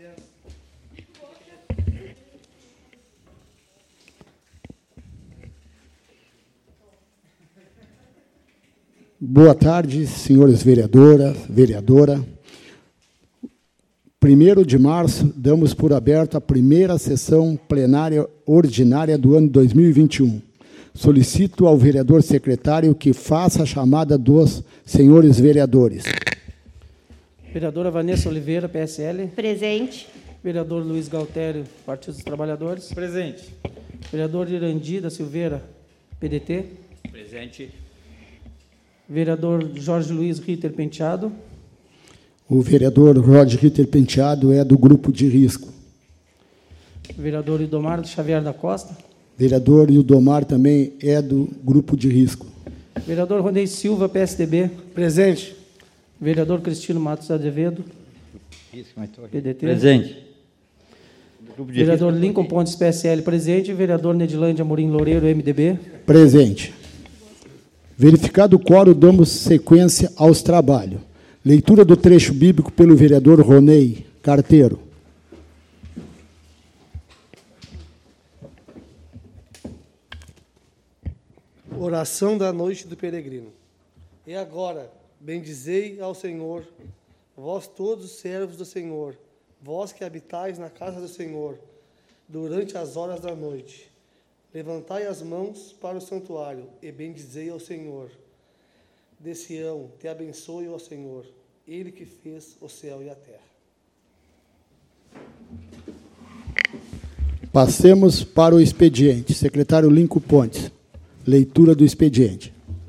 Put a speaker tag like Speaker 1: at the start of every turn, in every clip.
Speaker 1: Boa tarde, senhores vereadora. 1º de março, damos por aberto a primeira sessão plenária ordinária do ano 2021. Solicito ao vereador secretário que faça a chamada dos senhores vereadores.
Speaker 2: Vereadora Vanessa Oliveira, PSL.
Speaker 3: Presente.
Speaker 2: Vereador Luiz Galtério, Partido dos Trabalhadores.
Speaker 4: Presente.
Speaker 2: Vereador Irandi da Silveira, PDT.
Speaker 4: Presente.
Speaker 2: Vereador Jorge Luiz Ritter Penteado.
Speaker 1: O vereador Jorge Ritter Penteado é do grupo de risco.
Speaker 2: Vereador Idomar Xavier da Costa.
Speaker 1: Vereador Ildomar também é do grupo de risco.
Speaker 2: Vereador Ronei Silva, PSDB.
Speaker 5: Presente.
Speaker 2: Vereador Cristino Matos Azevedo, PDT.
Speaker 4: Presente.
Speaker 2: Vereador Lincoln Pontes, PSL, presente. Vereador Nedilândia Amorim Loureiro, MDB.
Speaker 1: Presente. Verificado o quórum, damos sequência aos trabalhos. Leitura do trecho bíblico pelo vereador Ronei Carteiro.
Speaker 5: Oração da noite do peregrino. E agora, bendizei ao Senhor, vós todos os servos do Senhor, vós que habitais na casa do Senhor, durante as horas da noite. Levantai as mãos para o santuário e bendizei ao Senhor. De Sião, te abençoe, ó Senhor, Ele que fez o céu e a terra.
Speaker 1: Passemos para o expediente. Secretário Lincoln Pontes. Leitura do expediente.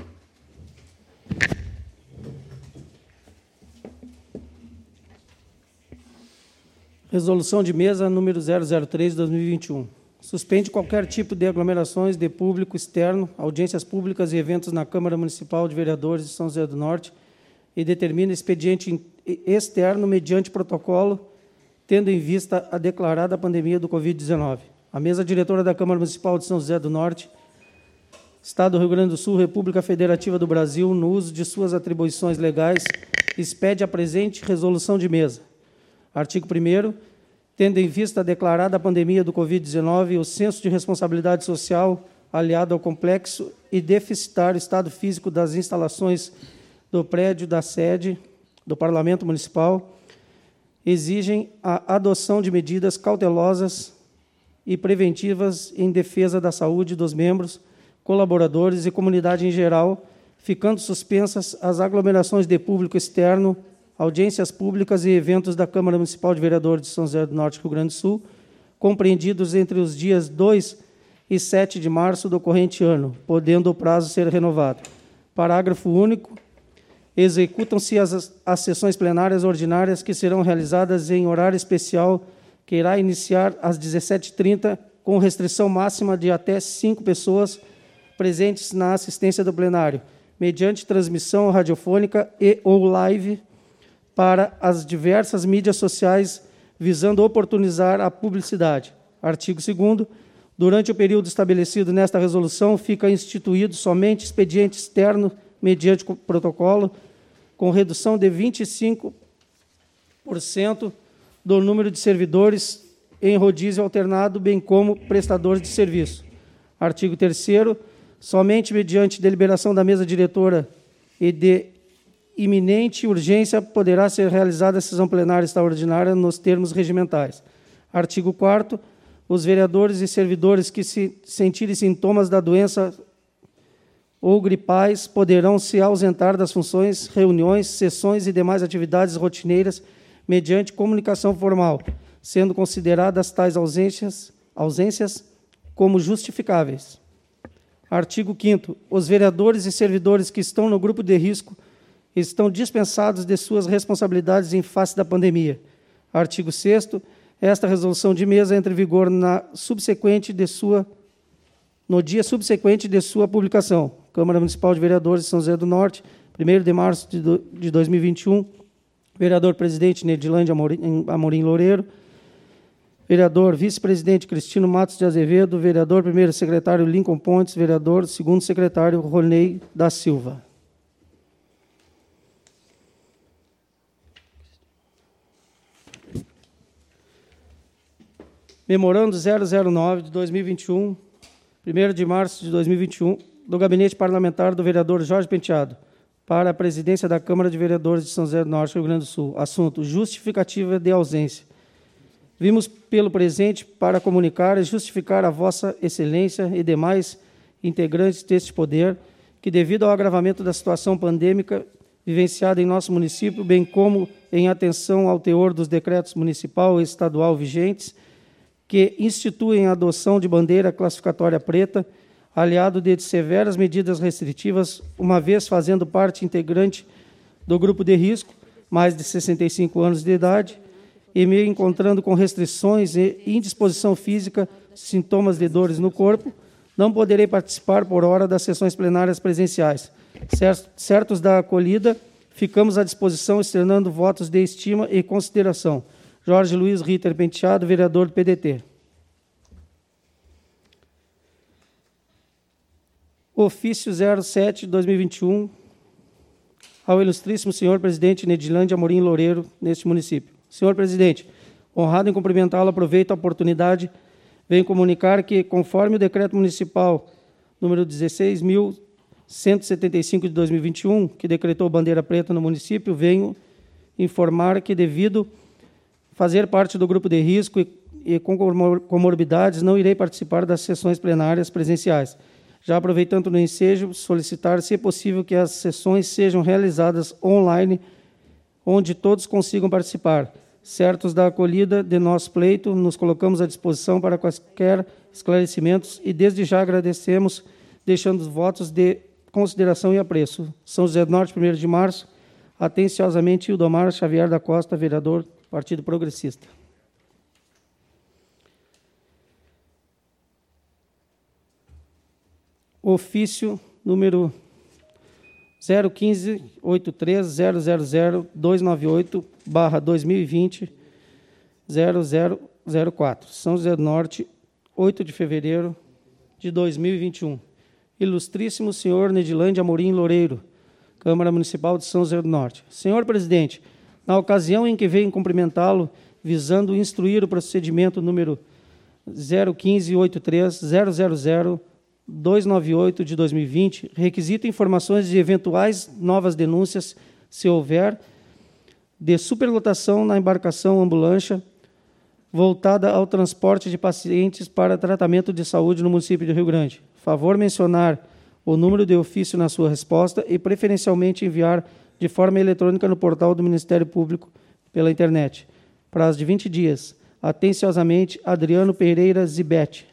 Speaker 2: Resolução de mesa número 003/2021. Suspende qualquer tipo de aglomerações de público externo, audiências públicas e eventos na Câmara Municipal de Vereadores de São José do Norte e determina expediente externo mediante protocolo, tendo em vista a declarada pandemia do Covid-19. A mesa diretora da Câmara Municipal de São José do Norte, Estado do Rio Grande do Sul, República Federativa do Brasil, no uso de suas atribuições legais, expede a presente resolução de mesa. Artigo 1º, tendo em vista a declarada pandemia do Covid-19 e o senso de responsabilidade social aliado ao complexo e deficitário estado físico das instalações do prédio da sede do Parlamento Municipal, exigem a adoção de medidas cautelosas e preventivas em defesa da saúde dos membros, colaboradores e comunidade em geral, ficando suspensas as aglomerações de público externo, audiências públicas e eventos da Câmara Municipal de Vereadores de São José do Norte, Rio Grande do Sul, compreendidos entre os dias 2 e 7 de março do corrente ano, podendo o prazo ser renovado. Parágrafo único. Executam-se as sessões plenárias ordinárias que serão realizadas em horário especial, que irá iniciar às 17h30, com restrição máxima de até 5 pessoas presentes na assistência do plenário, mediante transmissão radiofônica e ou live para as diversas mídias sociais, visando oportunizar a publicidade. Artigo 2º. Durante o período estabelecido nesta resolução, fica instituído somente expediente externo, mediante protocolo, com redução de 25% do número de servidores em rodízio alternado, bem como prestadores de serviço. Artigo 3º. Somente mediante deliberação da mesa diretora e de iminente urgência poderá ser realizada a sessão plenária extraordinária nos termos regimentais. Artigo 4º. Os vereadores e servidores que se sentirem sintomas da doença ou gripais poderão se ausentar das funções, reuniões, sessões e demais atividades rotineiras mediante comunicação formal, sendo consideradas tais ausências como justificáveis. Artigo 5º. Os vereadores e servidores que estão no grupo de risco estão dispensados de suas responsabilidades em face da pandemia. Artigo 6º. Esta resolução de mesa entra em vigor no dia subsequente de sua publicação. Câmara Municipal de Vereadores de São José do Norte, 1º de março de 2021. Vereador presidente Nedilândia Amorim Loureiro. Vereador vice-presidente Cristino Matos de Azevedo. Vereador primeiro secretário Lincoln Pontes. Vereador segundo secretário Ronei da Silva. Memorando 009 de 2021, 1º de março de 2021, do Gabinete Parlamentar do vereador Jorge Penteado, para a presidência da Câmara de Vereadores de São José do Norte, Rio Grande do Sul. Assunto: justificativa de ausência. Vimos pelo presente para comunicar e justificar a Vossa Excelência e demais integrantes deste poder que, devido ao agravamento da situação pandêmica vivenciada em nosso município, bem como em atenção ao teor dos decretos municipal e estadual vigentes, que instituem a adoção de bandeira classificatória preta, aliado de severas medidas restritivas, uma vez fazendo parte integrante do grupo de risco, mais de 65 anos de idade, e me encontrando com restrições e indisposição física, sintomas de dores no corpo, não poderei participar por hora das sessões plenárias presenciais. Certos da acolhida, ficamos à disposição, externando votos de estima e consideração. Jorge Luiz Ritter Penteado, vereador do PDT. Ofício 07 de 2021, ao ilustríssimo senhor presidente Nedilândia Amorim Loureiro, neste município. Senhor presidente, honrado em cumprimentá-lo, aproveito a oportunidade, venho comunicar que, conforme o decreto municipal número 16.175 de 2021, que decretou bandeira preta no município, venho informar que, devido fazer parte do grupo de risco e com comorbidades, não irei participar das sessões plenárias presenciais. Já aproveitando no ensejo, solicitar, se possível, que as sessões sejam realizadas online, onde todos consigam participar. Certos da acolhida de nosso pleito, nos colocamos à disposição para quaisquer esclarecimentos e, desde já, agradecemos, deixando os votos de consideração e apreço. São José do Norte, 1º de março, atenciosamente, Ildomar Xavier da Costa, vereador, Partido Progressista. Ofício número 01583000298/2020-0004, São José do Norte, 8 de fevereiro de 2021. Ilustríssimo senhor Nedilândia Amorim Loureiro, Câmara Municipal de São José do Norte. Senhor presidente, na ocasião em que venho cumprimentá-lo, visando instruir o procedimento número 01583000298 de 2020, requisita informações de eventuais novas denúncias, se houver, de superlotação na embarcação ambulância voltada ao transporte de pacientes para tratamento de saúde no município de Rio Grande. Favor mencionar o número de ofício na sua resposta e, preferencialmente, enviar de forma eletrônica no portal do Ministério Público pela internet. Prazo de 20 dias. Atenciosamente, Adriano Pereira Zibete.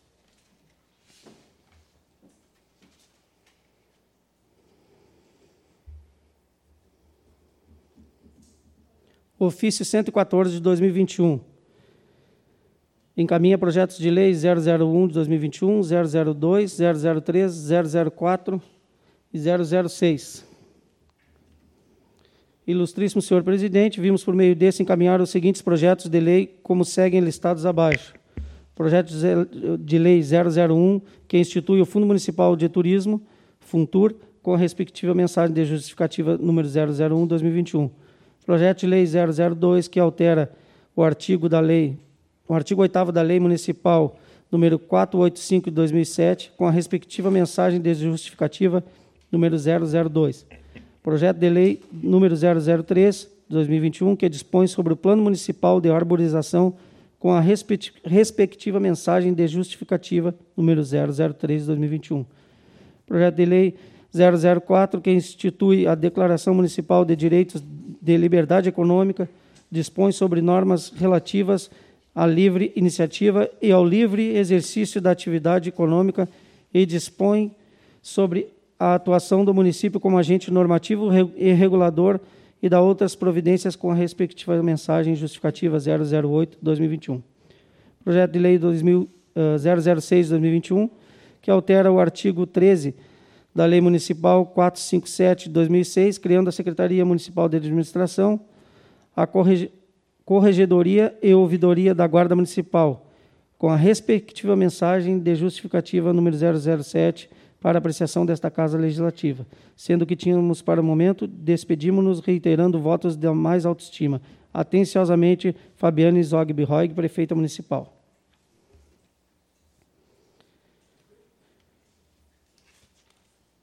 Speaker 2: Ofício 114 de 2021. Encaminha projetos de lei 001 de 2021, 002, 003, 004 e 006. Ilustríssimo senhor presidente, vimos por meio desse encaminhar os seguintes projetos de lei, como seguem listados abaixo. Projeto de lei 001, que institui o Fundo Municipal de Turismo, FUNTUR, com a respectiva mensagem de justificativa número 001, 2021. Projeto de lei 002, que altera o artigo 8º da Lei Municipal número 485 de 2007, com a respectiva mensagem de justificativa número 002. Projeto de lei número 003 de 2021, que dispõe sobre o Plano Municipal de Arborização, com a respectiva mensagem de justificativa número 003 de 2021. Projeto de lei 004, que institui a Declaração Municipal de Direitos de Liberdade Econômica, dispõe sobre normas relativas à livre iniciativa e ao livre exercício da atividade econômica e dispõe sobre a atuação do município como agente normativo e regulador e dá outras providências com a respectiva mensagem justificativa 008/2021. Projeto de lei 006/2021, que altera o artigo 13 da Lei Municipal 457 de 2006, criando a Secretaria Municipal de Administração, a Corregedoria e Ouvidoria da Guarda Municipal, com a respectiva mensagem de justificativa número 007 para apreciação desta Casa Legislativa, sendo que tínhamos, para o momento, despedimos-nos reiterando votos da mais autoestima. Atenciosamente, Fabiane Zogby Roig, Prefeita Municipal.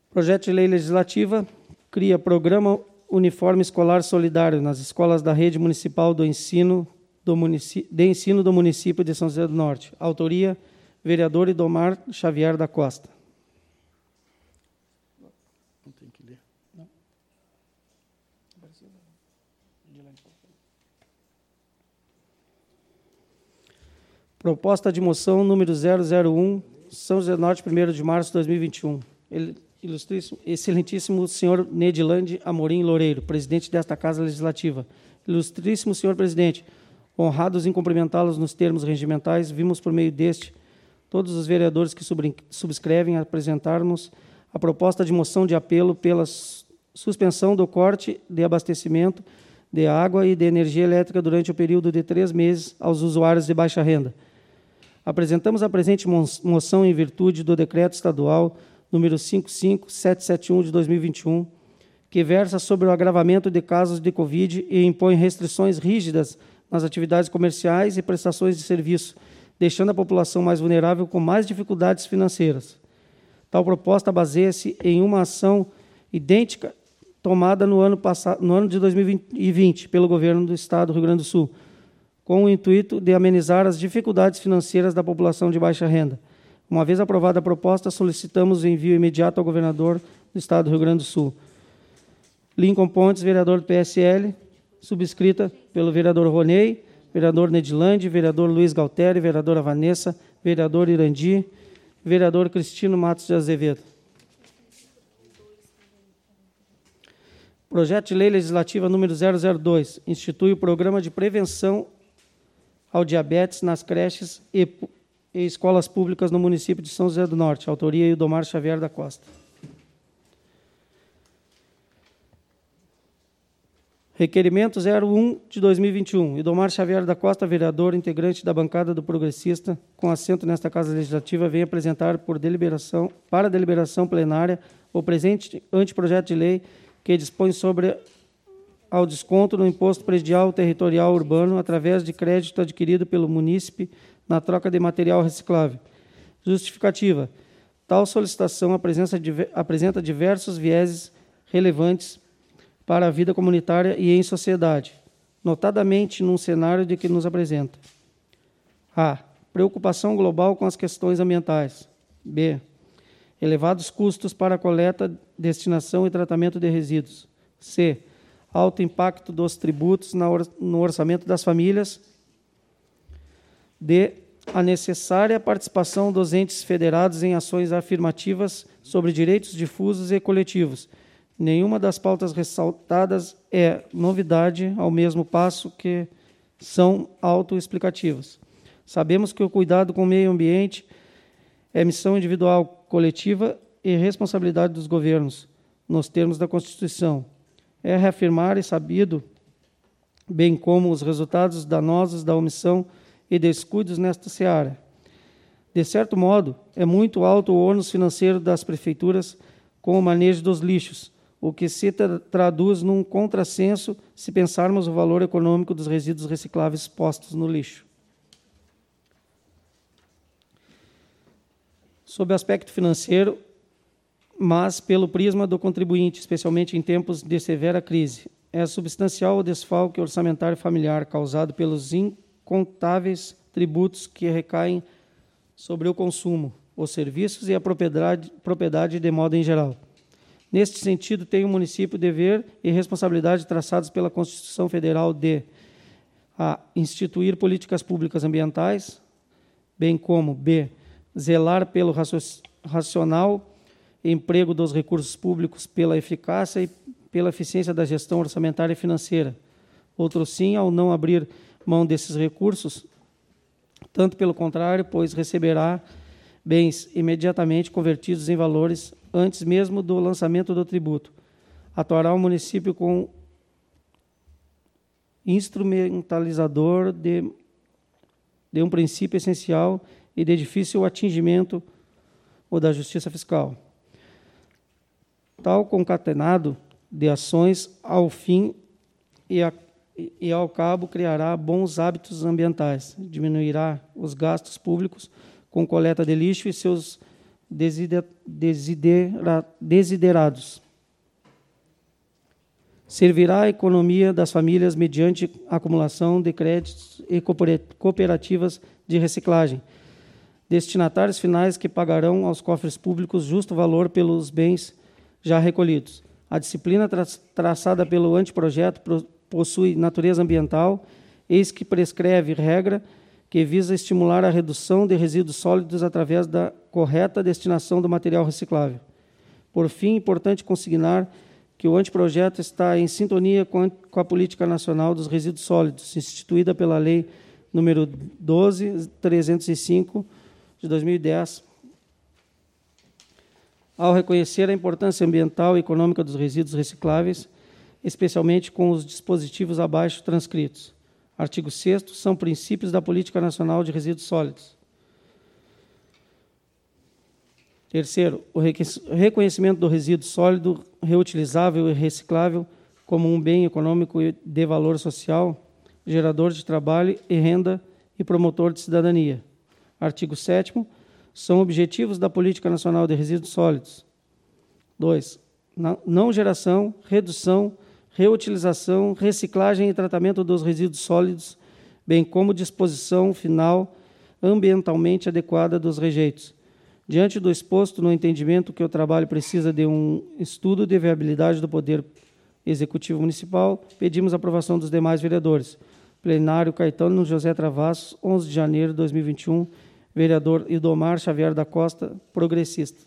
Speaker 2: Projeto de lei legislativa cria Programa Uniforme Escolar Solidário nas escolas da rede municipal de ensino do município de São José do Norte. Autoria, vereador Idomar Xavier da Costa.
Speaker 1: Não tem que ler. Não.
Speaker 2: Proposta de moção número 001, São José do Norte, 1º de março de 2021. Excelentíssimo senhor Nedilande Amorim Loureiro, presidente desta Casa Legislativa. Ilustríssimo senhor presidente, honrados em cumprimentá-los nos termos regimentais, vimos por meio deste todos os vereadores que subscrevem apresentar-nos a proposta de moção de apelo pela suspensão do corte de abastecimento de água e de energia elétrica durante o período de 3 meses aos usuários de baixa renda. Apresentamos a presente moção em virtude do Decreto Estadual número 55771 de 2021, que versa sobre o agravamento de casos de Covid e impõe restrições rígidas nas atividades comerciais e prestações de serviço, deixando a população mais vulnerável com mais dificuldades financeiras. Tal proposta baseia-se em uma ação idêntica tomada no ano de 2020 pelo governo do Estado do Rio Grande do Sul, com o intuito de amenizar as dificuldades financeiras da população de baixa renda. Uma vez aprovada a proposta, solicitamos o envio imediato ao governador do Estado do Rio Grande do Sul. Lincoln Pontes, vereador do PSL, subscrita pelo vereador Ronei, vereador Nedilande, vereador Luiz Galteri, vereadora Vanessa, vereador Irandi, vereador Cristino Matos de Azevedo. Projeto de lei legislativa número 002, institui o programa de prevenção ao diabetes nas creches e escolas públicas no município de São José do Norte. Autoria, Idomar Xavier da Costa. Requerimento 01 de 2021. Idomar Xavier da Costa, vereador, integrante da bancada do Progressista, com assento nesta Casa Legislativa, vem apresentar para deliberação plenária o presente anteprojeto de lei que dispõe sobre ao desconto no imposto predial territorial urbano através de crédito adquirido pelo munícipe na troca de material reciclável. Justificativa. Tal solicitação apresenta diversos vieses relevantes para a vida comunitária e em sociedade, notadamente num cenário de que nos apresenta. A. Preocupação global com as questões ambientais. B. Elevados custos para a coleta, destinação e tratamento de resíduos. C. Alto impacto dos tributos no orçamento das famílias. D. A necessária participação dos entes federados em ações afirmativas sobre direitos difusos e coletivos. Nenhuma das pautas ressaltadas é novidade, ao mesmo passo que são autoexplicativas. Sabemos que o cuidado com o meio ambiente é missão individual, coletiva e responsabilidade dos governos, nos termos da Constituição. É reafirmar e sabido, bem como os resultados danosos da omissão e descuidos nesta seara. De certo modo, é muito alto o ônus financeiro das prefeituras com o manejo dos lixos, o que se traduz num contrassenso se pensarmos o valor econômico dos resíduos recicláveis postos no lixo. Sob o aspecto financeiro, mas pelo prisma do contribuinte, especialmente em tempos de severa crise, é substancial o desfalque orçamentário familiar causado pelos incontáveis tributos que recaem sobre o consumo, os serviços e a propriedade de modo em geral. Neste sentido, tem o município dever e responsabilidade traçados pela Constituição Federal de a. Instituir políticas públicas ambientais, bem como b. Zelar pelo racional emprego dos recursos públicos, pela eficácia e pela eficiência da gestão orçamentária e financeira. Outro sim, ao não abrir mão desses recursos, tanto pelo contrário, pois receberá bens imediatamente convertidos em valores antes mesmo do lançamento do tributo. Atuará o município com instrumentalizador de um princípio essencial e de difícil atingimento, o da justiça fiscal. Tal concatenado de ações ao fim e ao cabo criará bons hábitos ambientais, diminuirá os gastos públicos com coleta de lixo e seus desiderados. Servirá a economia das famílias mediante acumulação de créditos e cooperativas de reciclagem, destinatários finais que pagarão aos cofres públicos justo valor pelos bens já recolhidos. A disciplina traçada pelo anteprojeto possui natureza ambiental, eis que prescreve regra que visa estimular a redução de resíduos sólidos através da correta destinação do material reciclável. Por fim, é importante consignar que o anteprojeto está em sintonia com a Política Nacional dos Resíduos Sólidos, instituída pela Lei nº 12.305, de 2010, ao reconhecer a importância ambiental e econômica dos resíduos recicláveis, especialmente com os dispositivos abaixo transcritos. Artigo 6º, são princípios da Política Nacional de Resíduos Sólidos. Terceiro, o reconhecimento do resíduo sólido, reutilizável e reciclável como um bem econômico de valor social, gerador de trabalho e renda e promotor de cidadania. Artigo 7º, são objetivos da Política Nacional de Resíduos Sólidos. 2. Não geração, redução, reutilização, reciclagem e tratamento dos resíduos sólidos, bem como disposição final ambientalmente adequada dos rejeitos. Diante do exposto, no entendimento que o trabalho precisa de um estudo de viabilidade do Poder Executivo Municipal, pedimos a aprovação dos demais vereadores. Plenário Caetano José Travassos, 11 de janeiro de 2021, vereador Idomar Xavier da Costa, progressista.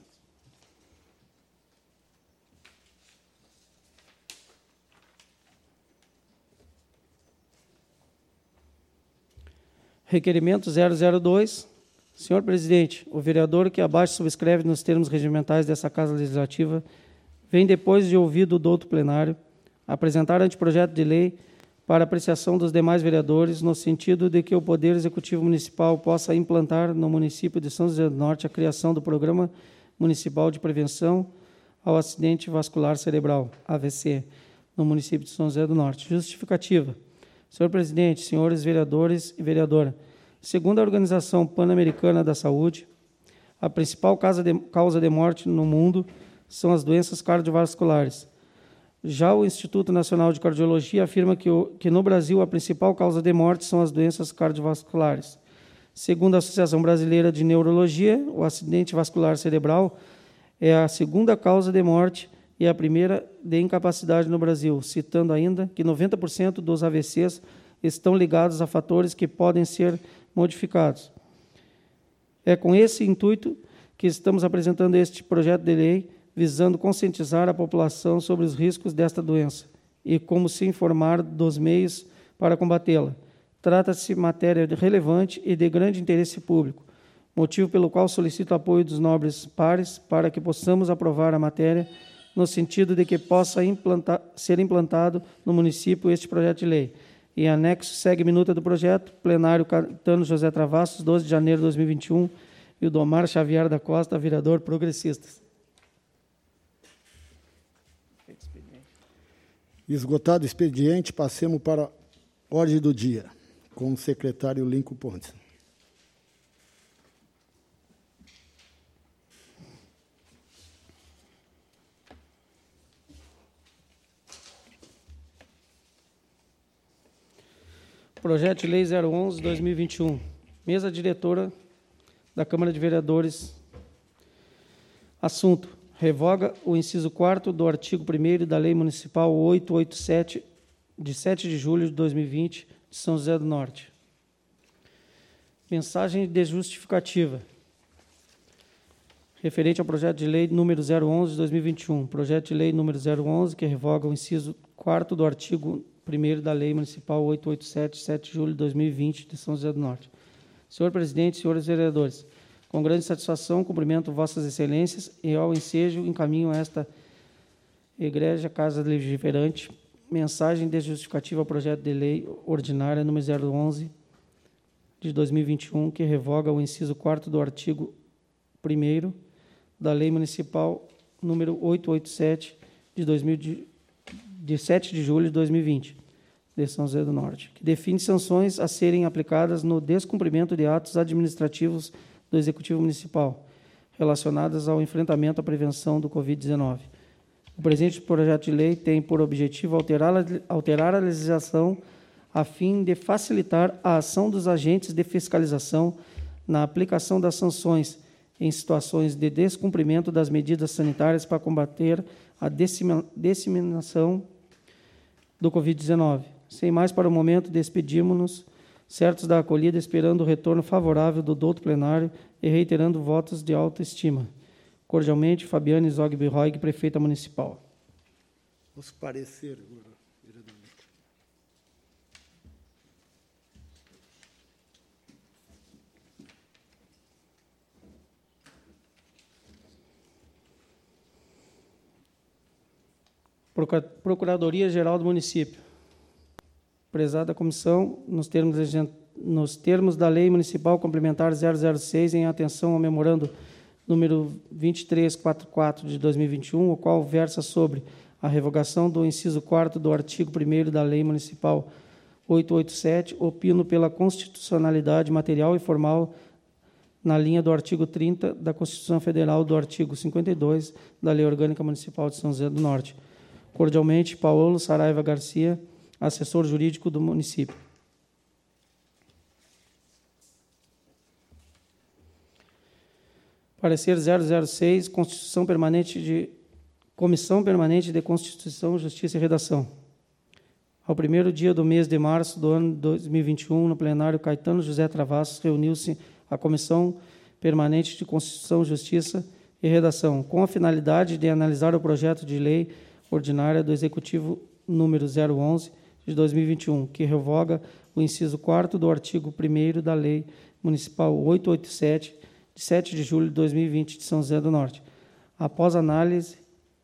Speaker 2: Requerimento 002. Senhor presidente, o vereador que abaixo subscreve nos termos regimentais dessa Casa Legislativa vem, depois de ouvido o douto plenário, apresentar anteprojeto de lei para apreciação dos demais vereadores, no sentido de que o Poder Executivo Municipal possa implantar no município de São José do Norte a criação do Programa Municipal de Prevenção ao Acidente Vascular Cerebral, AVC, no município de São José do Norte. Justificativa. Senhor presidente, senhores vereadores e vereadora, segundo a Organização Pan-Americana da Saúde, a principal causa de morte no mundo são as doenças cardiovasculares. Já o Instituto Nacional de Cardiologia afirma que no Brasil a principal causa de morte são as doenças cardiovasculares. Segundo a Associação Brasileira de Neurologia, o acidente vascular cerebral é a segunda causa de morte e a primeira de incapacidade no Brasil, citando ainda que 90% dos AVCs estão ligados a fatores que podem ser modificados. É com esse intuito que estamos apresentando este projeto de lei, visando conscientizar a população sobre os riscos desta doença e como se informar dos meios para combatê-la. Trata-se de matéria relevante e de grande interesse público, motivo pelo qual solicito o apoio dos nobres pares para que possamos aprovar a matéria no sentido de que possa ser implantado no município este projeto de lei. Em anexo, segue minuta do projeto, plenário Caetano José Travassos, 12 de janeiro de 2021, e o Domar Xavier da Costa, vereador progressista.
Speaker 1: Esgotado o expediente, passemos para a ordem do dia, com o secretário Lincoln Pontes.
Speaker 2: Projeto de Lei 011/2021. Mesa diretora da Câmara de Vereadores. Assunto: revoga o inciso 4º do artigo 1º da Lei Municipal 887, de 7 de julho de 2020, de São José do Norte. Mensagem de justificativa. Referente ao projeto de lei número 011 de 2021. Projeto de lei número 011, que revoga o inciso 4º do artigo 1º da Lei Municipal 887, 7 de julho de 2020, de São José do Norte. Senhor presidente, senhores vereadores, com grande satisfação, cumprimento vossas excelências e, ao ensejo, encaminho esta egrégia Casa Legiferante mensagem de justificativa ao projeto de lei ordinária número 011 de 2021, que revoga o inciso 4º do artigo 1º da Lei Municipal número 887 de 7 de julho de 2020, de São José do Norte, que define sanções a serem aplicadas no descumprimento de atos administrativos do Executivo Municipal, relacionadas ao enfrentamento à prevenção do Covid-19. O presente projeto de lei tem por objetivo alterar a legislação a fim de facilitar a ação dos agentes de fiscalização na aplicação das sanções em situações de descumprimento das medidas sanitárias para combater a disseminação do Covid-19. Sem mais para o momento, despedimos-nos, certos da acolhida, esperando o retorno favorável do douto plenário e reiterando votos de autoestima. Cordialmente, Fabiane Zogby-Roig, prefeita municipal.
Speaker 1: Os parecer, vereador.
Speaker 2: Procuradoria-Geral do Município. Prezada comissão, nos termos da Lei Municipal Complementar 006, em atenção ao memorando número 2344 de 2021, o qual versa sobre a revogação do inciso 4º do artigo 1º da Lei Municipal 887, opino pela constitucionalidade material e formal na linha do artigo 30 da Constituição Federal, do artigo 52 da Lei Orgânica Municipal de São José do Norte. Cordialmente, Paulo Saraiva Garcia, assessor jurídico do município. Parecer 006, Comissão Permanente de Constituição, Justiça e Redação. Ao primeiro dia do mês de março do ano 2021, no plenário Caetano José Travassos, reuniu-se a Comissão Permanente de Constituição, Justiça e Redação, com a finalidade de analisar o projeto de lei ordinária do Executivo número 011 de 2021, que revoga o inciso 4º do artigo 1º da Lei Municipal 887, de 7 de julho de 2020, de São José do Norte. Após análise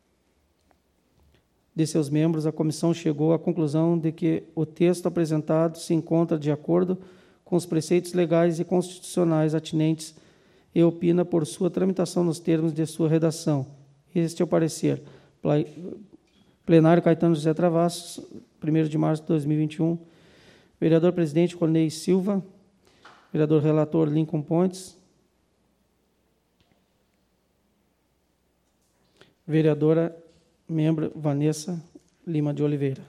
Speaker 2: de seus membros, a comissão chegou à conclusão de que o texto apresentado se encontra de acordo com os preceitos legais e constitucionais atinentes e opina por sua tramitação nos termos de sua redação. Este é o parecer. Plenário Caetano José Travassos, 1º de março de 2021. Vereador-presidente Ronei Silva. Vereador-relator Lincoln Pontes. Vereadora, membro Vanessa Lima de Oliveira.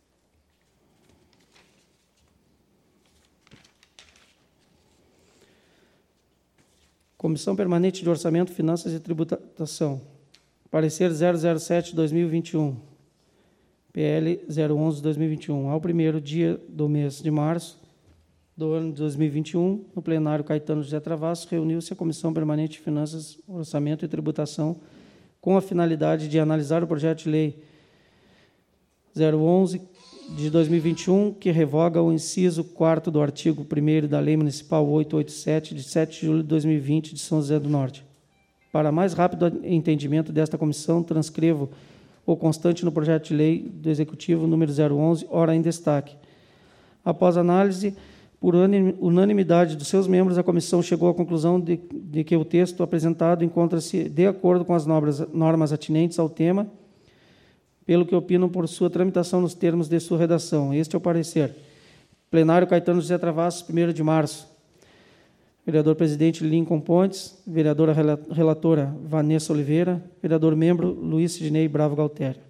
Speaker 2: Comissão Permanente de Orçamento, Finanças e Tributação. Parecer 007-2021. PL 011-2021. Ao primeiro dia do mês de março do ano de 2021, no plenário Caetano José Travassos, reuniu-se a Comissão Permanente de Finanças, Orçamento e Tributação, com a finalidade de analisar o projeto de lei 011 de 2021, que revoga o inciso 4º do artigo 1º da Lei Municipal 887, de 7 de julho de 2020, de São José do Norte. Para mais rápido entendimento desta comissão, transcrevo o constante no projeto de lei do Executivo número 011, ora em destaque. Após análise, por unanimidade dos seus membros, a comissão chegou à conclusão de que o texto apresentado encontra-se de acordo com as normas atinentes ao tema, pelo que opinam por sua tramitação nos termos de sua redação. Este é o parecer. Plenário Caetano José Travassos, 1º de março. Vereador-presidente Lincoln Pontes, vereadora relatora Vanessa Oliveira, vereador-membro Luiz Sidnei Bravo Galtério.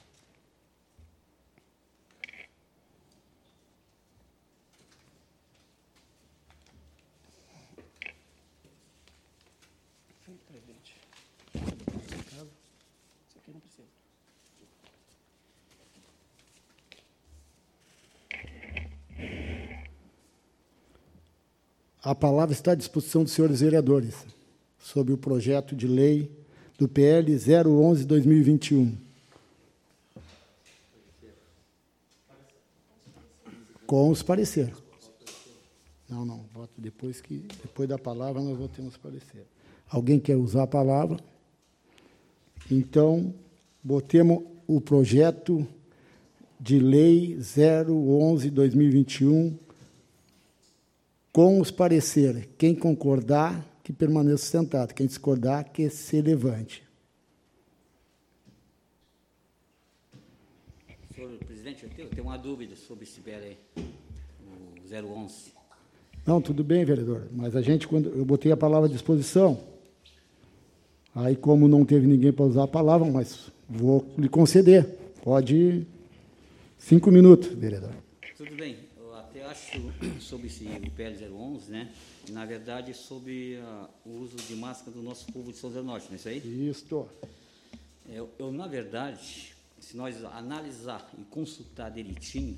Speaker 1: A palavra está à disposição dos senhores vereadores sobre o projeto de lei do PL 011-2021. Com os pareceres. Não, voto depois da palavra nós votamos parecer. Alguém quer usar a palavra? Então, botemos o projeto de lei 011-2021 com os pareceres. Quem concordar, que permaneça sentado. Quem discordar, que se levante.
Speaker 3: Senhor presidente, eu tenho uma dúvida sobre esse PL, o 011.
Speaker 1: Não, tudo bem, vereador. Mas a gente, quando eu botei a palavra à disposição, Aí, como não teve ninguém para usar a palavra, mas vou lhe conceder. Pode 5 minutos, vereador.
Speaker 3: Tudo bem. Eu até acho sobre esse PL 011, né? Na verdade, sobre o uso de máscara do nosso povo de São José do Norte, não é isso aí?
Speaker 1: Isso.
Speaker 3: Na verdade, se nós analisar e consultar direitinho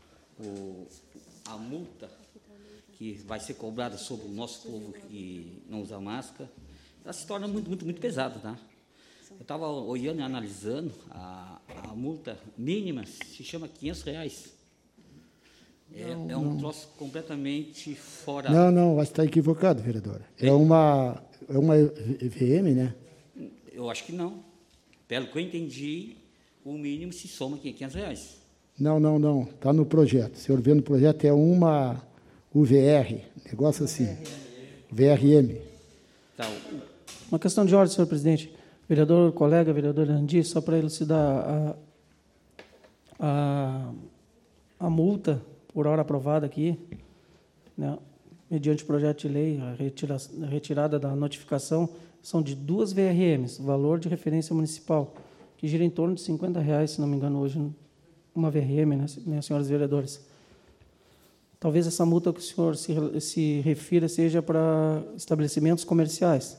Speaker 3: a multa que vai ser cobrada sobre o nosso povo que não usa máscara, ela se torna muito, muito, muito pesada, tá? Eu estava olhando e analisando, a multa mínima se chama R$500. É um troço completamente fora...
Speaker 1: Não, você está equivocado, vereador. É uma VM, né?
Speaker 3: Eu acho que não. Pelo que eu entendi, o mínimo se soma aqui R$500.
Speaker 1: Não. Está no projeto. O senhor vê no projeto, é uma UVR, negócio assim. VRM.
Speaker 3: Tá.
Speaker 2: Uma questão de ordem, senhor presidente. Vereador Andi, só para elucidar a multa por hora aprovada aqui, né, mediante o projeto de lei, a retirada da notificação, são de 2 VRMs, valor de referência municipal, que gira em torno de R$50, se não me engano, hoje, uma VRM, né, senhores vereadores. Talvez essa multa que o senhor se refira seja para estabelecimentos comerciais.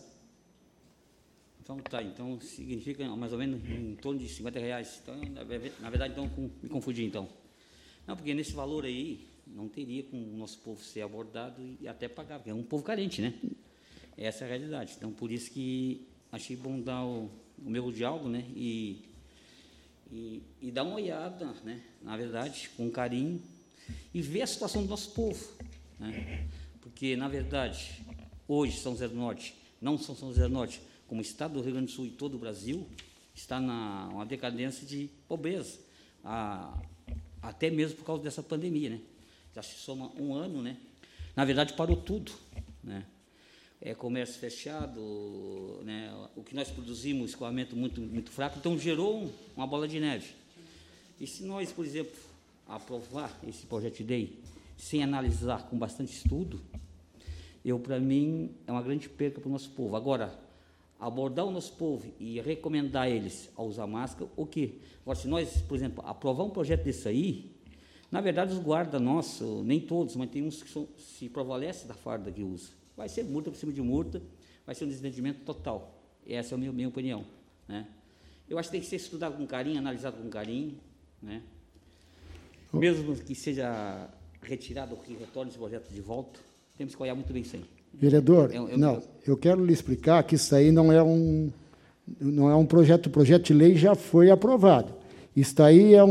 Speaker 3: Então significa mais ou menos em torno de R$50. Então, na verdade, então, me confundi, então. Não, porque nesse valor aí, não teria como o nosso povo ser abordado e até pagar, porque é um povo carente, né? Essa é a realidade. Então, por isso que achei bom dar o meu diálogo, né? E dar uma olhada, né? Na verdade, com carinho, e ver a situação do nosso povo, né? Porque, na verdade, hoje, São José do Norte, não só São José do Norte, como o estado do Rio Grande do Sul e todo o Brasil, está uma decadência de pobreza, até mesmo por causa dessa pandemia, né? Já se soma um ano, né? Na verdade, parou tudo, né? Comércio fechado, né? O que nós produzimos, escoamento muito, muito fraco, então gerou uma bola de neve. E se nós, por exemplo, aprovar esse projeto de lei sem analisar com bastante estudo, para mim, é uma grande perca para o nosso povo. Agora, abordar o nosso povo e recomendar eles a usar máscara, o quê? Agora, se nós, por exemplo, aprovar um projeto desse aí, na verdade, os guardas nossos, nem todos, mas tem uns que se prevalecem da farda que usa. Vai ser multa por cima de multa, vai ser um desentendimento total. Essa é a minha opinião, né? Eu acho que tem que ser estudado com carinho, analisado com carinho, né? Mesmo que seja retirado ou que retorne esse projeto de volta, temos que olhar muito bem isso aí.
Speaker 1: Vereador, eu quero lhe explicar que isso aí não é um projeto. O projeto de lei já foi aprovado. Isso aí é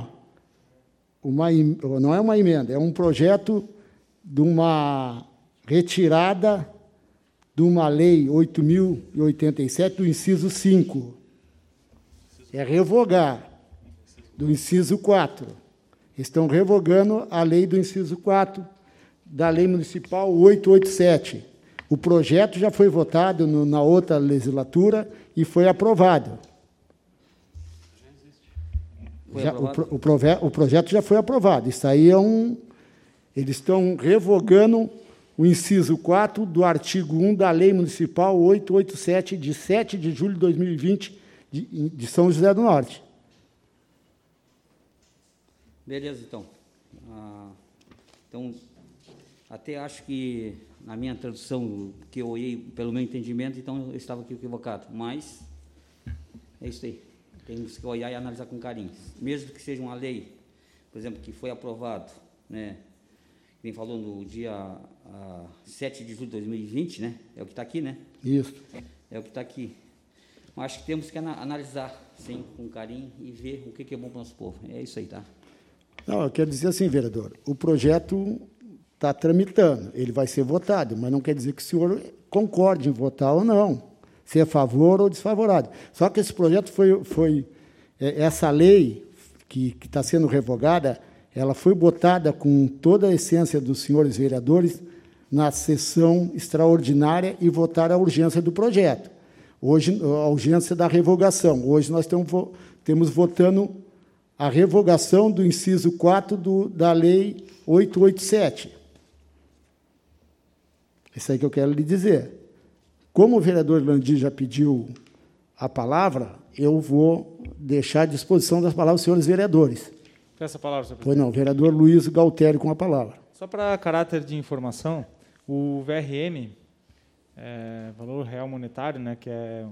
Speaker 1: não é uma emenda, é um projeto de uma retirada de uma lei 8.087, do inciso 5. É revogar do inciso 4. Estão revogando a lei do inciso 4 da Lei Municipal 887. O projeto já foi votado na outra legislatura e foi aprovado. O projeto já foi aprovado. Isso aí eles estão revogando o inciso 4 do artigo 1 da Lei Municipal 887, de 7 de julho de 2020, de São José do Norte.
Speaker 3: Beleza, então. Até acho que, na minha tradução, que eu olhei pelo meu entendimento, então eu estava aqui equivocado. Mas é isso aí. Temos que olhar e analisar com carinho. Mesmo que seja uma lei, por exemplo, que foi aprovado, né? Quem falou no dia 7 de julho de 2020, né? É o que está aqui, né?
Speaker 1: Isso.
Speaker 3: É o que está aqui. Mas acho que temos que analisar, sim, com carinho e ver o que é bom para o nosso povo. É isso aí, tá?
Speaker 1: Não, eu quero dizer assim, vereador, o projeto está tramitando, ele vai ser votado, mas não quer dizer que o senhor concorde em votar ou não, se é a favor ou desfavorável. Só que esse projeto essa lei que está sendo revogada, ela foi botada com toda a essência dos senhores vereadores na sessão extraordinária e votaram a urgência do projeto. Hoje, a urgência da revogação. Hoje nós temos votando a revogação do inciso 4 da Lei 887. Isso aí que eu quero lhe dizer. Como o vereador Landim já pediu a palavra, eu vou deixar à disposição das palavras dos senhores vereadores.
Speaker 4: Peço a palavra, senhor
Speaker 1: Pois
Speaker 4: presidente.
Speaker 1: não, vereador Luiz Galtério com a palavra.
Speaker 4: Só para caráter de informação, o VRM, valor real monetário, né, que é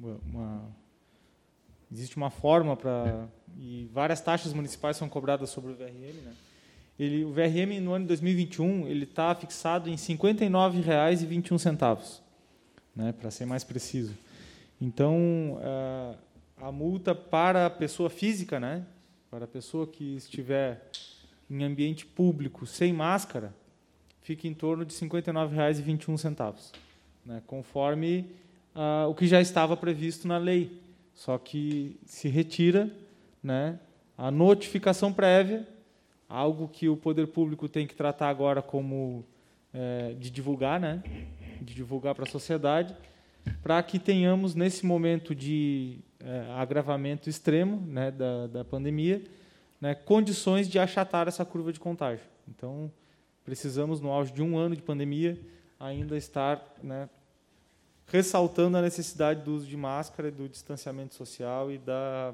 Speaker 4: existe uma forma para... E várias taxas municipais são cobradas sobre o VRM. Né? O VRM, no ano de 2021, ele está fixado em R$ 59,21, né, para ser mais preciso. Então, a multa para a pessoa física, né, para a pessoa que estiver em ambiente público sem máscara, fica em torno de R$ 59,21, né, conforme o que já estava previsto na lei. Só que se retira, né, a notificação prévia, algo que o poder público tem que tratar agora como de divulgar, né, de divulgar para a sociedade, para que tenhamos, nesse momento de agravamento extremo, né, da pandemia, né, condições de achatar essa curva de contágio. Então, precisamos, no auge de 1 ano de pandemia, ainda estar, né, ressaltando a necessidade do uso de máscara, do distanciamento social e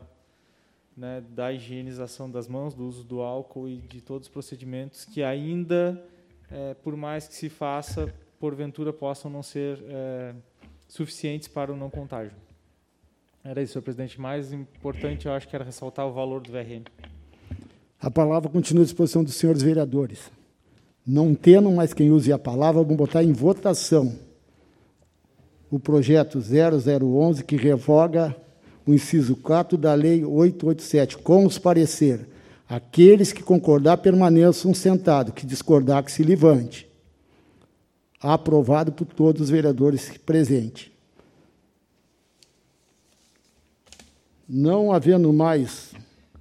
Speaker 4: da higienização das mãos, do uso do álcool e de todos os procedimentos que ainda, por mais que se faça, porventura possam não ser suficientes para o não contágio. Era isso, senhor presidente. Mais importante, eu acho que era ressaltar o valor do VRM.
Speaker 1: A palavra continua à disposição dos senhores vereadores. Não tendo mais quem use a palavra, vamos botar em votação o projeto 0011, que revoga o inciso 4 da Lei 887, com os parecer. Aqueles que concordar permaneçam sentados, que discordar que se levante. Aprovado por todos os vereadores presentes. Não havendo mais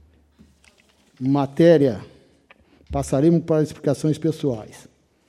Speaker 1: matéria, passaremos para explicações pessoais.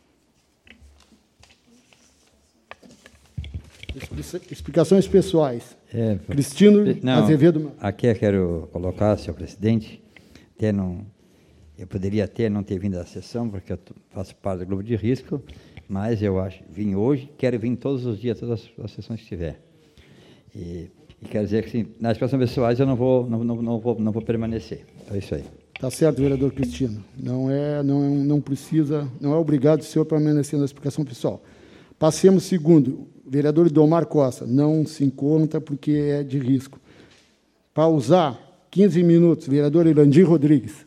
Speaker 1: Explicações pessoais. Cristino Azevedo.
Speaker 6: Aqui eu quero colocar, senhor presidente, eu poderia até não ter vindo à sessão, porque eu faço parte do grupo de risco, mas eu vim hoje, quero vir todos os dias, todas as sessões que tiver. E quero dizer que, sim, nas expressões pessoais eu não vou permanecer. É isso aí.
Speaker 1: Está certo, vereador Cristino. Não precisa, não é obrigado o senhor permanecer na explicação pessoal. Passemos segundo. Vereador Idomar Costa, não se encontra porque é de risco. Pausar, 15 minutos. Vereador Ilandir Rodrigues.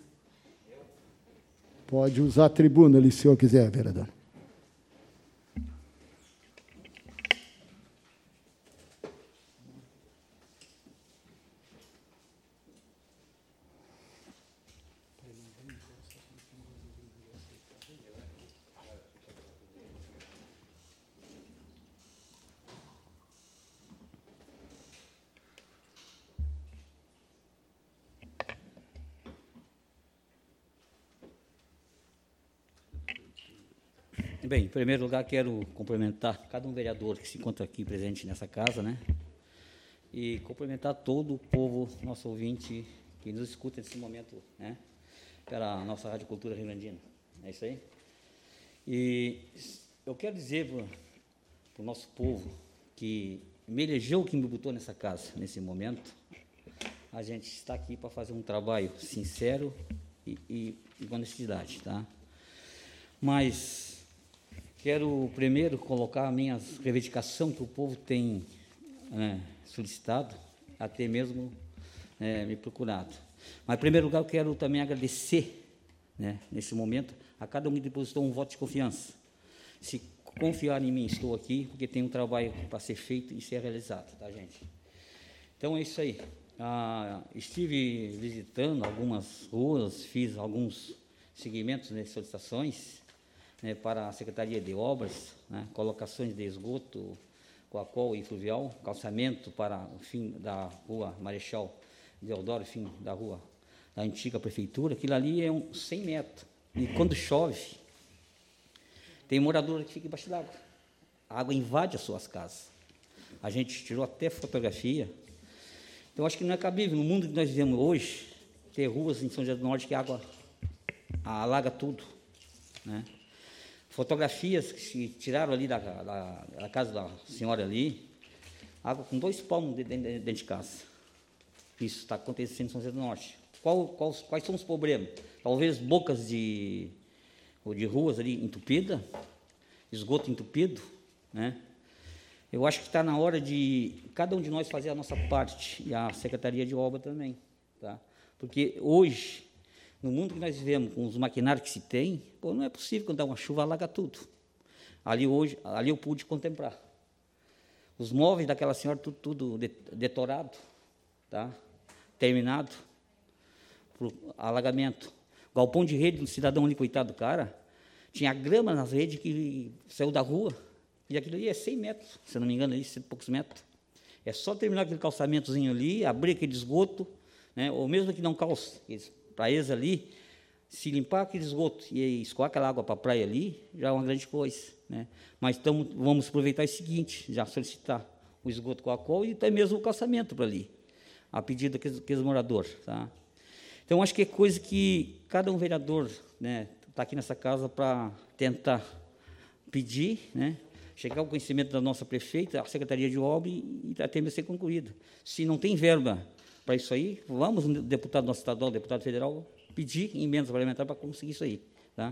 Speaker 1: Pode usar a tribuna ali, se o senhor quiser, vereador.
Speaker 3: Bem, em primeiro lugar, quero cumprimentar cada um vereador que se encontra aqui presente nessa casa, né? E cumprimentar todo o povo, nosso ouvinte, que nos escuta nesse momento, né? Pela nossa Rádio Cultura Rio-Grandina. É isso aí? E eu quero dizer para o nosso povo que me elegeu, que me botou nessa casa, nesse momento. A gente está aqui para fazer um trabalho sincero e com honestidade, tá? Mas quero primeiro colocar a minha reivindicação que o povo tem solicitado, até mesmo me procurado. Mas, em primeiro lugar, eu quero também agradecer, né, nesse momento, a cada um que depositou um voto de confiança. Se confiar em mim, estou aqui, porque tem um trabalho para ser feito e ser realizado, tá, gente? Então, é isso aí. Estive visitando algumas ruas, fiz alguns seguimentos, né, solicitações, né, para a Secretaria de Obras, né, colocações de esgoto, coacol e fluvial, calçamento para o fim da rua Marechal Deodoro, fim da rua da antiga prefeitura. Aquilo ali é 100 metros. E quando chove, tem morador que fica embaixo d'água. A água invade as suas casas. A gente tirou até fotografia. Então, acho que não é cabível, no mundo que nós vivemos hoje, ter ruas em São José do Norte que a água alaga tudo, né? fotografias que se tiraram ali da casa da senhora ali, água com 2 palmos dentro de casa. Isso está acontecendo em São José do Norte. Quais são os problemas? Talvez bocas de ruas ali entupidas, esgoto entupido, né? Eu acho que está na hora de cada um de nós fazer a nossa parte, e a Secretaria de Obra também, tá? Porque hoje, no mundo que nós vivemos, com os maquinários que se tem, não é possível, quando dá uma chuva, alaga tudo. Ali eu pude contemplar. Os móveis daquela senhora, tudo detorado, tá? Terminado, por alagamento. O galpão de rede do cidadão ali, coitado do cara, tinha grama nas redes que saiu da rua, e aquilo ali é 100 metros, se não me engano, 100 e poucos metros. É só terminar aquele calçamentozinho ali, abrir aquele esgoto, né? Ou mesmo que não calce, para eles ali, se limpar aquele esgoto e escoar aquela água para a praia ali, já é uma grande coisa, né? Mas vamos aproveitar o seguinte, já solicitar o esgoto com a qual e até mesmo o calçamento para ali, a pedido daqueles moradores, tá? Então, acho que é coisa que cada um vereador, né, está aqui nessa casa para tentar pedir, né, chegar ao conhecimento da nossa prefeita, a Secretaria de Obra, e até mesmo ser concluída. Se não tem verba para isso aí, vamos, deputado nosso estadual, deputado federal, pedir emendas parlamentares para conseguir isso aí, tá?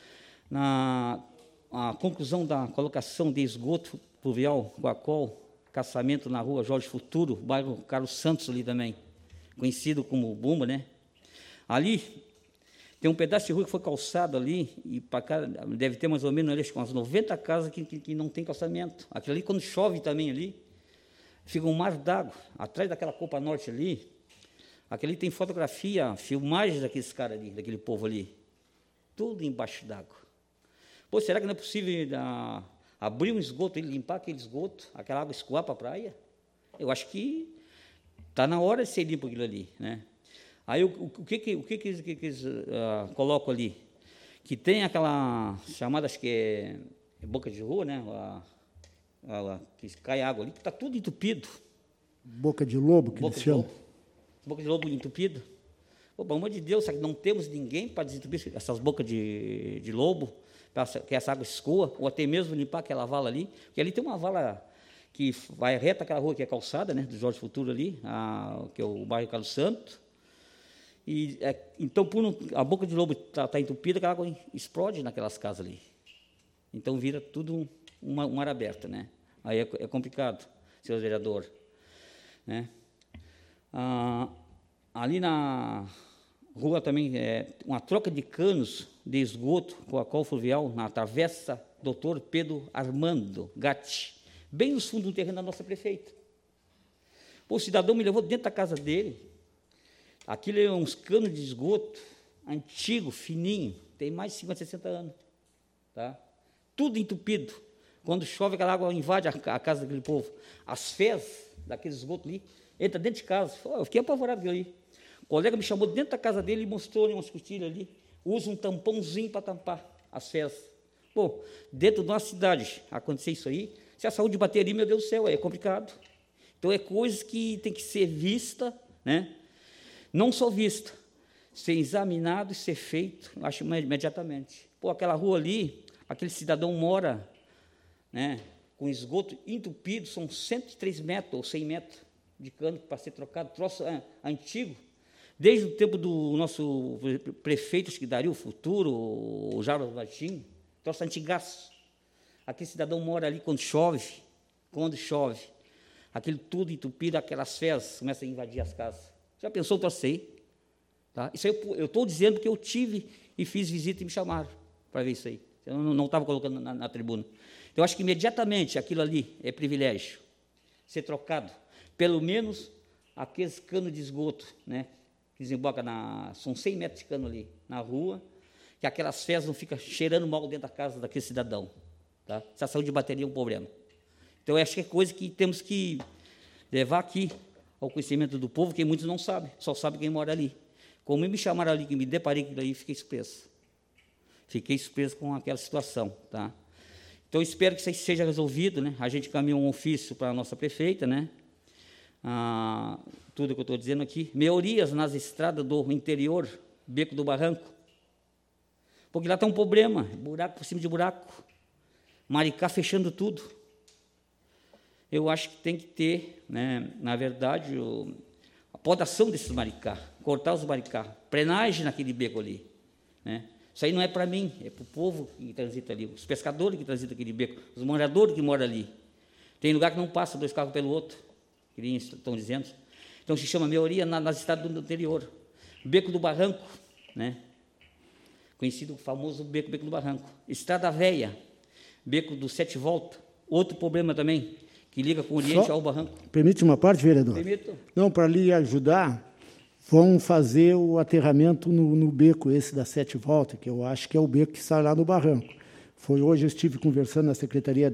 Speaker 3: A conclusão da colocação de esgoto pluvial, Guacol, caçamento na rua Jorge Futuro, bairro Carlos Santos ali também, conhecido como Bumba, né? Ali tem um pedaço de rua que foi calçado ali, e para cá deve ter mais ou menos ali, umas 90 casas que não tem calçamento. Aquilo ali, quando chove também ali, fica um mar d'água. Atrás daquela Copa Norte ali, aquele tem fotografia, filmagens daqueles caras ali, daquele povo ali. Tudo embaixo d'água. Pô, será que não é possível abrir um esgoto, limpar aquele esgoto, aquela água escoar para a praia? Eu acho que está na hora de ser limpo aquilo ali, né? Aí o que eles colocam ali? Que tem aquela chamada, acho que é boca de rua, né? Que cai água ali, que está tudo entupido.
Speaker 1: Boca de lobo, que eles chamam.
Speaker 3: Boca de lobo entupida. Pô, pelo amor de Deus, sabe, não temos ninguém para desentupir essas bocas de lobo, para que essa água escoa, ou até mesmo limpar aquela vala ali, porque ali tem uma vala que vai reta aquela rua que é calçada, né, do Jorge Futuro ali, que é o bairro Carlos Santos. E, então, a boca de lobo está entupida, aquela água explode naquelas casas ali. Então, vira tudo um mar aberto, né? Aí é complicado, senhor vereador, né? Ali na rua também, uma troca de canos de esgoto com a qual fluvial, na travessa Dr. Pedro Armando Gatti, bem no fundo do terreno da nossa prefeita. Pô, o cidadão me levou dentro da casa dele. Aquilo é uns canos de esgoto antigo, fininho, tem mais de 50, 60 anos, tá? Tudo entupido. Quando chove, aquela água invade a casa daquele povo. As fezes daquele esgoto ali entra dentro de casa. Eu fiquei apavorado com ali. O colega me chamou dentro da casa dele e mostrou umas costilhas ali. Usa um tampãozinho para tampar as fezes. Pô, dentro de uma cidade acontecer isso aí, se a saúde bater ali, meu Deus do céu, é complicado. Então, é coisas que tem que ser vista, né? Não só vista, ser examinado e ser feito, acho, imediatamente. Pô, aquela rua ali, aquele cidadão mora, né, com esgoto entupido, são 103 metros ou 100 metros de cano para ser trocado, troço antigo, desde o tempo do nosso prefeito, acho que Dario Futuro, o Jairo Martins, troço antigaço. Aquele cidadão mora ali quando chove, aquele tudo entupido, aquelas fezes começam a invadir as casas. Já pensou o troço aí? Tá? Isso aí eu estou dizendo que eu tive e fiz visita e me chamaram para ver isso aí. Eu não estava colocando na tribuna. Então, eu acho que imediatamente aquilo ali é privilégio, ser trocado. Pelo menos aqueles canos de esgoto, né, que desemboca são 100 metros de cano ali na rua, que aquelas fezes não ficam cheirando mal dentro da casa daquele cidadão. Tá? Se a saúde de bateria é um problema. Então, eu acho que é coisa que temos que levar aqui ao conhecimento do povo, que muitos não sabem, só sabe quem mora ali. Como me chamaram ali, que me deparei com aquilo aí, fiquei surpreso. Fiquei surpreso com aquela situação, tá? Então, espero que isso aí seja resolvido, né? A gente caminhou um ofício para a nossa prefeita, né? Tudo que eu estou dizendo aqui. Melhorias nas estradas do interior, Beco do Barranco. Porque lá está um problema, buraco por cima de buraco. Maricá fechando tudo. Eu acho que tem que ter, né, na verdade, a podação desses maricá, cortar os maricá, prenagem naquele beco ali, né? Isso aí não é para mim, é para o povo que transita ali, os pescadores que transitam aquele beco, os moradores que moram ali. Tem lugar que não passa 2 carros pelo outro, que nem estão dizendo. Então se chama maioria nas estradas do interior. Beco do Barranco, né? Conhecido, famoso beco do Barranco. Estrada Velha, beco do 7 Volta, outro problema também, que liga com o Oriente ao Barranco.
Speaker 1: Permite uma parte, vereador?
Speaker 3: Permito.
Speaker 1: Não, para lhe ajudar, vão fazer o aterramento no beco esse da 7 Volta, que eu acho que é o beco que está lá no Barranco. Hoje eu estive conversando na Secretaria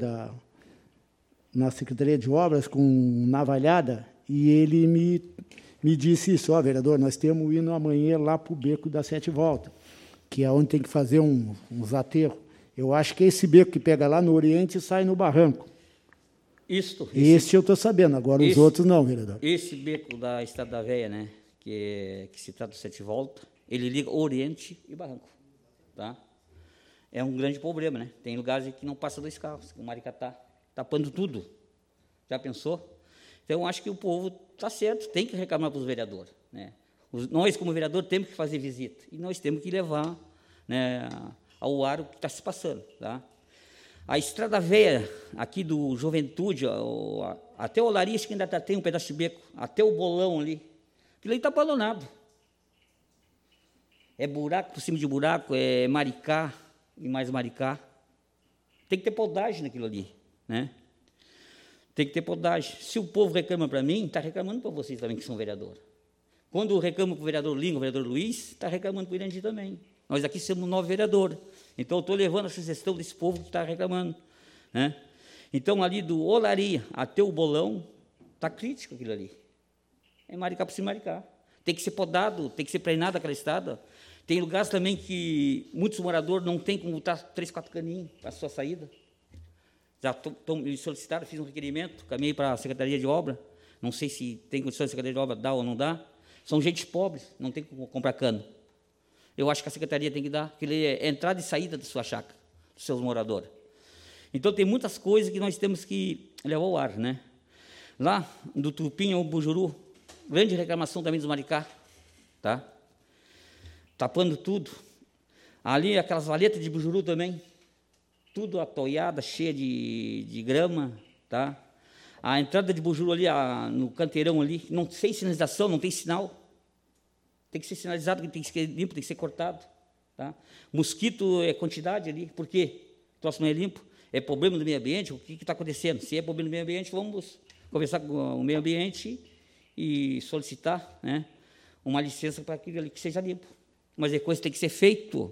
Speaker 1: de Obras com o Navalhada, e ele me disse isso: vereador, nós temos indo amanhã lá para o beco da 7 Volta, que é onde tem que fazer uns aterros. Eu acho que esse beco que pega lá no Oriente e sai no Barranco. Esse eu estou sabendo, agora os outros não, vereador.
Speaker 3: Esse beco da Estrada da Véia, né, que se trata do 7 Volta, ele liga Oriente e Barranco. Tá? É um grande problema, né? Tem lugares que não passa 2 carros, o Maricá está tapando tudo. Já pensou? Então, eu acho que o povo está certo, tem que reclamar para os vereadores, né? Nós, como vereador, temos que fazer visita, e nós temos que levar, né, ao ar o que está se passando. Tá? A Estrada Velha, aqui do Juventude, até o Olaria, acho que ainda tem um pedaço de beco, até o Bolão ali, aquilo aí está abandonado. É buraco por cima de buraco, é maricá e mais maricá. Tem que ter podagem naquilo ali, né? Tem que ter podagem. Se o povo reclama para mim, está reclamando para vocês também, que são vereadores. Quando reclama para o vereador Lingo, o vereador Luiz, está reclamando para o Irandir também. Nós aqui somos 9 vereadores. Então, eu estou levando a sugestão desse povo que está reclamando, né? Então, ali do Olaria até o Bolão, está crítico aquilo ali. É maricá por cima de maricá. Tem que ser podado, tem que ser preinado aquela estrada. Tem lugares também que muitos moradores não têm como botar 3, 4 caninhos para a sua saída. Já me solicitaram, fiz um requerimento, caminhei para a Secretaria de Obra, não sei se tem condições de Secretaria de Obra, dá ou não dá. São gente pobre, não tem como comprar cano. Eu acho que a Secretaria tem que dar, que ele é entrada e saída da sua chácara, dos seus moradores. Então, tem muitas coisas que nós temos que levar ao ar, né? Lá, do Tupim ao Bujuru, grande reclamação também dos maricá, tá? Tapando tudo. Ali, aquelas valetas de Bujuru também, tudo atoiada, cheia de grama, tá? A entrada de Bujuru ali, no canteirão ali, não tem sinalização, não tem sinal. Tem que ser sinalizado, tem que ser limpo, tem que ser cortado, tá? Mosquito é quantidade ali, por quê? O troço não é limpo, é problema do meio ambiente, o que está acontecendo? Se é problema do meio ambiente, vamos conversar com o meio ambiente e solicitar, né, uma licença para aquilo ali que seja limpo. Mas a coisa tem que ser feito,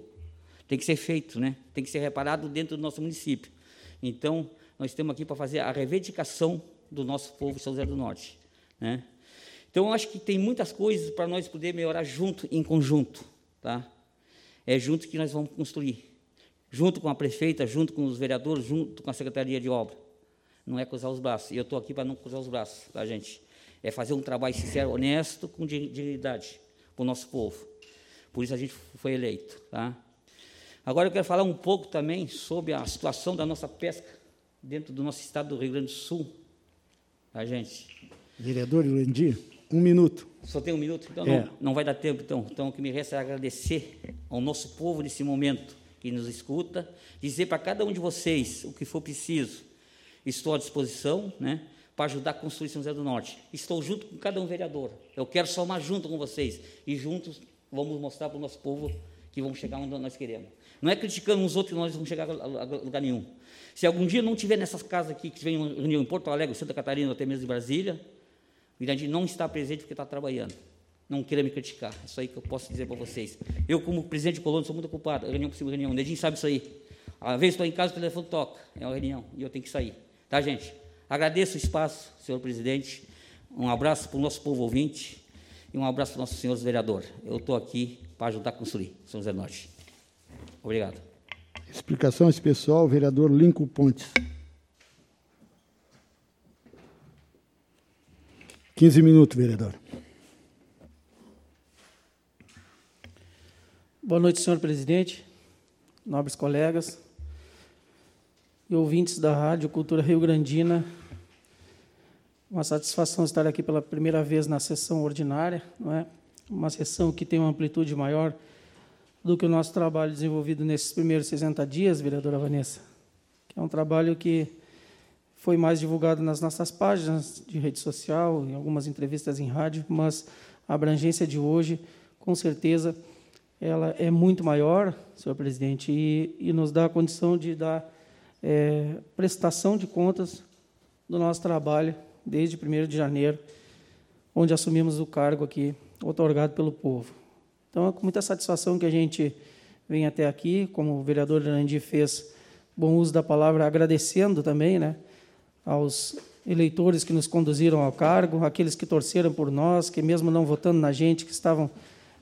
Speaker 3: né? Tem que ser reparado dentro do nosso município. Então, nós estamos aqui para fazer a reivindicação do nosso povo de São José do Norte, né? Então, eu acho que tem muitas coisas para nós poder melhorar junto, em conjunto, tá? É junto que nós vamos construir, junto com a prefeita, junto com os vereadores, junto com a Secretaria de Obra. Não é cruzar os braços, e eu estou aqui para não cruzar os braços, tá, gente? É fazer um trabalho sincero, honesto, com dignidade para o nosso povo. Por isso a gente foi eleito, tá? Agora eu quero falar um pouco também sobre a situação da nossa pesca dentro do nosso estado do Rio Grande do Sul, tá, gente?
Speaker 1: Vereador Irandir, 1 minuto.
Speaker 3: Só tem 1 minuto? Então, não vai dar tempo, então. Então, o que me resta é agradecer ao nosso povo nesse momento que nos escuta, dizer para cada um de vocês o que for preciso. Estou à disposição, né, para ajudar a construir São José do Norte. Estou junto com cada um vereador. Eu quero somar junto com vocês. E juntos vamos mostrar para o nosso povo que vamos chegar onde nós queremos. Não é criticando uns outros que nós vamos chegar a lugar nenhum. Se algum dia não tiver nessas casas aqui, que vem reunião em Porto Alegre, Santa Catarina, ou até mesmo em Brasília, o Irandir não está presente porque está trabalhando. Não queira me criticar. É isso aí que eu posso dizer para vocês. Eu, como presidente de colônia, sou muito ocupado. Reunião por cima de reunião. O Nedinho sabe isso aí. Às vezes estou em casa, o telefone toca. É uma reunião e eu tenho que sair. Tá, gente? Agradeço o espaço, senhor presidente. Um abraço para o nosso povo ouvinte e um abraço para os nossos senhores vereadores. Eu estou aqui para ajudar a construir São José do Norte. Obrigado.
Speaker 1: Explicação esse pessoal, vereador Lincoln Pontes. 15 minutos, vereador.
Speaker 2: Boa noite, senhor presidente. nobres colegas e ouvintes da Rádio Cultura Rio-Grandina. Uma satisfação estar aqui pela primeira vez na sessão ordinária, não é? Uma sessão que tem uma amplitude maior do que o nosso trabalho desenvolvido nesses primeiros 60 dias, vereadora Vanessa, que é um trabalho que foi mais divulgado nas nossas páginas de rede social, em algumas entrevistas em rádio, mas a abrangência de hoje, com certeza, ela é muito maior, senhor presidente, e nos dá a condição de dar prestação de contas do nosso trabalho desde 1º de janeiro, onde assumimos o cargo aqui, outorgado pelo povo. Então, é com muita satisfação que a gente vem até aqui, como o vereador Randy fez bom uso da palavra, agradecendo também, né, aos eleitores que nos conduziram ao cargo, aqueles que torceram por nós, que mesmo não votando na gente, que estavam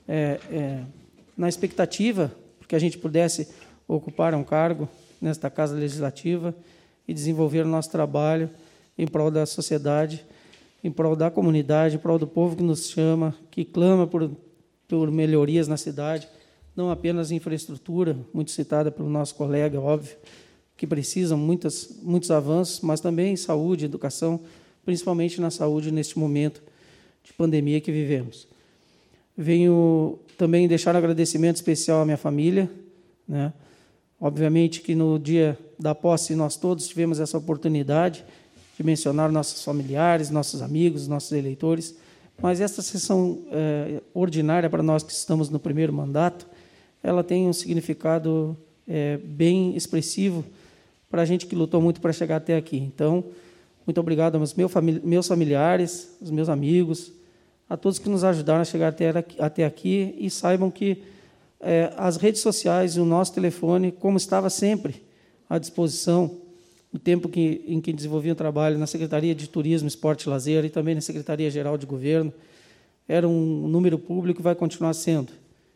Speaker 2: na expectativa porque a gente pudesse ocupar um cargo nesta Casa Legislativa e desenvolver o nosso trabalho em prol da sociedade, em prol da comunidade, em prol do povo que nos chama, que clama por melhorias na cidade, não apenas infraestrutura, muito citada pelo nosso colega, óbvio, que precisam muitos avanços, mas também saúde, educação, principalmente na saúde neste momento de pandemia que vivemos. Venho também deixar um agradecimento especial à minha família, né? Obviamente que no dia da posse nós todos tivemos essa oportunidade de mencionar nossos familiares, nossos amigos, nossos eleitores, mas esta sessão ordinária para nós que estamos no primeiro mandato, ela tem um significado bem expressivo para a gente que lutou muito para chegar até aqui. Então, muito obrigado aos meus familiares, aos meus amigos, a todos que nos ajudaram a chegar até aqui, e saibam que as redes sociais e o nosso telefone, como estava sempre à disposição, no tempo em que desenvolvia o trabalho na Secretaria de Turismo, Esporte e Lazer e também na Secretaria-Geral de Governo, era um número público e vai continuar sendo.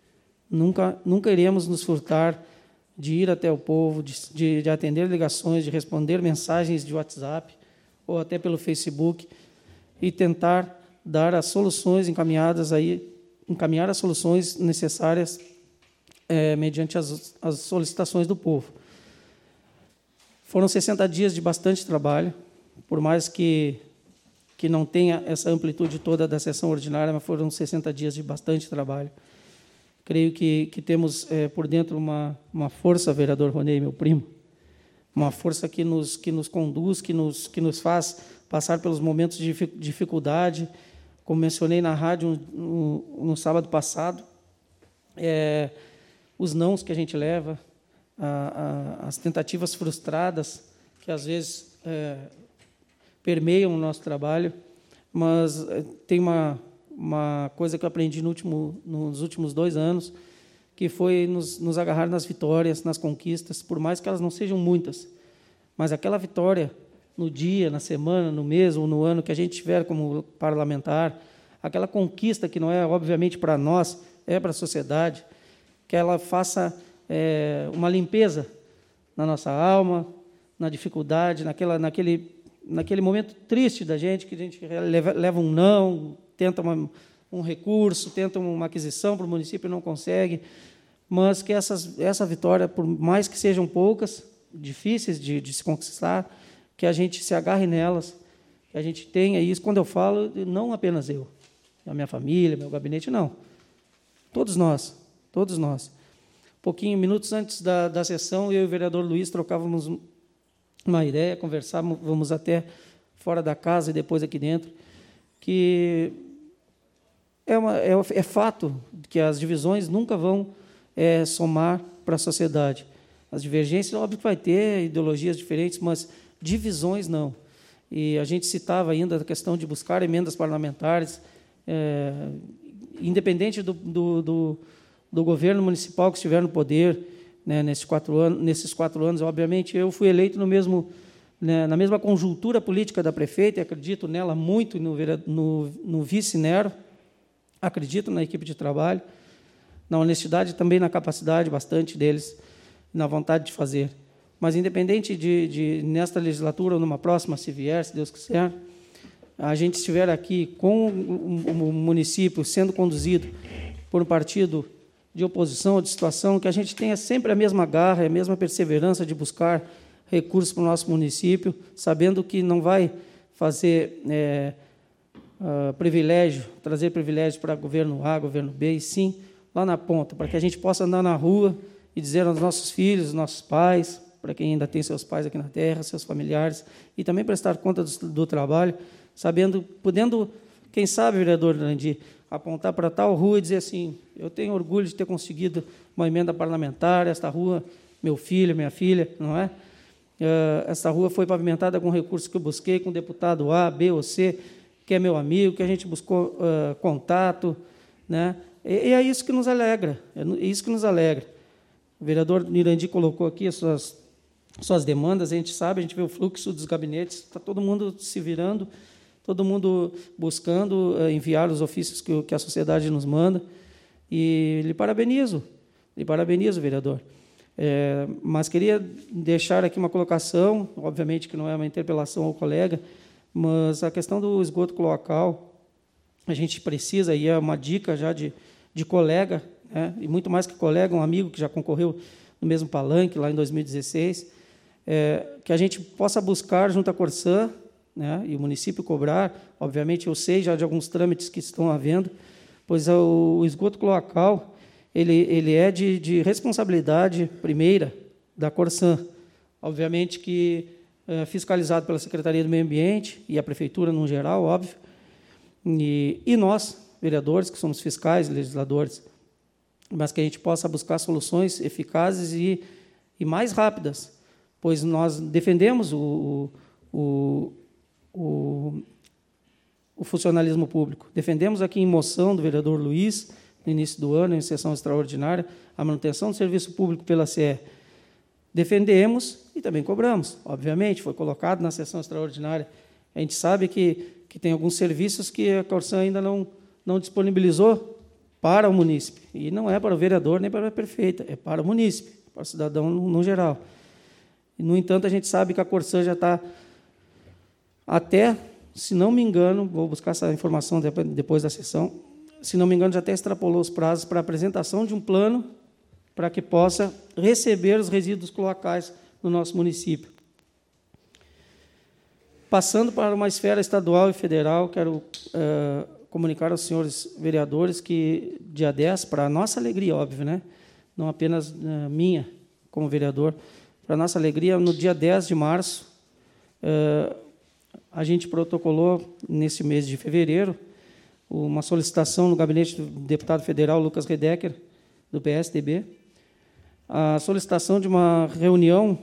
Speaker 2: Nunca iremos nos furtar de ir até o povo, de atender ligações, de responder mensagens de WhatsApp ou até pelo Facebook e tentar dar as soluções encaminhar as soluções necessárias mediante as solicitações do povo. Foram 60 dias de bastante trabalho, por mais que não tenha essa amplitude toda da sessão ordinária, mas foram 60 dias de bastante trabalho. Creio que temos por dentro uma força, vereador Ronei, meu primo, uma força que nos conduz, que nos faz passar pelos momentos de dificuldade. Como mencionei na rádio no sábado passado, os nãos que a gente leva, as tentativas frustradas que às vezes permeiam o nosso trabalho, mas tem uma coisa que eu aprendi nos últimos 2 anos, que foi nos agarrar nas vitórias, nas conquistas, por mais que elas não sejam muitas, mas aquela vitória no dia, na semana, no mês ou no ano que a gente tiver como parlamentar, aquela conquista que não é, obviamente, para nós, é para a sociedade, que ela faça uma limpeza na nossa alma, na dificuldade, naquele momento triste da gente, que a gente leva um não, tenta um recurso, tenta uma aquisição para o município e não consegue, mas que essa vitória, por mais que sejam poucas, difíceis de se conquistar, que a gente se agarre nelas, que a gente tenha isso. Quando eu falo, não apenas eu, a minha família, meu gabinete, não. Todos nós. Minutos antes da sessão, eu e o vereador Luiz trocávamos uma ideia, conversávamos até fora da casa e depois aqui dentro, que é fato que as divisões nunca vão somar para a sociedade. As divergências, óbvio que vai ter ideologias diferentes, mas divisões não. E a gente citava ainda a questão de buscar emendas parlamentares, independente do governo municipal que estiver no poder, né, nesses 4 anos, obviamente, eu fui eleito na mesma conjuntura política da prefeita, e acredito nela muito, no vice Nero, acredito na equipe de trabalho, na honestidade e também na capacidade bastante deles, na vontade de fazer. Mas, independente de nesta legislatura ou numa próxima, se vier, se Deus quiser, a gente estiver aqui com o município sendo conduzido por um partido de oposição ou de situação, que a gente tenha sempre a mesma garra, a mesma perseverança de buscar recursos para o nosso município, sabendo que não vai fazer privilégio, trazer privilégio para governo A, governo B, e sim lá na ponta, para que a gente possa andar na rua e dizer aos nossos filhos, aos nossos pais, para quem ainda tem seus pais aqui na terra, seus familiares, e também prestar conta do trabalho, sabendo, podendo, quem sabe, vereador Landim, apontar para tal rua e dizer assim, eu tenho orgulho de ter conseguido uma emenda parlamentar, esta rua, meu filho, minha filha, não é? Esta rua foi pavimentada com recursos que eu busquei, com o deputado A, B ou C, que é meu amigo, que a gente buscou contato, né? E é isso que nos alegra, é isso que nos alegra. O vereador Nirandi colocou aqui as suas demandas, a gente sabe, a gente vê o fluxo dos gabinetes, está todo mundo se virando, todo mundo buscando enviar os ofícios que a sociedade nos manda, e lhe parabenizo, vereador. Mas queria deixar aqui uma colocação, obviamente que não é uma interpelação ao colega, mas a questão do esgoto cloacal, a gente precisa, e é uma dica já de colega, né, e muito mais que colega, um amigo que já concorreu no mesmo palanque, lá em 2016, que a gente possa buscar, junto à Corsã, né, e o município cobrar, obviamente eu sei já de alguns trâmites que estão havendo, pois o esgoto cloacal, ele é de responsabilidade primeira da Corsã, obviamente que fiscalizado pela Secretaria do Meio Ambiente e a Prefeitura no geral, óbvio, e nós, vereadores, que somos fiscais, legisladores, mas que a gente possa buscar soluções eficazes e mais rápidas, pois nós defendemos o funcionalismo público. Defendemos aqui em moção do vereador Luiz, no início do ano, em sessão extraordinária, a manutenção do serviço público pela CE. Defendemos e também cobramos, obviamente, foi colocado na sessão extraordinária. A gente sabe que tem alguns serviços que a Corsã ainda não disponibilizou para o munícipe, e não é para o vereador nem para a prefeita, é para o munícipe, para o cidadão no geral. E, no entanto, a gente sabe que a Corsã já está até, se não me engano, vou buscar essa informação depois da sessão, se não me engano, já até extrapolou os prazos para a apresentação de um plano para que possa receber os resíduos cloacais no nosso município. Passando para uma esfera estadual e federal, quero comunicar aos senhores vereadores que, dia 10, para a nossa alegria, óbvio, né? Não apenas minha, como vereador, para a nossa alegria, no dia 10 de março, a gente protocolou, nesse mês de fevereiro, uma solicitação no gabinete do deputado federal Lucas Redecker, do PSDB, a solicitação de uma reunião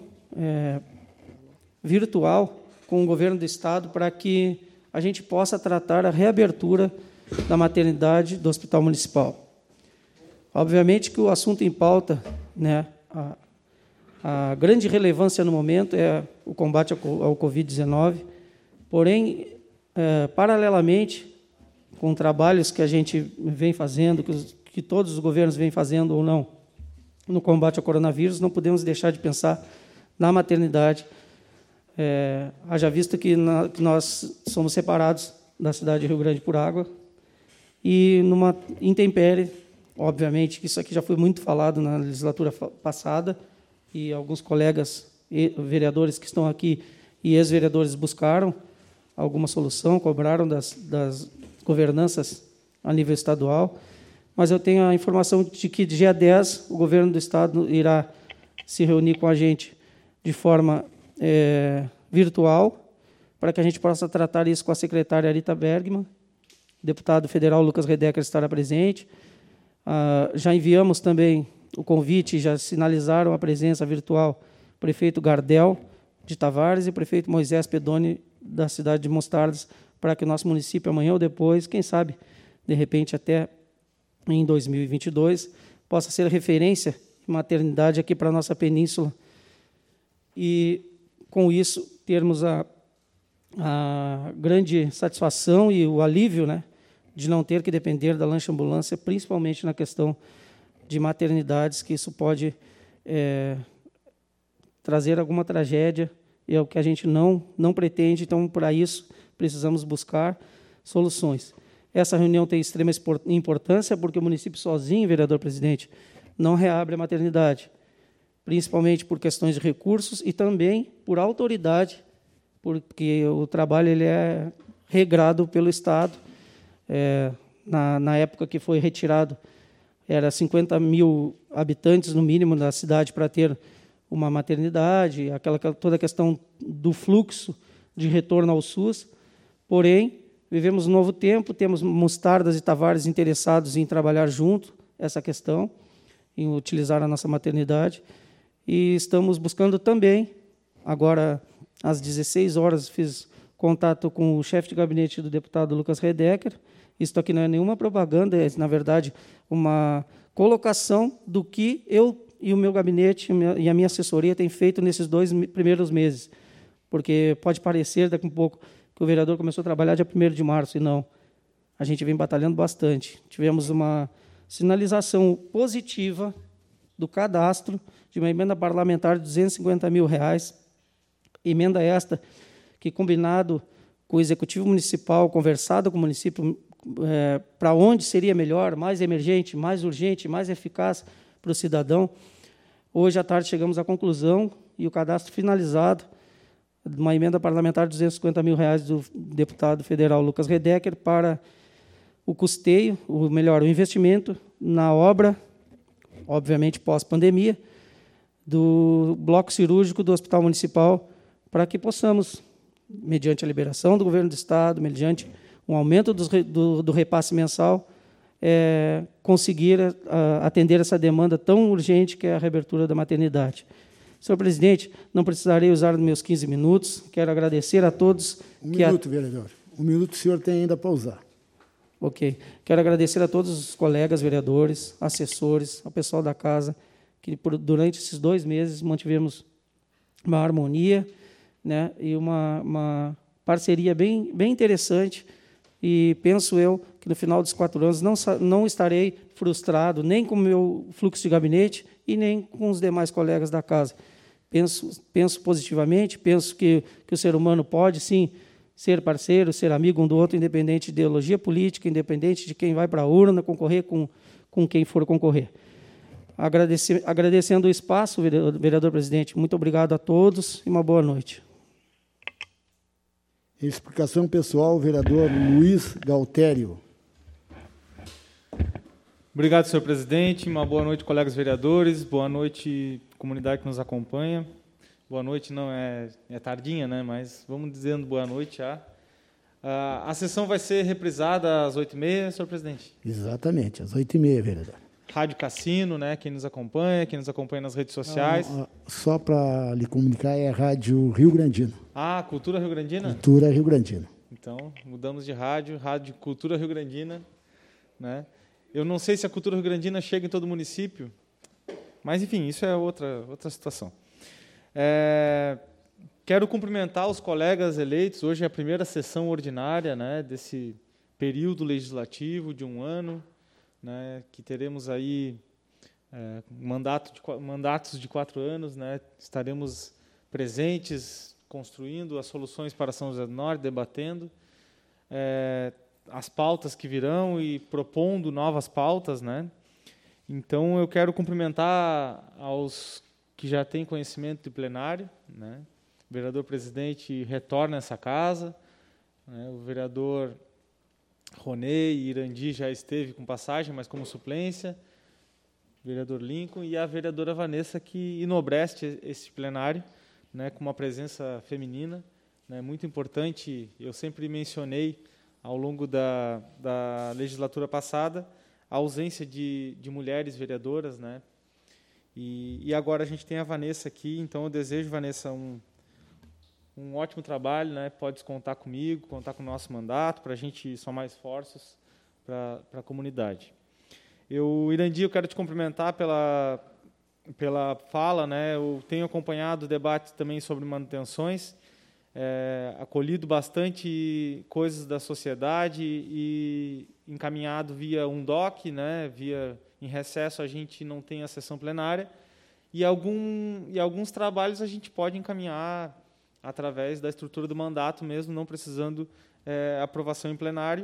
Speaker 2: virtual com o governo do Estado para que a gente possa tratar a reabertura da maternidade do Hospital Municipal. Obviamente que o assunto em pauta, né, a grande relevância no momento é o combate ao Covid-19, porém, paralelamente, com trabalhos que a gente vem fazendo, que todos os governos vêm fazendo ou não, no combate ao coronavírus, não podemos deixar de pensar na maternidade, haja visto que nós somos separados da cidade de Rio Grande por água, e numa intempérie, obviamente, que isso aqui já foi muito falado na legislatura passada, e alguns colegas vereadores que estão aqui e ex-vereadores buscaram alguma solução, cobraram das governanças a nível estadual, mas eu tenho a informação de que dia 10 o governo do Estado irá se reunir com a gente de forma virtual, para que a gente possa tratar isso com a secretária Arita Bergman, o deputado federal Lucas Redecker estará presente. Já enviamos também o convite, já sinalizaram a presença virtual o prefeito Gardel de Tavares e o prefeito Moisés Pedoni, da cidade de Mostardas, para que o nosso município, amanhã ou depois, quem sabe, de repente até em 2022, possa ser referência em maternidade aqui para a nossa península. E, com isso, termos a grande satisfação e o alívio, né, de não ter que depender da lancha-ambulância, principalmente na questão de maternidades, que isso pode trazer alguma tragédia, e é o que a gente não pretende. Então, para isso, precisamos buscar soluções. Essa reunião tem extrema importância porque o município sozinho, vereador presidente, não reabre a maternidade, principalmente por questões de recursos e também por autoridade, porque o trabalho ele é regrado pelo Estado. Na época que foi retirado, era 50 mil habitantes, no mínimo, da cidade para ter uma maternidade, toda a questão do fluxo de retorno ao SUS. Porém, vivemos um novo tempo, temos Mostardas e Tavares interessados em trabalhar junto essa questão, em utilizar a nossa maternidade, e estamos buscando também, agora, às 16 horas, fiz contato com o chefe de gabinete do deputado Lucas Redecker. Isso aqui não é nenhuma propaganda, é, na verdade, uma colocação do que eu e o meu gabinete e a minha assessoria têm feito nesses 2 primeiros meses. Porque pode parecer, daqui a um pouco, que o vereador começou a trabalhar dia 1º de março, e não. A gente vem batalhando bastante. Tivemos uma sinalização positiva do cadastro de uma emenda parlamentar de R$250 mil, emenda esta que, combinado com o Executivo Municipal, conversado com o município, para onde seria melhor, mais emergente, mais urgente, mais eficaz para o cidadão. Hoje à tarde chegamos à conclusão e o cadastro finalizado de uma emenda parlamentar de R$250 mil do deputado federal Lucas Redecker para o custeio, o investimento na obra, obviamente pós-pandemia, do bloco cirúrgico do Hospital Municipal, para que possamos, mediante a liberação do governo do Estado, mediante um aumento do repasse mensal, conseguir atender essa demanda tão urgente que é a reabertura da maternidade. Senhor presidente, não precisarei usar os meus 15 minutos. Quero agradecer a todos.
Speaker 1: Minuto, vereador. 1 minuto o senhor tem ainda para usar.
Speaker 2: Ok. Quero agradecer a todos os colegas vereadores, assessores, ao pessoal da casa, que durante esses 2 meses mantivemos uma harmonia, né, e uma parceria bem interessante. E penso eu que, no final dos 4 anos, não estarei frustrado nem com o meu fluxo de gabinete e nem com os demais colegas da casa. Penso positivamente, penso que o ser humano pode, sim, ser parceiro, ser amigo um do outro, independente de ideologia política, independente de quem vai para a urna, concorrer com quem for concorrer. Agradecendo o espaço, vereador presidente, muito obrigado a todos e uma boa noite.
Speaker 1: Explicação pessoal, vereador Luiz Galtério.
Speaker 4: Obrigado, senhor presidente. Uma boa noite, colegas vereadores. Boa noite, comunidade que nos acompanha. Boa noite, não é tardinha, né? Mas vamos dizendo boa noite já. A sessão vai ser reprisada às 8h30, senhor presidente?
Speaker 1: Exatamente, às 8h30, vereador.
Speaker 4: Rádio Cassino, né? Quem nos acompanha nas redes sociais.
Speaker 1: Só para lhe comunicar, é a Rádio Rio Grandino.
Speaker 4: Ah, Cultura Rio Grandina?
Speaker 1: Cultura Rio Grandina. Então,
Speaker 4: mudamos de rádio Cultura Rio Grandina, né? Eu não sei se a Cultura Rio Grandina chega em todo o município, mas, enfim, isso é outra situação. Quero cumprimentar os colegas eleitos. Hoje é a primeira sessão ordinária, né, desse período legislativo de 1 ano, né, que teremos aí mandatos de 4 anos, né, estaremos presentes, construindo as soluções para São José do Norte, debatendo as pautas que virão e propondo novas pautas, né. Então, eu quero cumprimentar aos que já têm conhecimento de plenário, né. O vereador presidente retorna a essa casa, né, o vereador Ronei e Irandi já esteve com passagem, mas como suplência, o vereador Lincoln e a vereadora Vanessa, que enobrece esse plenário, né, com uma presença feminina, né, muito importante. Eu sempre mencionei, ao longo da legislatura passada, a ausência de mulheres vereadoras, né, e agora a gente tem a Vanessa aqui, então eu desejo, Vanessa, um ótimo trabalho, né? Pode contar comigo, contar com o nosso mandato, para a gente somar esforços para a comunidade. Irandi, eu quero te cumprimentar pela fala, né? Eu tenho acompanhado o debate também sobre manutenções, acolhido bastante coisas da sociedade e encaminhado via um DOC, né? Em recesso a gente não tem a sessão plenária, e alguns trabalhos a gente pode encaminhar através da estrutura do mandato mesmo, não precisando aprovação em plenário,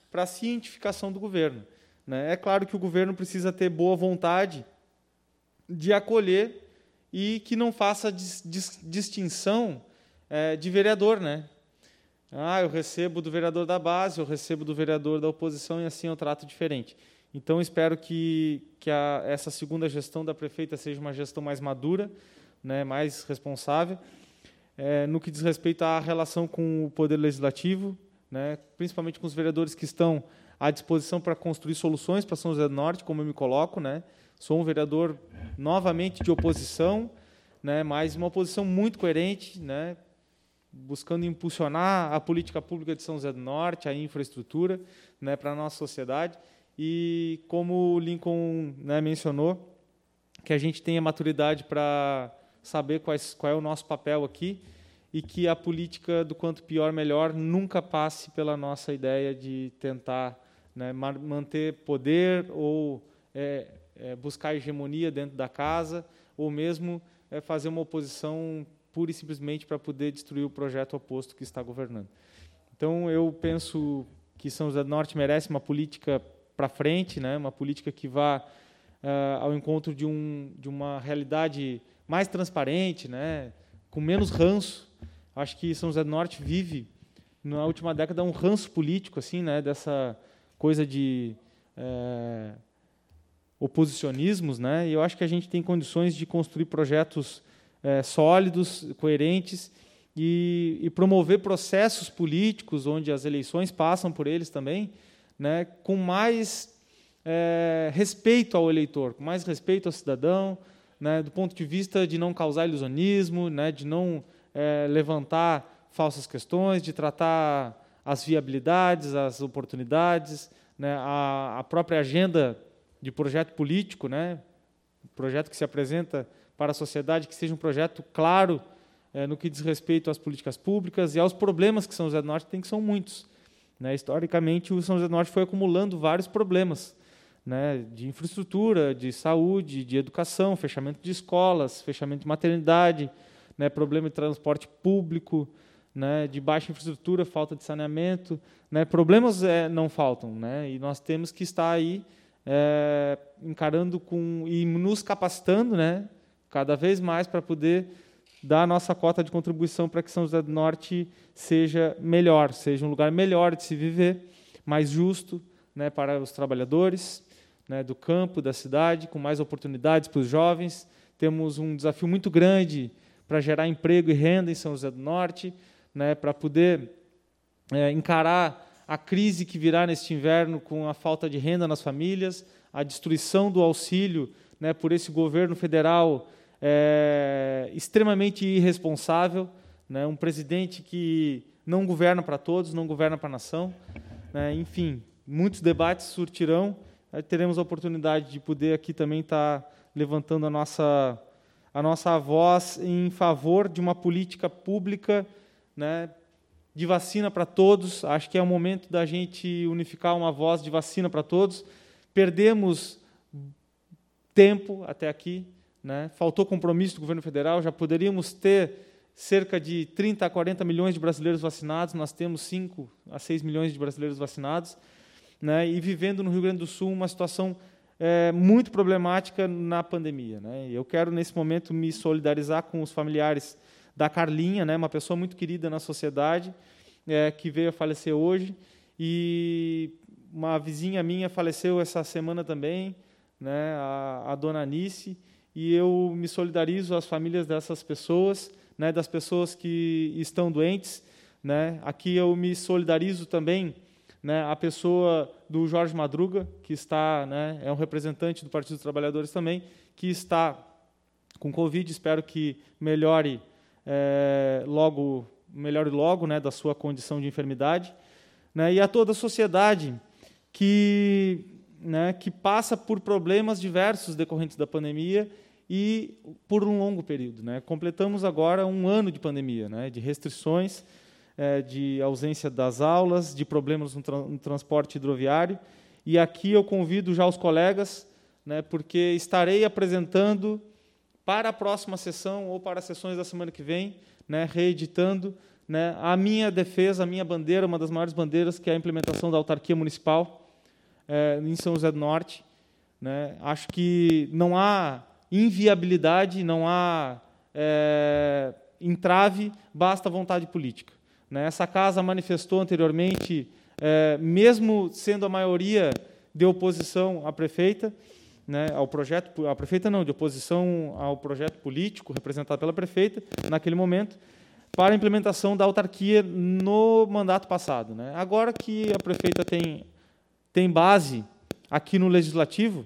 Speaker 4: para a cientificação do governo, né? É claro que o governo precisa ter boa vontade de acolher e que não faça distinção de vereador, né? Eu recebo do vereador da base, eu recebo do vereador da oposição e assim eu trato diferente. Então, espero que essa segunda gestão da prefeita seja uma gestão mais madura, né, mais responsável, no que diz respeito à relação com o Poder Legislativo, né, principalmente com os vereadores que estão à disposição para construir soluções para São José do Norte, como eu me coloco, né? Sou um vereador, novamente, de oposição, né, mas uma oposição muito coerente, né, buscando impulsionar a política pública de São José do Norte, a infraestrutura, né, para a nossa sociedade. E, como o Lincoln, né, mencionou, que a gente tenha maturidade para saber qual é o nosso papel aqui e que a política do quanto pior, melhor nunca passe pela nossa ideia de tentar, né, manter poder ou buscar hegemonia dentro da casa ou mesmo fazer uma oposição pura e simplesmente para poder destruir o projeto oposto que está governando. Então, eu penso que São José do Norte merece uma política para frente, né, uma política que vá ao encontro de uma realidade mais transparente, né, com menos ranço. Acho que São José do Norte vive, na última década, um ranço político, assim, né, dessa coisa de oposicionismos, né, e eu acho que a gente tem condições de construir projetos sólidos, coerentes, e promover processos políticos, onde as eleições passam por eles também, né, com mais respeito ao eleitor, com mais respeito ao cidadão, né, do ponto de vista de não causar ilusionismo, né, de não levantar falsas questões, de tratar as viabilidades, as oportunidades, né, a própria agenda de projeto político, né, projeto que se apresenta para a sociedade, que seja um projeto claro no que diz respeito às políticas públicas e aos problemas que São José do Norte tem, que são muitos. Né, historicamente, o São José do Norte foi acumulando vários problemas, né, de infraestrutura, de saúde, de educação, fechamento de escolas, fechamento de maternidade, né, problema de transporte público, né, de baixa infraestrutura, falta de saneamento, né, problemas não faltam, né, e nós temos que estar aí encarando e nos capacitando, né, cada vez mais para poder dar a nossa cota de contribuição para que São José do Norte seja melhor, seja um lugar melhor de se viver, mais justo, né, para os trabalhadores, né, do campo, da cidade, com mais oportunidades para os jovens. Temos um desafio muito grande para gerar emprego e renda em São José do Norte, né, para poder encarar a crise que virá neste inverno com a falta de renda nas famílias, a destruição do auxílio, né, por esse governo federal extremamente irresponsável, né, um presidente que não governa para todos, não governa para a nação, né, enfim, muitos debates surtirão. Teremos a oportunidade de poder aqui também estar levantando a nossa voz em favor de uma política pública, né, de vacina para todos. Acho que é o momento da gente unificar uma voz de vacina para todos. Perdemos tempo até aqui, né, faltou compromisso do governo federal, já poderíamos ter cerca de 30 a 40 milhões de brasileiros vacinados, nós temos 5 a 6 milhões de brasileiros vacinados, né, e vivendo no Rio Grande do Sul uma situação muito problemática na pandemia, né. Eu quero, nesse momento, me solidarizar com os familiares da Carlinha, né, uma pessoa muito querida na sociedade, que veio a falecer hoje, e uma vizinha minha faleceu essa semana também, né, a dona Anice, e eu me solidarizo às famílias dessas pessoas, né, das pessoas que estão doentes, né. Aqui eu me solidarizo também, né, a pessoa do Jorge Madruga, que está, né, é um representante do Partido dos Trabalhadores também, que está com Covid, espero que melhore logo, né, da sua condição de enfermidade, né, e a toda a sociedade que passa por problemas diversos decorrentes da pandemia e por um longo período, né. Completamos agora um ano de pandemia, né, de restrições, de ausência das aulas, de problemas no transporte hidroviário. E aqui eu convido já os colegas, né, porque estarei apresentando para a próxima sessão ou para as sessões da semana que vem, né, reeditando, né, a minha defesa, a minha bandeira, uma das maiores bandeiras, que é a implementação da autarquia municipal em São José do Norte. Né? Acho que não há inviabilidade, não há entrave, basta vontade política. Né? Essa casa manifestou anteriormente, mesmo sendo a maioria de oposição à prefeita, né, ao projeto, a prefeita não, de oposição ao projeto político representado pela prefeita, naquele momento, para a implementação da autarquia no mandato passado. Né? Agora que a prefeita tem base aqui no Legislativo,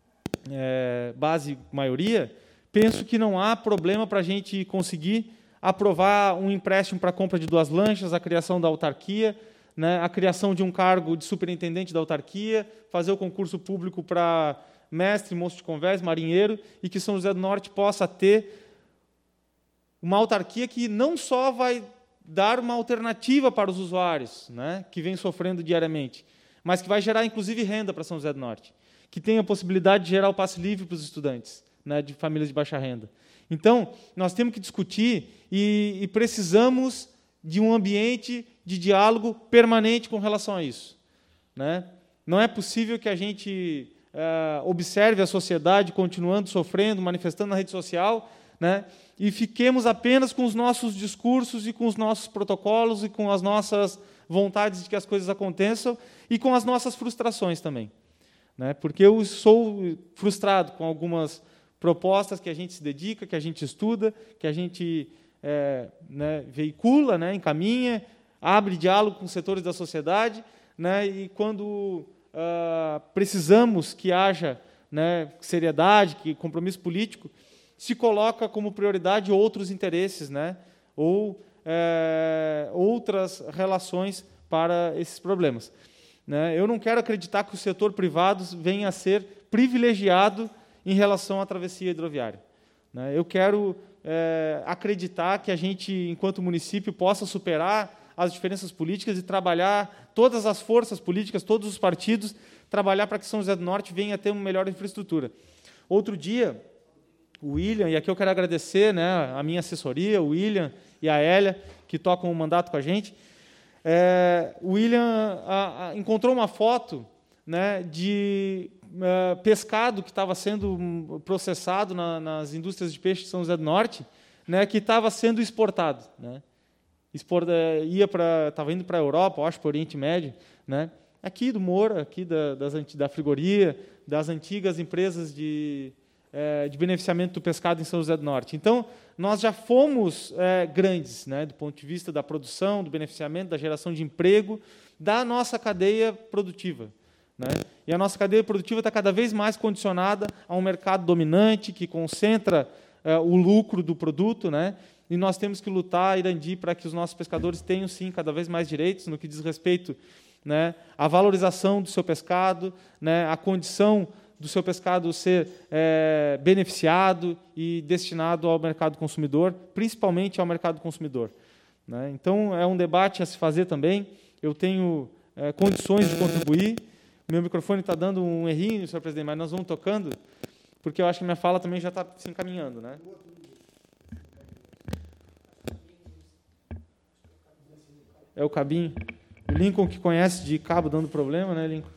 Speaker 4: base maioria, penso que não há problema para a gente conseguir aprovar um empréstimo para a compra de 2 lanchas, a criação da autarquia, né, a criação de um cargo de superintendente da autarquia, fazer o concurso público para mestre, moço de convés, marinheiro, e que São José do Norte possa ter uma autarquia que não só vai dar uma alternativa para os usuários, né, que vêm sofrendo diariamente, mas que vai gerar, inclusive, renda para São José do Norte, que tem a possibilidade de gerar o passe livre para os estudantes, né, de famílias de baixa renda. Então, nós temos que discutir e precisamos de um ambiente de diálogo permanente com relação a isso. Né? Não é possível que a gente observe a sociedade continuando sofrendo, manifestando na rede social, né, e fiquemos apenas com os nossos discursos e com os nossos protocolos e com as nossas vontades de que as coisas aconteçam e com as nossas frustrações também. Né? Porque eu sou frustrado com algumas propostas que a gente se dedica, que a gente estuda, que a gente né, veicula, né, encaminha, abre diálogo com setores da sociedade, né, e quando precisamos que haja, né, seriedade, que compromisso político, se coloca como prioridade outros interesses, né, ou outras relações para esses problemas. Né? Eu não quero acreditar que o setor privado venha a ser privilegiado em relação à travessia hidroviária. Né? Eu quero acreditar que a gente, enquanto município, possa superar as diferenças políticas e trabalhar, todas as forças políticas, todos os partidos, trabalhar para que São José do Norte venha a ter uma melhor infraestrutura. Outro dia, o William, e aqui eu quero agradecer, né, a minha assessoria, o William e a Hélia, que tocam o mandato com a gente, o William encontrou uma foto, né, de pescado que estava sendo processado nas indústrias de peixe de São José do Norte, né, que estava sendo exportado. Né? Estava indo para a Europa, acho, para o Oriente Médio, né? Aqui do Moura, aqui da frigoria, das antigas empresas de beneficiamento do pescado em São José do Norte. Então, nós já fomos grandes, né, do ponto de vista da produção, do beneficiamento, da geração de emprego, da nossa cadeia produtiva. Né? E a nossa cadeia produtiva está cada vez mais condicionada a um mercado dominante que concentra o lucro do produto, né? E nós temos que lutar, Irandi, para que os nossos pescadores tenham, sim, cada vez mais direitos no que diz respeito, né, à valorização do seu pescado, né, à condição do seu pescado ser beneficiado e destinado ao mercado consumidor, principalmente ao mercado consumidor. Né? Então, é um debate a se fazer também. Eu tenho condições de contribuir. Meu microfone está dando um errinho, senhor presidente, mas nós vamos tocando, porque eu acho que minha fala também já está se encaminhando. Né? É o cabinho. O Lincoln, que conhece de cabo dando problema, né, Lincoln?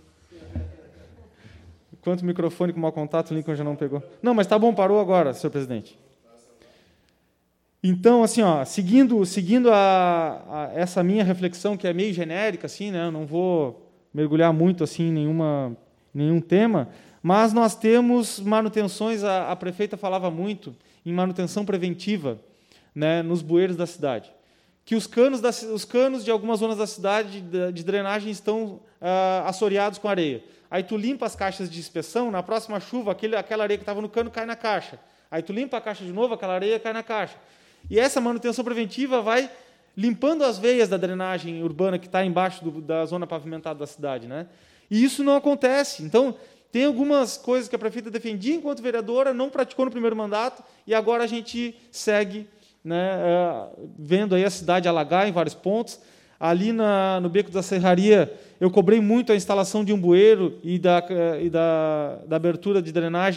Speaker 4: Quanto microfone com mau contato, o Lincoln já não pegou. Não, mas está bom, parou agora, senhor presidente. Então, assim, ó, seguindo essa minha reflexão, que é meio genérica, assim, né, eu não vou mergulhar muito assim, em nenhum tema, mas nós temos manutenções, a prefeita falava muito em manutenção preventiva, né, nos bueiros da cidade. Que os canos de algumas zonas da cidade de drenagem estão assoreados com areia. Aí tu limpa as caixas de inspeção, na próxima chuva, aquela areia que estava no cano cai na caixa. Aí tu limpa a caixa de novo, aquela areia cai na caixa. E essa manutenção preventiva vai limpando as veias da drenagem urbana que está embaixo da zona pavimentada da cidade. Né? E isso não acontece. Então, tem algumas coisas que a prefeita defendia enquanto vereadora, não praticou no primeiro mandato, e agora a gente segue, né, vendo aí a cidade alagar em vários pontos. Ali no Beco da Serraria, eu cobrei muito a instalação de um bueiro e da abertura de drenagem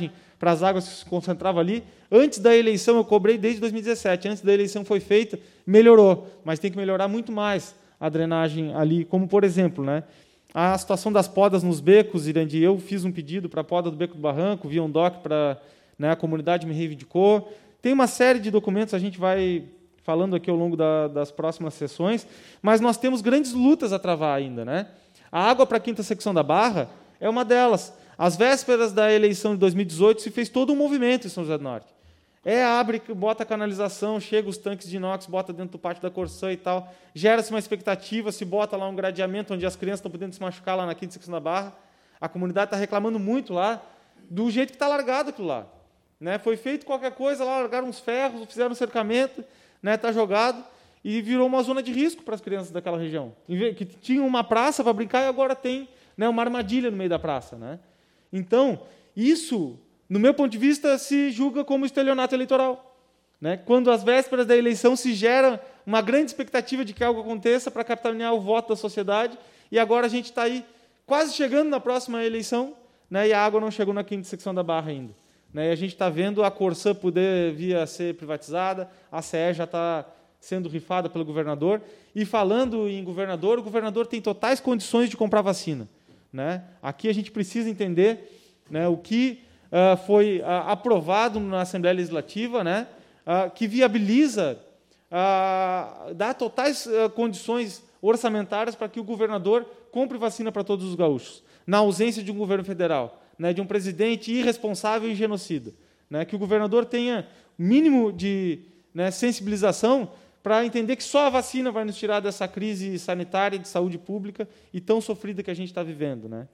Speaker 4: para as águas que se concentravam ali. Antes da eleição, eu cobrei desde 2017. Antes da eleição foi feita, melhorou. Mas tem que melhorar muito mais a drenagem ali. Como, por exemplo, né, a situação das podas nos becos, Irandi. Eu fiz um pedido para a poda do Beco do Barranco, via um DOC para, né, a comunidade me reivindicou. Tem uma série de documentos, a gente vai falando aqui ao longo das próximas sessões, mas nós temos grandes lutas a travar ainda, né? A água para a quinta secção da Barra é uma delas. Às vésperas da eleição de 2018, se fez todo um movimento em São José do Norte. Abre, bota a canalização, chega os tanques de inox, bota dentro do pátio da Corsã e tal. Gera-se uma expectativa, se bota lá um gradeamento onde as crianças estão podendo se machucar lá na quinta secção da Barra. A comunidade está reclamando muito lá do jeito que está largado aquilo lá. Né? Foi feito qualquer coisa lá, largaram uns ferros, fizeram um cercamento, né, está jogado, e virou uma zona de risco para as crianças daquela região. Que tinham uma praça para brincar e agora tem, né, uma armadilha no meio da praça. Né? Então, isso, no meu ponto de vista, se julga como estelionato eleitoral. Né? Quando, às vésperas da eleição, se gera uma grande expectativa de que algo aconteça para capitanear o voto da sociedade, e agora a gente está aí quase chegando na próxima eleição, né, e a água não chegou na quinta secção da Barra ainda. Né, e a gente está vendo a Corsã poder vir a ser privatizada, a CE já está sendo rifada pelo governador. E falando em governador, o governador tem totais condições de comprar vacina. Né? Aqui a gente precisa entender, né, o que foi aprovado na Assembleia Legislativa, né, que viabiliza, dá totais condições orçamentárias para que o governador compre vacina para todos os gaúchos, na ausência de um governo federal. Né, de um presidente irresponsável e genocida. Né, que o governador tenha mínimo de, né, sensibilização para entender que só a vacina vai nos tirar dessa crise sanitária de saúde pública e tão sofrida que a gente está vivendo. Né.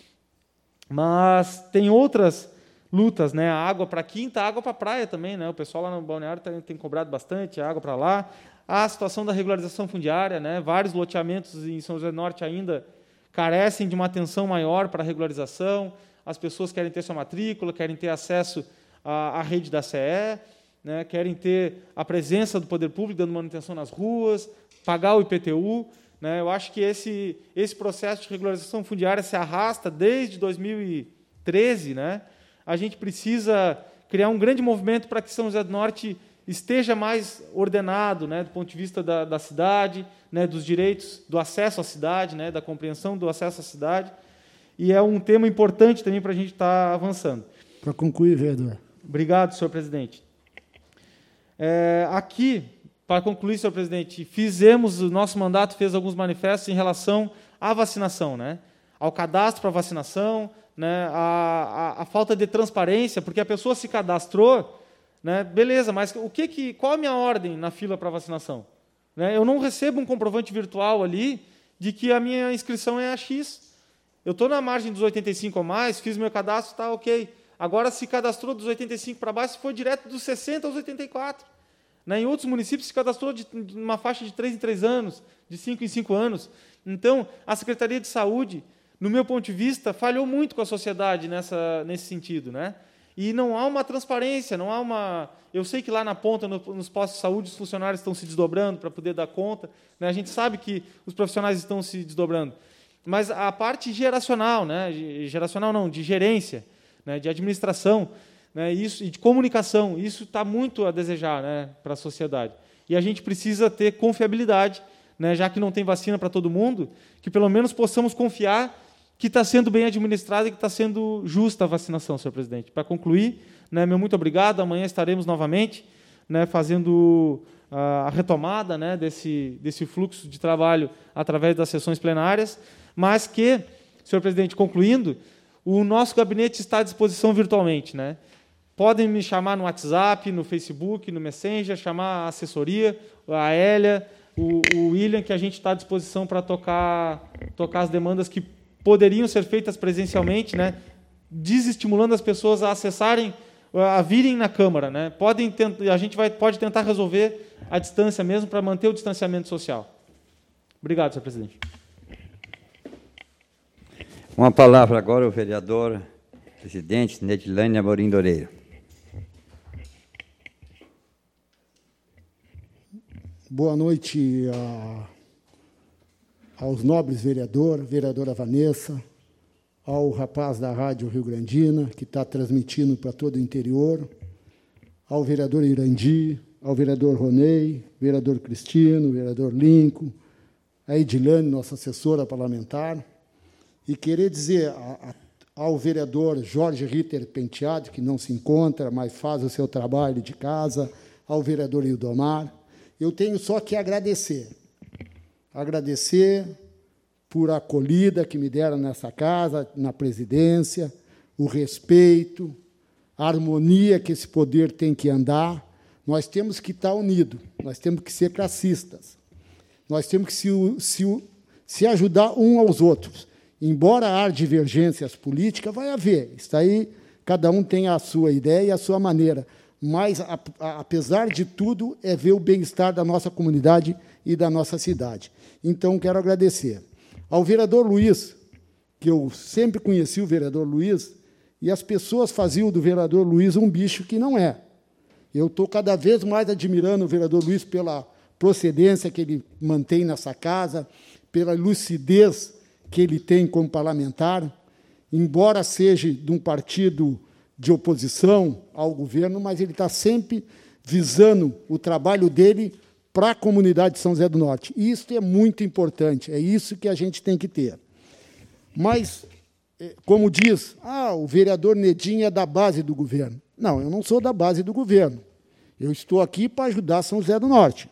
Speaker 4: Mas tem outras lutas, né, a água para a quinta, a água para a praia também. Né, o pessoal lá no balneário tem cobrado bastante a água para lá. A situação da regularização fundiária, né, vários loteamentos em São José do Norte ainda carecem de uma atenção maior para a regularização. As pessoas querem ter sua matrícula, querem ter acesso à rede da CE, né, querem ter a presença do poder público dando manutenção nas ruas, pagar o IPTU. Né. Eu acho que esse processo de regularização fundiária se arrasta desde 2013. Né. A gente precisa criar um grande movimento para que São José do Norte esteja mais ordenado, né, do ponto de vista da cidade, né, dos direitos do acesso à cidade, né, da compreensão do acesso à cidade. E é um tema importante também para a gente estar avançando.
Speaker 1: Para concluir, vereador.
Speaker 4: Obrigado, senhor presidente. Aqui, para concluir, senhor presidente, o nosso mandato fez alguns manifestos em relação à vacinação, né? Ao cadastro para vacinação, né? A falta de transparência, porque a pessoa se cadastrou, né? Beleza, mas qual a minha ordem na fila para vacinação? Né? Eu não recebo um comprovante virtual ali de que a minha inscrição é a X. Eu estou na margem dos 85 ou mais, fiz meu cadastro, está ok. Agora, se cadastrou dos 85 para baixo, foi direto dos 60 aos 84. Né? Em outros municípios, se cadastrou de uma faixa de 3 em 3 anos, de 5 em 5 anos. Então, a Secretaria de Saúde, no meu ponto de vista, falhou muito com a sociedade nesse sentido. Né? E não há uma transparência, não há uma... Eu sei que lá na ponta, nos postos de saúde, os funcionários estão se desdobrando para poder dar conta. Né? A gente sabe que os profissionais estão se desdobrando. Mas a parte geracional, né, de gerência, né, de administração, né, isso, e de comunicação, isso está muito a desejar, né, para a sociedade. E a gente precisa ter confiabilidade, né, já que não tem vacina para todo mundo, que pelo menos possamos confiar que está sendo bem administrada e que está sendo justa a vacinação, senhor presidente. Para concluir, né, meu muito obrigado. Amanhã estaremos novamente, né, fazendo a retomada, né, desse fluxo de trabalho através das sessões plenárias. Mas que, senhor presidente, concluindo, o nosso gabinete está à disposição virtualmente. Né? Podem me chamar no WhatsApp, no Facebook, no Messenger, chamar a assessoria, a Hélia, o William, que a gente está à disposição para tocar as demandas que poderiam ser feitas presencialmente, né? Desestimulando as pessoas a acessarem, a virem na Câmara. Né? A gente pode tentar resolver à distância mesmo para manter o distanciamento social. Obrigado, senhor presidente.
Speaker 6: Uma palavra agora o vereador presidente Nedilane Amorim Doreiro.
Speaker 1: Boa noite aos nobres vereadora Vanessa, ao rapaz da Rádio Rio Grandina, que está transmitindo para todo o interior, ao vereador Irandi, ao vereador Ronei, vereador Cristino, vereador Lincoln, a Edilane, nossa assessora parlamentar, e querer dizer ao vereador Jorge Ritter Penteado, que não se encontra, mas faz o seu trabalho de casa, ao vereador Ildomar, eu tenho só que agradecer. Agradecer por a acolhida que me deram nessa casa, na presidência, o respeito, a harmonia que esse poder tem que andar. Nós temos que estar unidos, nós temos que ser classistas, nós temos que se ajudar uns aos outros. Embora haja divergências políticas, vai haver. Isso aí, cada um tem a sua ideia e a sua maneira. Mas, apesar de tudo, é ver o bem-estar da nossa comunidade e da nossa cidade. Então, quero agradecer ao vereador Luiz, que eu sempre conheci o vereador Luiz, e as pessoas faziam do vereador Luiz um bicho que não é. Eu estou cada vez mais admirando o vereador Luiz pela procedência que ele mantém nessa casa, pela lucidez que ele tem como parlamentar, embora seja de um partido de oposição ao governo, mas ele está sempre visando o trabalho dele para a comunidade de São José do Norte. E isso é muito importante, é isso que a gente tem que ter. Mas, como diz, o vereador Nedinho é da base do governo. Não, eu não sou da base do governo. Eu estou aqui para ajudar São José do Norte.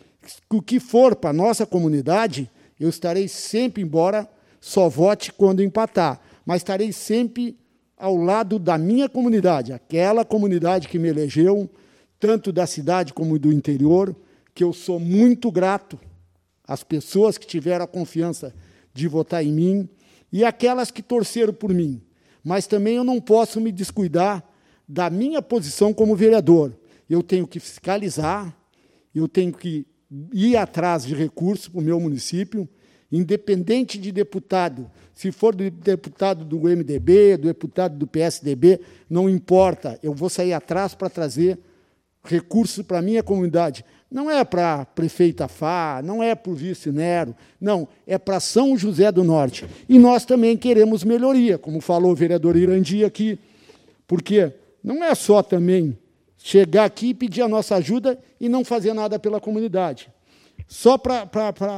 Speaker 1: O que for para a nossa comunidade, eu estarei sempre, embora só vote quando empatar, mas estarei sempre ao lado da minha comunidade, aquela comunidade que me elegeu, tanto da cidade como do interior, que eu sou muito grato às pessoas que tiveram a confiança de votar em mim e aquelas que torceram por mim. Mas também eu não posso me descuidar da minha posição como vereador. Eu tenho que fiscalizar, eu tenho que ir atrás de recursos para o meu município, independente de deputado, se for do deputado do MDB, do deputado do PSDB, não importa, eu vou sair atrás para trazer recursos para a minha comunidade. Não é para prefeito Afá, não é para o vice Nero, não, é para São José do Norte. E nós também queremos melhoria, como falou o vereador Irandi aqui, porque não é só também chegar aqui e pedir a nossa ajuda e não fazer nada pela comunidade. Só para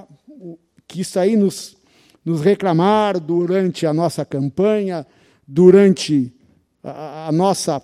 Speaker 1: que isso aí nos reclamaram durante a nossa campanha, durante a nossa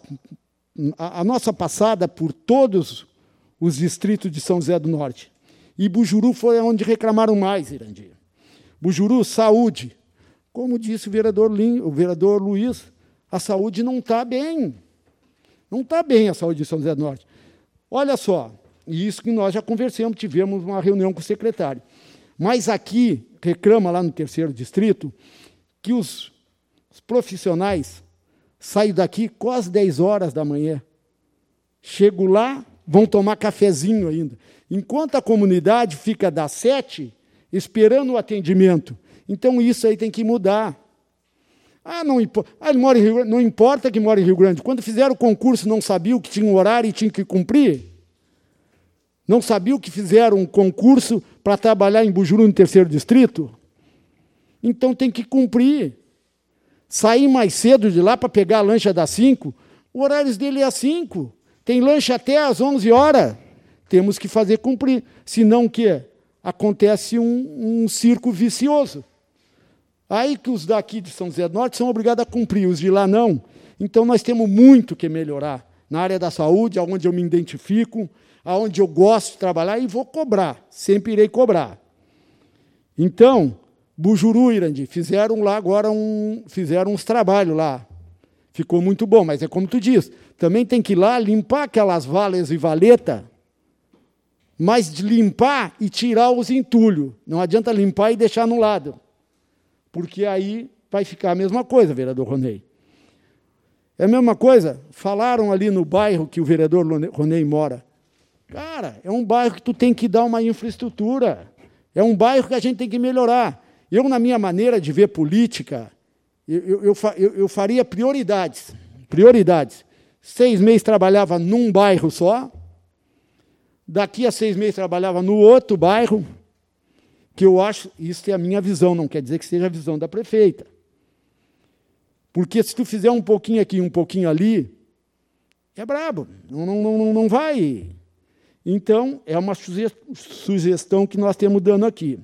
Speaker 1: passada por todos os distritos de São José do Norte. E Bujuru foi onde reclamaram mais, Irandi. Bujuru, saúde. Como disse o vereador Luiz, a saúde não está bem. Não está bem a saúde de São José do Norte. Olha só, e isso que nós já conversamos, tivemos uma reunião com o secretário. Mas aqui, reclama lá no 3º distrito, que os profissionais saem daqui quase 10 horas da manhã. Chego lá, vão tomar cafezinho ainda. Enquanto a comunidade fica das 7 esperando o atendimento. Então, isso aí tem que mudar. Não importa. Ele mora em Rio Grande. Não importa que mora em Rio Grande. Quando fizeram o concurso, não sabiam que tinha um horário e tinha que cumprir? Não sabiam que fizeram um concurso para trabalhar em Bujuru, no 3º distrito? Então, tem que cumprir. Sair mais cedo de lá para pegar a lancha das 5, o horário dele é às 5. Tem lanche até às 11 horas. Temos que fazer cumprir. Senão, o quê? Acontece um circo vicioso. Aí que os daqui de São José do Norte são obrigados a cumprir, os de lá não. Então, nós temos muito que melhorar na área da saúde, onde eu me identifico, onde eu gosto de trabalhar e vou cobrar, sempre irei cobrar. Então, Bujuru, Irandi, fizeram lá agora fizeram uns trabalhos lá. Ficou muito bom, mas é como tu diz, também tem que ir lá limpar aquelas valas e valeta, mas de limpar e tirar os entulhos. Não adianta limpar e deixar no lado, porque aí vai ficar a mesma coisa, vereador Ronei. É a mesma coisa, falaram ali no bairro que o vereador Ronei mora. Cara, é um bairro que tu tem que dar uma infraestrutura, é um bairro que a gente tem que melhorar. Eu, na minha maneira de ver política, eu faria prioridades. 6 meses trabalhava num bairro só, daqui a 6 meses trabalhava no outro bairro, que eu acho, isso é a minha visão, não quer dizer que seja a visão da prefeita. Porque se tu fizer um pouquinho aqui e um pouquinho ali, é brabo, não vai. Então, é uma sugestão que nós temos dando aqui.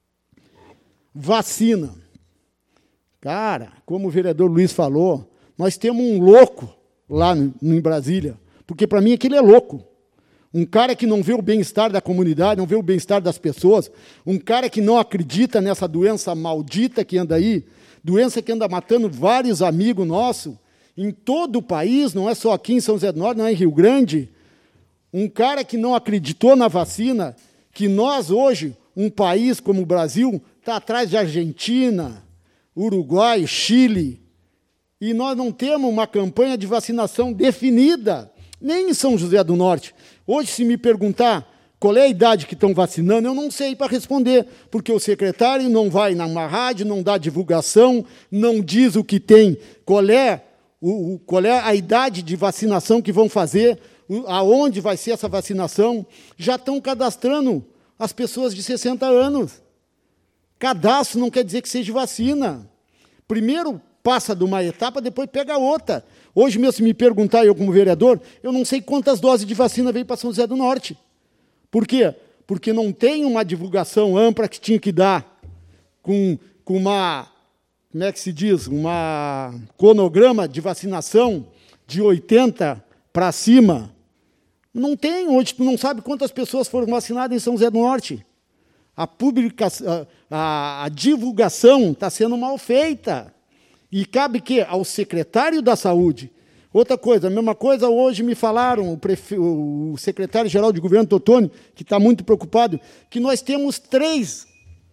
Speaker 1: Vacina. Cara, como o vereador Luiz falou, nós temos um louco lá em Brasília, porque, para mim, aquele é louco. Um cara que não vê o bem-estar da comunidade, não vê o bem-estar das pessoas, um cara que não acredita nessa doença maldita que anda aí, doença que anda matando vários amigos nossos, em todo o país, não é só aqui em São José do Norte, não é em Rio Grande. Um cara que não acreditou na vacina, que nós hoje, um país como o Brasil, está atrás de Argentina, Uruguai, Chile, e nós não temos uma campanha de vacinação definida, nem em São José do Norte. Hoje, se me perguntar qual é a idade que estão vacinando, eu não sei para responder, porque o secretário não vai na rádio, não dá divulgação, não diz o que tem, qual é a idade de vacinação que vão fazer, aonde vai ser essa vacinação. Já estão cadastrando as pessoas de 60 anos. Cadastro não quer dizer que seja vacina. Primeiro passa de uma etapa, depois pega outra. Hoje mesmo, se me perguntar, eu como vereador, eu não sei quantas doses de vacina veio para São José do Norte. Por quê? Porque não tem uma divulgação ampla que tinha que dar com uma, como é que se diz, uma cronograma de vacinação de 80 para cima. Não tem, hoje tu não sabe quantas pessoas foram vacinadas em São José do Norte. A divulgação está sendo mal feita. E cabe que ao secretário da Saúde. Outra coisa, a mesma coisa, hoje me falaram, o secretário-geral de governo, Totoni, que está muito preocupado, que nós temos três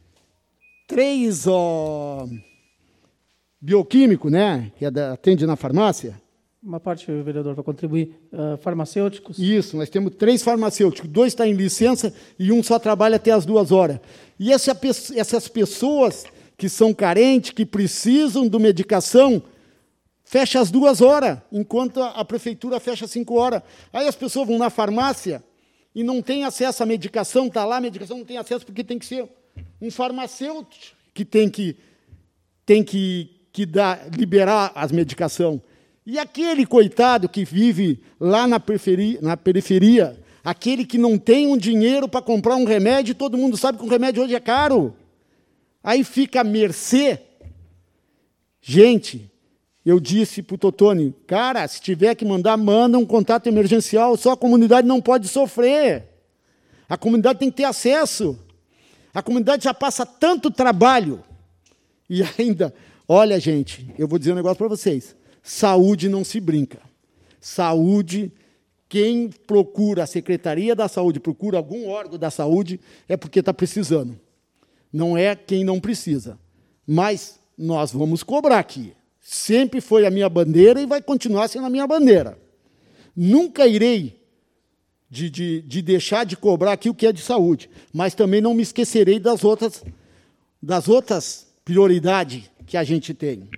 Speaker 1: bioquímicos, né, que atende na farmácia.
Speaker 2: Uma parte, vereador, para contribuir. Farmacêuticos?
Speaker 1: Isso, nós temos 3 farmacêuticos, 2 estão em licença e um só trabalha até as 2 horas. E essas pessoas que são carentes, que precisam de medicação, fecha às 2 horas, enquanto a prefeitura fecha às 5 horas. Aí as pessoas vão na farmácia e não têm acesso à medicação, está lá, a medicação não tem acesso, porque tem que ser um farmacêutico que tem que liberar as medicações. E aquele coitado que vive lá na periferia, aquele que não tem um dinheiro para comprar um remédio, todo mundo sabe que um remédio hoje é caro. Aí fica à mercê. Gente, eu disse para o Totoni, cara, se tiver que mandar, manda um contato emergencial, só a comunidade não pode sofrer. A comunidade tem que ter acesso. A comunidade já passa tanto trabalho. E ainda, olha, gente, eu vou dizer um negócio para vocês. Saúde não se brinca. Saúde, quem procura a Secretaria da Saúde, procura algum órgão da saúde, é porque está precisando. Não é quem não precisa. Mas nós vamos cobrar aqui. Sempre foi a minha bandeira e vai continuar sendo a minha bandeira. Nunca irei de deixar de cobrar aqui o que é de saúde, mas também não me esquecerei das outras prioridades que a gente tem.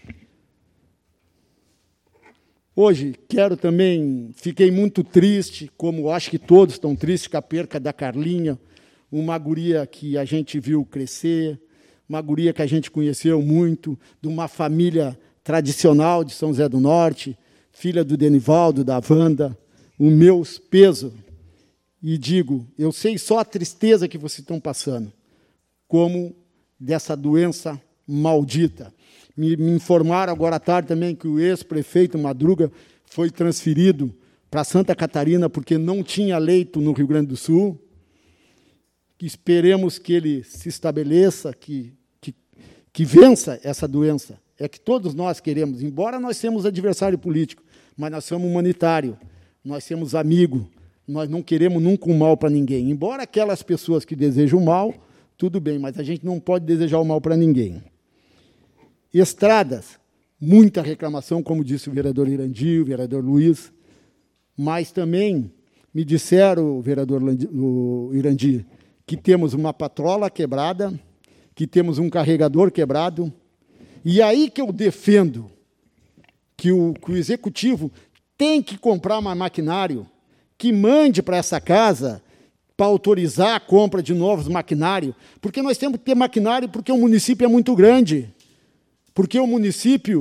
Speaker 1: Hoje, fiquei muito triste, como acho que todos estão tristes, com a perca da Carlinha, uma guria que a gente viu crescer, uma guria que a gente conheceu muito, de uma família tradicional de São José do Norte, filha do Denivaldo, da Wanda, os meus pesos. E digo, eu sei só a tristeza que vocês estão passando, como dessa doença maldita. Me informaram agora à tarde também que o ex-prefeito Madruga foi transferido para Santa Catarina porque não tinha leito no Rio Grande do Sul. Que esperemos que ele se estabeleça, que vença essa doença. É que todos nós queremos, embora nós sejamos adversário político, mas nós somos humanitário, nós somos amigo, nós não queremos nunca o mal para ninguém. Embora aquelas pessoas que desejam o mal, tudo bem, mas a gente não pode desejar o mal para ninguém. Estradas, muita reclamação, como disse o vereador Irandi, o vereador Luiz, mas também me disseram, o vereador Irandi, que temos uma patrola quebrada, que temos um carregador quebrado, e aí que eu defendo que o executivo tem que comprar um maquinário que mande para essa casa para autorizar a compra de novos maquinários, porque nós temos que ter maquinário porque o município é muito grande. Porque o município,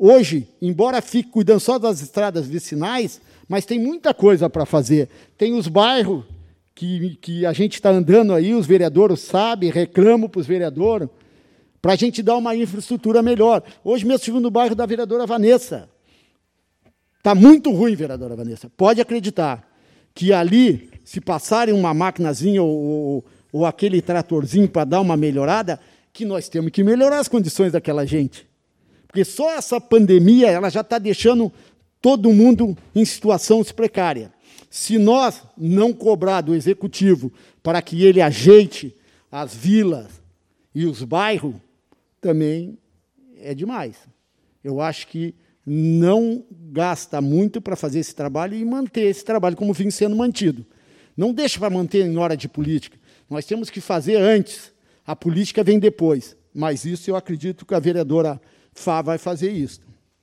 Speaker 1: hoje, embora fique cuidando só das estradas vicinais, mas tem muita coisa para fazer. Tem os bairros que a gente está andando aí, os vereadores sabem, reclamam para os vereadores, para a gente dar uma infraestrutura melhor. Hoje mesmo estive no bairro da vereadora Vanessa. Está muito ruim, vereadora Vanessa. Pode acreditar que ali, se passarem uma maquinazinha ou aquele tratorzinho para dar uma melhorada, que nós temos que melhorar as condições daquela gente. Porque só essa pandemia ela já está deixando todo mundo em situação precária. Se nós não cobrar do executivo para que ele ajeite as vilas e os bairros, também é demais. Eu acho que não gasta muito para fazer esse trabalho e manter esse trabalho como vinha sendo mantido. Não deixa para manter em hora de política. Nós temos que fazer antes. A política vem depois. Mas isso eu acredito que a vereadora Fá vai fazer isso.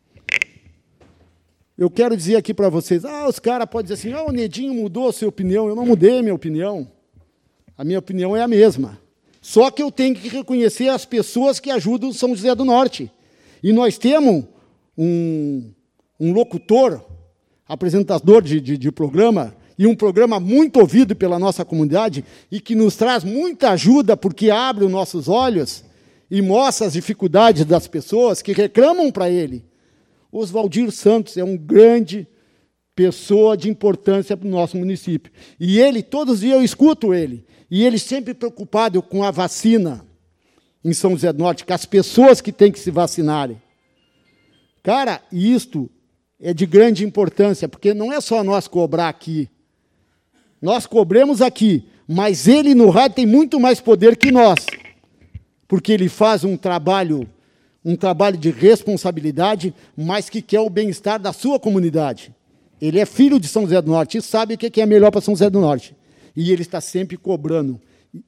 Speaker 1: Eu quero dizer aqui para vocês, os caras podem dizer assim, o Nedinho mudou a sua opinião. Eu não mudei a minha opinião. A minha opinião é a mesma. Só que eu tenho que reconhecer as pessoas que ajudam São José do Norte. E nós temos um locutor, apresentador de programa, e um programa muito ouvido pela nossa comunidade, e que nos traz muita ajuda, porque abre os nossos olhos e mostra as dificuldades das pessoas que reclamam para ele. Oswaldir Santos é um grande pessoa de importância para o nosso município. E ele, todos os dias eu escuto ele, e ele sempre preocupado com a vacina em São José do Norte, com as pessoas que têm que se vacinarem. Cara, isto é de grande importância, porque não é só nós cobrar aqui. Nós cobramos aqui, mas ele no rádio tem muito mais poder que nós, porque ele faz um trabalho de responsabilidade, mas que quer o bem-estar da sua comunidade. Ele é filho de São José do Norte e sabe o que é melhor para São José do Norte. E ele está sempre cobrando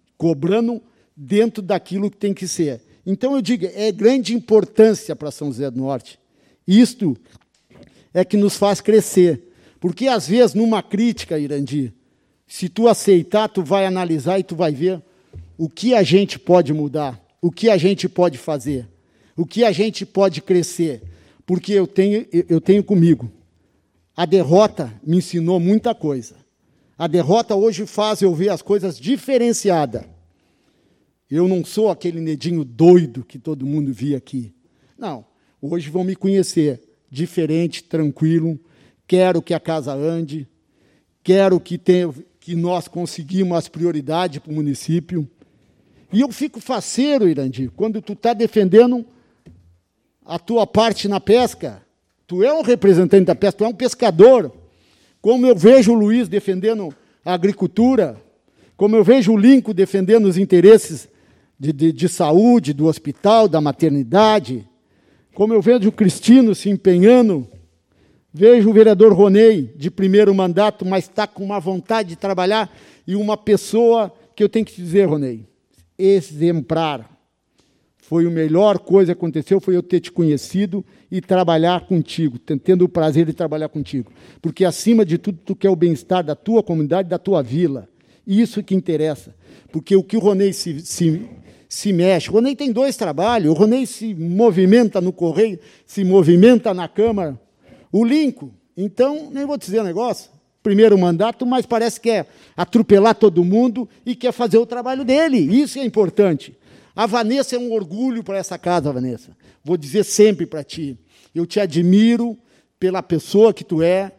Speaker 1: dentro daquilo que tem que ser. Então, eu digo, é grande importância para São José do Norte. Isto é que nos faz crescer. Porque, às vezes, numa crítica, Irandir, se tu aceitar, tu vai analisar e tu vai ver o que a gente pode mudar, o que a gente pode fazer, o que a gente pode crescer. Porque eu tenho comigo. A derrota me ensinou muita coisa. A derrota hoje faz eu ver as coisas diferenciadas. Eu não sou aquele Nedinho doido que todo mundo via aqui. Não. Hoje vão me conhecer diferente, tranquilo. Quero que a casa ande. Quero que nós conseguimos as prioridades para o município. E eu fico faceiro, Irandir, quando tu está defendendo a tua parte na pesca. Tu é um representante da pesca, tu é um pescador. Como eu vejo o Luiz defendendo a agricultura, como eu vejo o Lincoln defendendo os interesses de saúde, do hospital, da maternidade, como eu vejo o Cristino se empenhando, vejo o vereador Ronei, de primeiro mandato, mas está com uma vontade de trabalhar, e uma pessoa que eu tenho que te dizer, Ronei, exemplar. Foi a melhor coisa que aconteceu, foi eu ter te conhecido e trabalhar contigo, tendo o prazer de trabalhar contigo. Porque, acima de tudo, tu quer o bem-estar da tua comunidade, da tua vila. Isso que interessa. Porque o que o Ronei se mexe, o Ronei tem 2 trabalhos, o Ronei se movimenta no Correio, se movimenta na Câmara. O Lincoln, então, nem vou dizer um negócio, primeiro mandato, mas parece que quer atropelar todo mundo e quer fazer o trabalho dele. Isso é importante. A Vanessa é um orgulho para essa casa, Vanessa. Vou dizer sempre para ti, eu te admiro pela pessoa que tu é,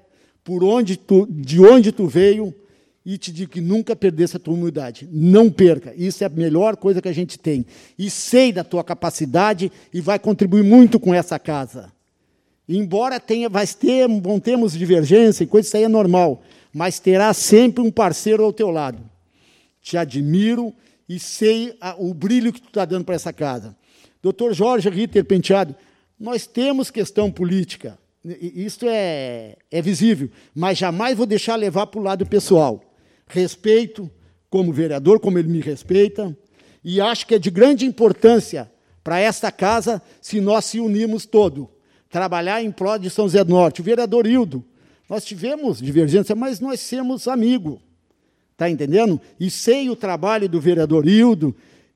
Speaker 1: de onde tu veio, e te digo que nunca perdesse a tua humildade. Não perca. Isso é a melhor coisa que a gente tem. E sei da tua capacidade e vai contribuir muito com essa casa. Embora vão termos divergência e coisa, isso aí é normal, mas terá sempre um parceiro ao teu lado. Te admiro e sei o brilho que tu está dando para essa casa. Dr. Jorge Ritter Penteado, nós temos questão política, isso é visível, mas jamais vou deixar levar para o lado pessoal. Respeito como vereador, como ele me respeita, e acho que é de grande importância para esta casa se nós se unirmos todos, trabalhar em prol de São José do Norte. O vereador Hildo, nós tivemos divergência, mas nós somos amigos. Está entendendo? E sei o trabalho do vereador Hildo,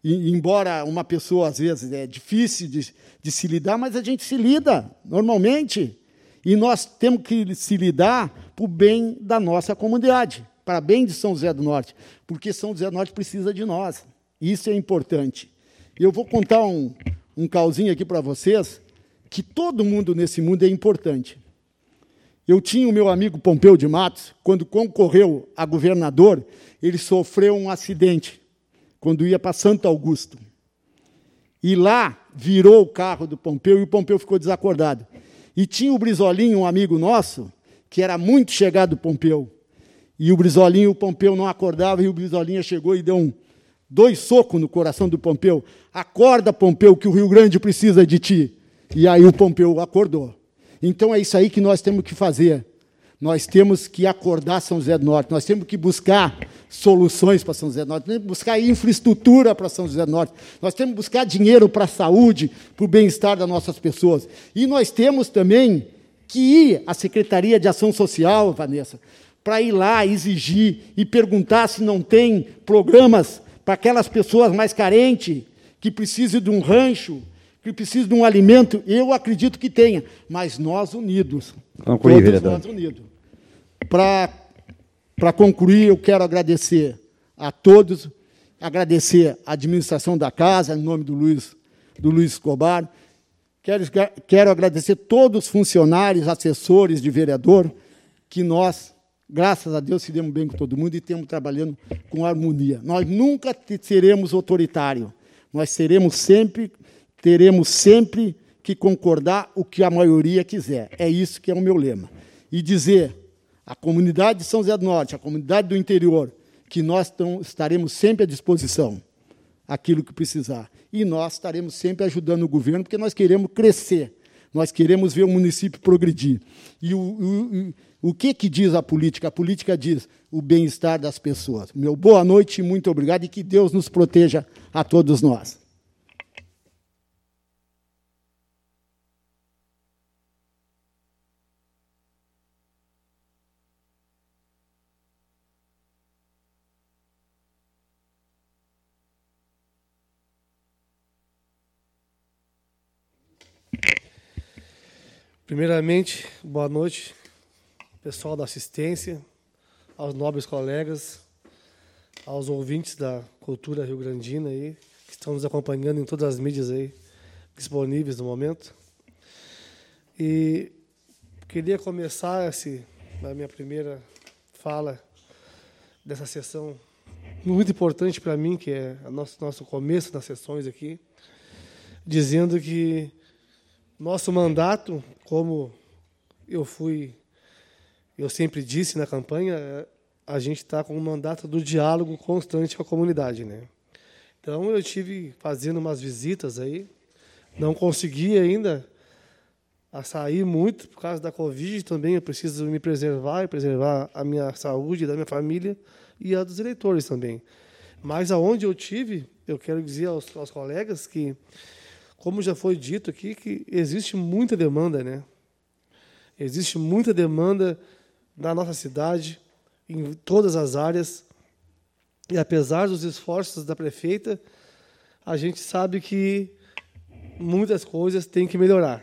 Speaker 1: embora uma pessoa, às vezes, é difícil de se lidar, mas a gente se lida, normalmente. E nós temos que se lidar para o bem da nossa comunidade, para o bem de São José do Norte, porque São José do Norte precisa de nós. Isso é importante. Eu vou contar um causinho aqui para vocês, que todo mundo nesse mundo é importante. Eu tinha o meu amigo Pompeu de Matos, quando concorreu a governador, ele sofreu um acidente, quando ia para Santo Augusto. E lá virou o carro do Pompeu, e o Pompeu ficou desacordado. E tinha o Brizolinho, um amigo nosso, que era muito chegado do Pompeu. E o Pompeu não acordava, e o Brizolinho chegou e deu 2 socos no coração do Pompeu. Acorda, Pompeu, que o Rio Grande precisa de ti. E aí o Pompeu acordou. Então é isso aí que nós temos que fazer. Nós temos que acordar São José do Norte, nós temos que buscar soluções para São José do Norte, nós temos que buscar infraestrutura para São José do Norte, nós temos que buscar dinheiro para a saúde, para o bem-estar das nossas pessoas. E nós temos também que ir à Secretaria de Ação Social, Vanessa, para ir lá exigir e perguntar se não tem programas para aquelas pessoas mais carentes, que precisam de um rancho, que precisam de um alimento. Eu acredito que tenha, mas nós unidos.
Speaker 6: Concluir, vereador.
Speaker 1: Nós unidos. Para concluir, eu quero agradecer a todos, agradecer a administração da casa, em nome do Luiz Escobar. Quero agradecer todos os funcionários, assessores de vereador, que nós, graças a Deus, se demos bem com todo mundo e estamos trabalhando com harmonia. Nós nunca seremos autoritários, nós teremos sempre que concordar o que a maioria quiser. É isso que é o meu lema. E dizer à comunidade de São José do Norte, à comunidade do interior, que nós estaremos sempre à disposição, aquilo que precisar. E nós estaremos sempre ajudando o governo, porque nós queremos crescer, nós queremos ver o município progredir. E o que diz a política? A política diz o bem-estar das pessoas. Meu boa noite e muito obrigado, e que Deus nos proteja a todos nós.
Speaker 5: Primeiramente, boa noite, pessoal da assistência, aos nobres colegas, aos ouvintes da cultura rio-grandina aí, que estão nos acompanhando em todas as mídias aí disponíveis no momento. E queria começar a minha primeira fala dessa sessão muito importante para mim, que é o nosso começo das sessões aqui, dizendo que nosso mandato, como eu sempre disse na campanha, a gente está com o mandato do diálogo constante com a comunidade, né? Então, eu estive fazendo umas visitas aí, não consegui ainda sair muito por causa da Covid também, eu preciso me preservar e preservar a minha saúde, da minha família e a dos eleitores também. Mas aonde eu tive, eu quero dizer aos colegas que, como já foi dito aqui, que existe muita demanda, né? Existe muita demanda na nossa cidade, em todas as áreas, e apesar dos esforços da prefeita, a gente sabe que muitas coisas têm que melhorar.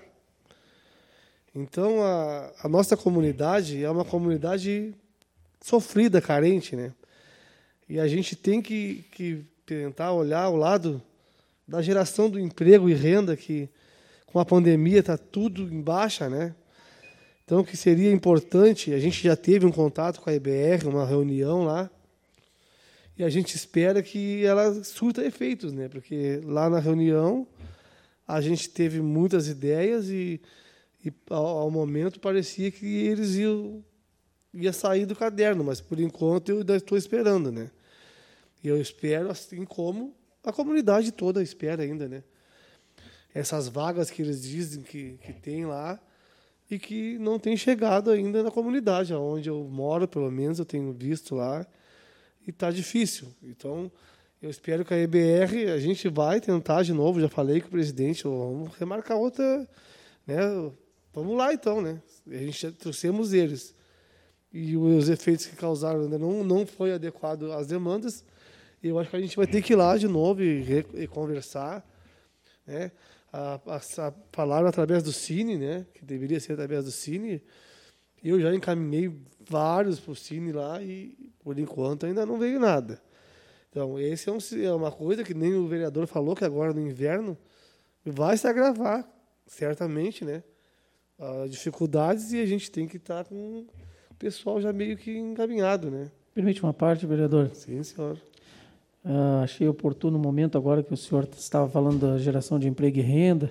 Speaker 5: Então, a nossa comunidade é uma comunidade sofrida, carente, né? E a gente tem que tentar olhar ao lado da geração do emprego e renda, que com a pandemia está tudo em baixa, né? Então, que seria importante, a gente já teve um contato com a EBR, uma reunião lá, e a gente espera que ela surta efeitos, né? Porque lá na reunião a gente teve muitas ideias e ao momento parecia que eles ia sair do caderno, mas por enquanto eu ainda estou esperando, né? E eu espero, assim como a comunidade toda espera ainda, né? Essas vagas que eles dizem que tem lá e que não tem chegado ainda na comunidade, onde eu moro, pelo menos, eu tenho visto lá, e está difícil. Então, eu espero que a EBR, a gente vai tentar de novo, já falei com o presidente, vamos remarcar outra, né? Vamos lá, então, né? A gente já trouxemos eles. E os efeitos que causaram ainda não foi adequado às demandas, Eu acho que a gente vai ter que ir lá de novo e conversar, né? Falaram através do Cine, né? Que deveria ser através do Cine. Eu já encaminhei vários para o Cine lá e, por enquanto, ainda não veio nada. Então, esse é uma coisa que nem o vereador falou, que agora no inverno vai se agravar, certamente, né? As dificuldades, e a gente tem que estar com o pessoal já meio que encaminhado, né?
Speaker 2: Permite uma parte, vereador?
Speaker 5: Sim, senhor.
Speaker 2: Achei oportuno o momento agora que o senhor estava falando da geração de emprego e renda,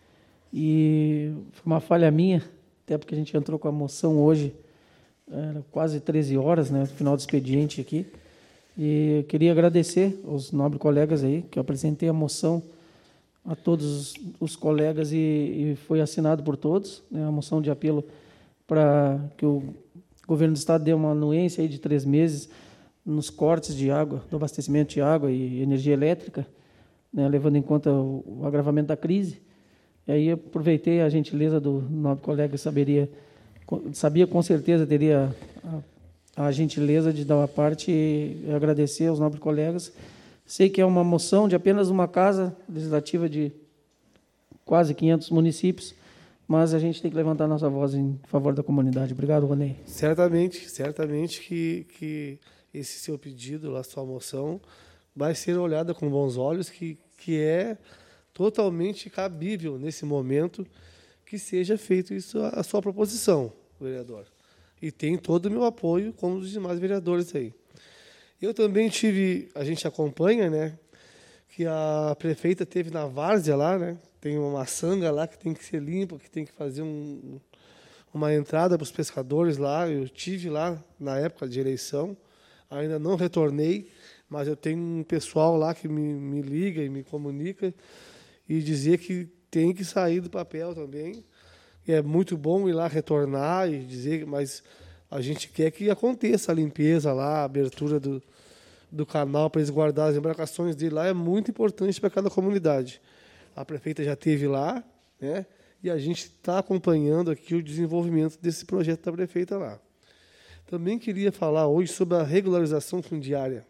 Speaker 2: e foi uma falha minha, até porque a gente entrou com a moção hoje, era quase 13 horas, né, no final do expediente aqui, e eu queria agradecer aos nobres colegas aí, que eu apresentei a moção a todos os colegas e foi assinado por todos, né, a moção de apelo para que o governo do estado dê uma anuência aí de 3 meses nos cortes de água, do abastecimento de água e energia elétrica, né, levando em conta o agravamento da crise. E aí eu aproveitei a gentileza do nobre colega, sabia com certeza, teria a gentileza de dar uma parte e agradecer aos nobres colegas. Sei que é uma moção de apenas uma casa legislativa de quase 500 municípios, mas a gente tem que levantar nossa voz em favor da comunidade. Obrigado, Ronei.
Speaker 5: Certamente que esse seu pedido, a sua moção, vai ser olhada com bons olhos, que é totalmente cabível nesse momento que seja feito isso, a sua proposição, vereador. E tem todo o meu apoio, como os demais vereadores aí. Eu também a gente acompanha, né, que a prefeita teve na várzea lá, né, tem uma sanga lá que tem que ser limpa, que tem que fazer uma entrada para os pescadores lá. Eu tive lá na época de eleição, ainda não retornei, mas eu tenho um pessoal lá que me liga e me comunica e dizer que tem que sair do papel também. E é muito bom ir lá retornar e dizer, mas a gente quer que aconteça a limpeza lá, a abertura do canal para eles guardar as embarcações dele lá, é muito importante para cada comunidade. A prefeita já esteve lá, né? E a gente está acompanhando aqui o desenvolvimento desse projeto da prefeita lá. Também queria falar hoje sobre a regularização fundiária.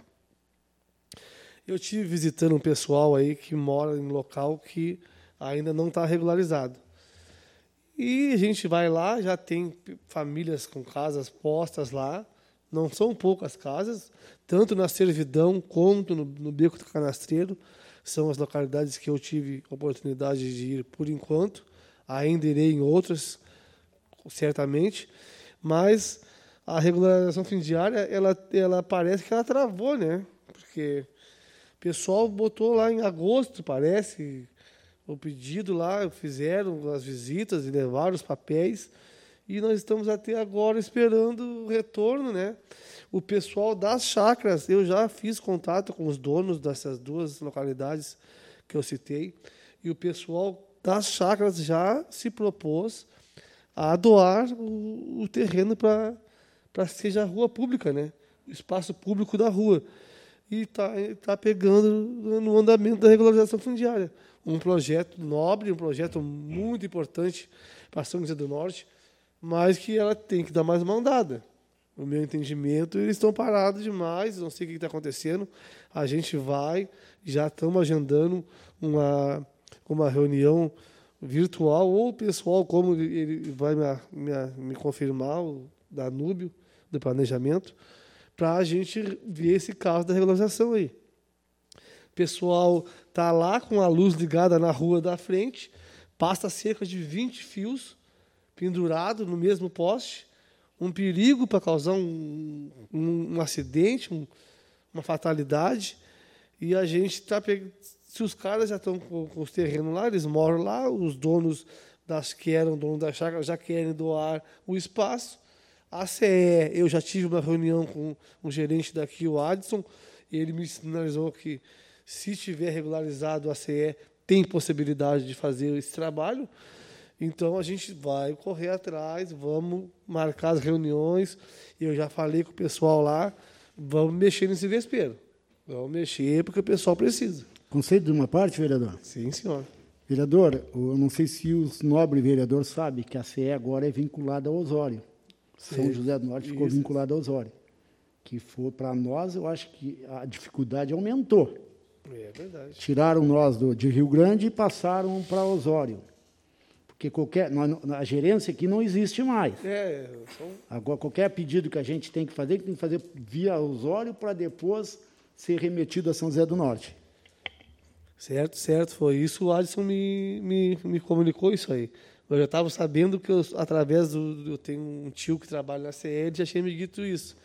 Speaker 5: Eu estive visitando um pessoal aí que mora em local que ainda não está regularizado. E a gente vai lá, já tem famílias com casas postas lá, não são poucas casas, tanto na Servidão quanto no Beco do Canastreiro, são as localidades que eu tive oportunidade de ir por enquanto, ainda irei em outras, certamente, mas a regularização fundiária, ela parece que ela travou, né? Porque o pessoal botou lá em agosto, parece, o pedido lá, fizeram as visitas e levaram os papéis, e nós estamos até agora esperando o retorno, né? O pessoal das chácaras, eu já fiz contato com os donos dessas 2 localidades que eu citei, e o pessoal das chácaras já se propôs a doar o terreno para que seja a rua pública, né? O espaço público da rua. E tá pegando no andamento da regularização fundiária. Um projeto nobre, um projeto muito importante para São José do Norte, mas que ela tem que dar mais mão dada. No meu entendimento, eles estão parados demais, não sei o que está acontecendo. A gente já estamos agendando uma reunião virtual, ou o pessoal, como ele vai me confirmar, o Danúbio, do planejamento, para a gente ver esse caso da regularização aí. O pessoal está lá com a luz ligada na rua da frente, passa cerca de 20 fios pendurados no mesmo poste, um perigo para causar um acidente, uma fatalidade, e a gente está pegando. Se os caras já estão com os terrenos lá, eles moram lá, os donos que eram donos da chácara já querem doar o espaço. A CE, eu já tive uma reunião com um gerente daqui, o Adson, e ele me sinalizou que, se tiver regularizado, a CE tem possibilidade de fazer esse trabalho. Então, a gente vai correr atrás, vamos marcar as reuniões. Eu já falei com o pessoal lá, vamos mexer nesse vespeiro. Vamos mexer porque o pessoal precisa.
Speaker 1: Conceito de uma parte, vereador?
Speaker 5: Sim, senhor.
Speaker 1: Vereador, eu não sei se os nobres vereadores sabem que a CE agora é vinculada ao Osório. São José do Norte ficou vinculado ao Osório. que for para nós, eu acho que a dificuldade aumentou.
Speaker 5: É verdade.
Speaker 1: Tiraram nós de Rio Grande e passaram para Osório. Porque a gerência aqui não existe mais. Agora, qualquer pedido que a gente tem que fazer via Osório para depois ser remetido a São José do Norte.
Speaker 5: Certo, foi isso. O Adson me comunicou isso aí. Eu já estava sabendo que, eu tenho um tio que trabalha na CE, já tinha me dito isso.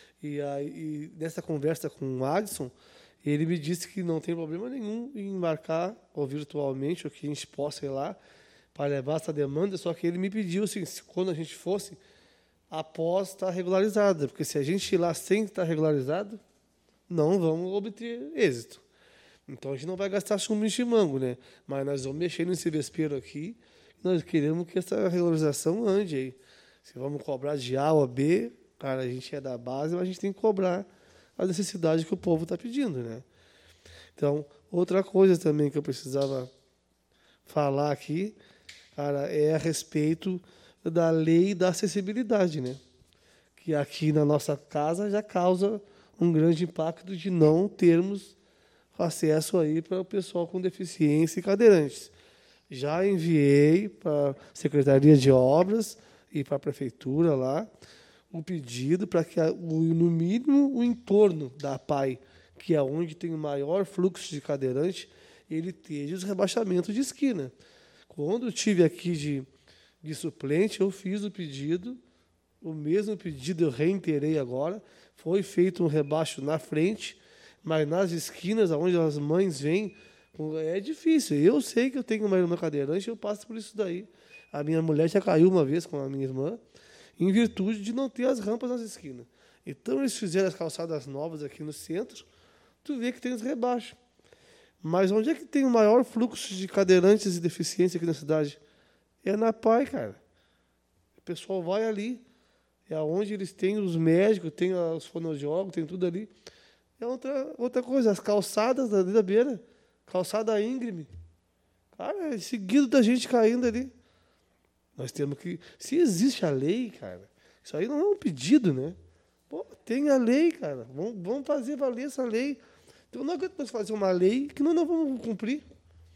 Speaker 5: E nessa conversa com o Adson, ele me disse que não tem problema nenhum em marcar, ou virtualmente, ou que a gente possa ir lá, para levar essa demanda, só que ele me pediu, assim, quando a gente fosse, após estar regularizada, porque se a gente ir lá sem estar regularizado, não vamos obter êxito. Então, a gente não vai gastar chumbo em chimango, né? Mas nós vamos mexer nesse vespeiro aqui, nós queremos que essa regularização ande aí. Se vamos cobrar de A ou B, cara, a gente é da base, mas a gente tem que cobrar a necessidade que o povo está pedindo, né? Então, outra coisa também que eu precisava falar aqui, cara, é a respeito da lei da acessibilidade, né? Que aqui na nossa casa já causa um grande impacto de não termos acesso aí para o pessoal com deficiência e cadeirantes. Já enviei para a Secretaria de Obras e para a Prefeitura lá um pedido para que, no mínimo, o entorno da PAI, que é onde tem o maior fluxo de cadeirante, ele esteja os rebaixamentos de esquina. Quando eu tive aqui de suplente, eu fiz o mesmo pedido eu reiterei agora, foi feito um rebaixo na frente, mas nas esquinas, onde as mães vêm, é difícil. Eu sei que eu tenho uma irmã cadeirante, eu passo por isso daí. A minha mulher já caiu uma vez com a minha irmã, em virtude de não ter as rampas nas esquinas. Então, eles fizeram as calçadas novas aqui no centro, tu vê que tem os rebaixos. Mas onde é que tem o maior fluxo de cadeirantes e deficiência aqui na cidade? É na PAI, cara. O pessoal vai ali. É onde eles têm os médicos, tem os fonoaudiólogos, tem tudo ali. É outra coisa, as calçadas ali da beira, calçada íngreme. Cara, é seguido da gente caindo ali. Nós temos que... Se existe a lei, cara, isso aí não é um pedido, né? Pô, tem a lei, cara. Vamos fazer valer essa lei. Então não adianta nós fazer uma lei que nós não vamos cumprir.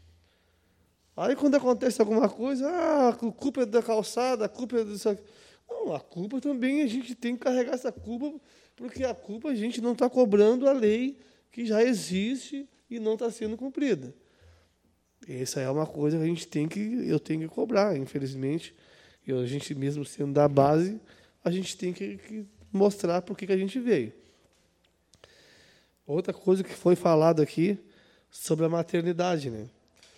Speaker 5: Aí quando acontece alguma coisa, a culpa é da calçada, a culpa é disso aqui. Não, a culpa também a gente tem que carregar essa culpa, porque a culpa a gente não está cobrando a lei que já existe e não está sendo cumprida. Essa é uma coisa que eu tenho que cobrar, infelizmente. E a gente mesmo sendo da base, a gente tem que mostrar por que a gente veio. Outra coisa que foi falado aqui sobre a maternidade, né?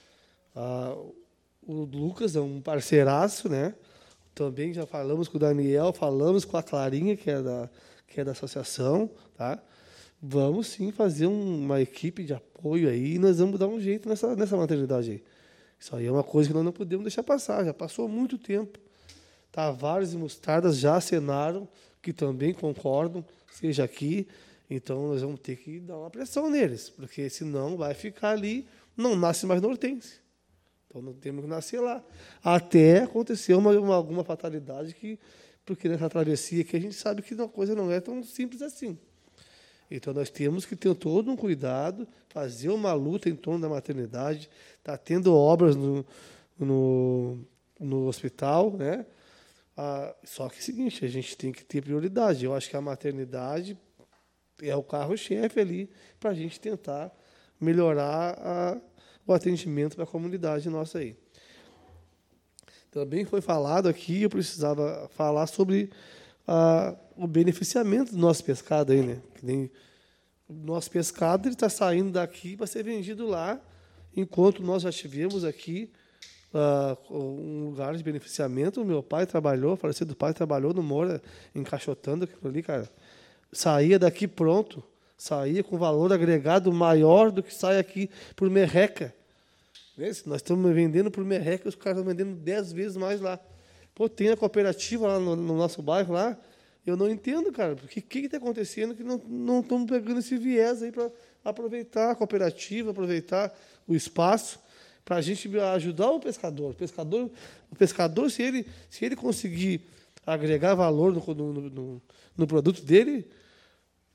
Speaker 5: O Lucas é um parceiraço, né? Também já falamos com o Daniel, falamos com a Clarinha, que é da associação, tá? Vamos sim fazer uma equipe de apoio aí e nós vamos dar um jeito nessa maternidade aí. Isso aí é uma coisa que nós não podemos deixar passar, já passou muito tempo. Tavares e Mostardas já acenaram, que também concordam, seja aqui. Então, nós vamos ter que dar uma pressão neles, porque senão vai ficar ali, não nasce mais nortense. Então, nós temos que nascer lá. Até acontecer alguma fatalidade, porque nessa travessia aqui a gente sabe que a coisa não é tão simples assim. Então, nós temos que ter todo um cuidado, fazer uma luta em torno da maternidade. Está tendo obras no hospital, né? Só que é o seguinte, a gente tem que ter prioridade. Eu acho que a maternidade é o carro-chefe ali para a gente tentar melhorar o atendimento para a comunidade nossa aí. Também foi falado aqui, eu precisava falar sobre o beneficiamento do nosso pescado aí, né? Que nem o nosso pescado ele está saindo daqui para ser vendido lá, enquanto nós já tivemos aqui um lugar de beneficiamento. O meu pai trabalhou, o falecido pai trabalhou no Moura, encaixotando aquilo ali, cara. Saía daqui pronto, saía com valor agregado maior do que sai aqui por merreca. Nós estamos vendendo por merreca, os caras estão vendendo 10 vezes mais lá. Pô, tem a cooperativa lá no nosso bairro lá, eu não entendo, cara, porque o que está acontecendo que não estamos pegando esse viés aí para aproveitar a cooperativa, aproveitar o espaço, para a gente ajudar o pescador. O pescador, se ele conseguir agregar valor no produto dele,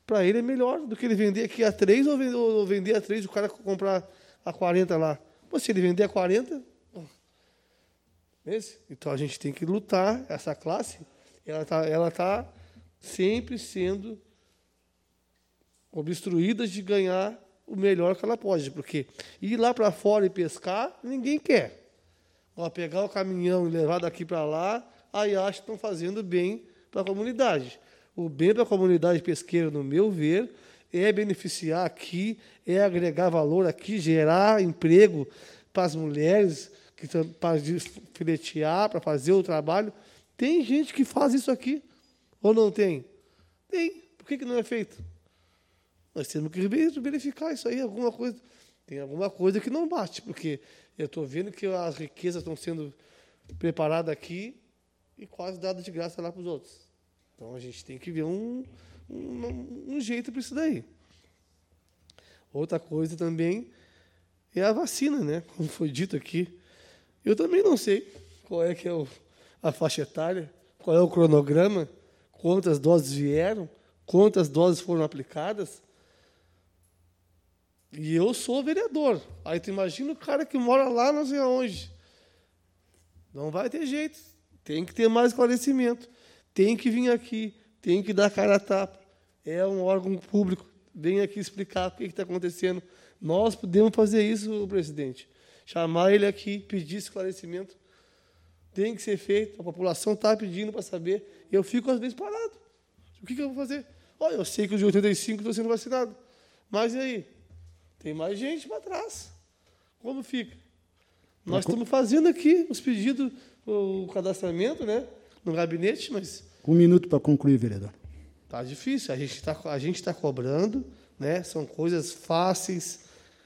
Speaker 5: Para ele é melhor do que ele vender aqui a 3 ou vender a 3 e o cara comprar a 40 lá. Pô, se ele vender a 40... Então, a gente tem que lutar. Essa classe, ela tá sempre sendo obstruída de ganhar o melhor que ela pode, porque ir lá para fora e pescar, ninguém quer. Pegar o caminhão e levar daqui para lá, aí acho que estão fazendo bem para a comunidade. O bem para a comunidade pesqueira, no meu ver, é beneficiar aqui, é agregar valor aqui, gerar emprego para as mulheres, para filetear, para fazer o trabalho. Tem gente que faz isso aqui, ou não tem? Tem. Por que não é feito? Nós temos que verificar isso aí, alguma coisa. Tem alguma coisa que não bate, porque eu estou vendo que as riquezas estão sendo preparadas aqui e quase dadas de graça lá para os outros. Então, a gente tem que ver um jeito para isso daí. Outra coisa também é a vacina, né? Como foi dito aqui. Eu também não sei qual é que é a faixa etária, qual é o cronograma, quantas doses vieram, quantas doses foram aplicadas. E eu sou vereador. Aí tu imagina o cara que mora lá não sei aonde. Não vai ter jeito. Tem que ter mais esclarecimento. Tem que vir aqui. Tem que dar cara a tapa. É um órgão público. Vem aqui explicar o que está acontecendo. Nós podemos fazer isso, presidente. Chamar ele aqui, pedir esclarecimento. Tem que ser feito. A população está pedindo para saber. Eu fico, às vezes, parado. O que eu vou fazer? Olha, eu sei que os de 85 estão sendo vacinados. Mas e aí? Tem mais gente para trás. Como fica? Nós estamos fazendo aqui os pedidos, o cadastramento, né, no gabinete, mas...
Speaker 1: 1 minuto para concluir, vereador.
Speaker 5: Está difícil. A gente está cobrando, né? São coisas fáceis.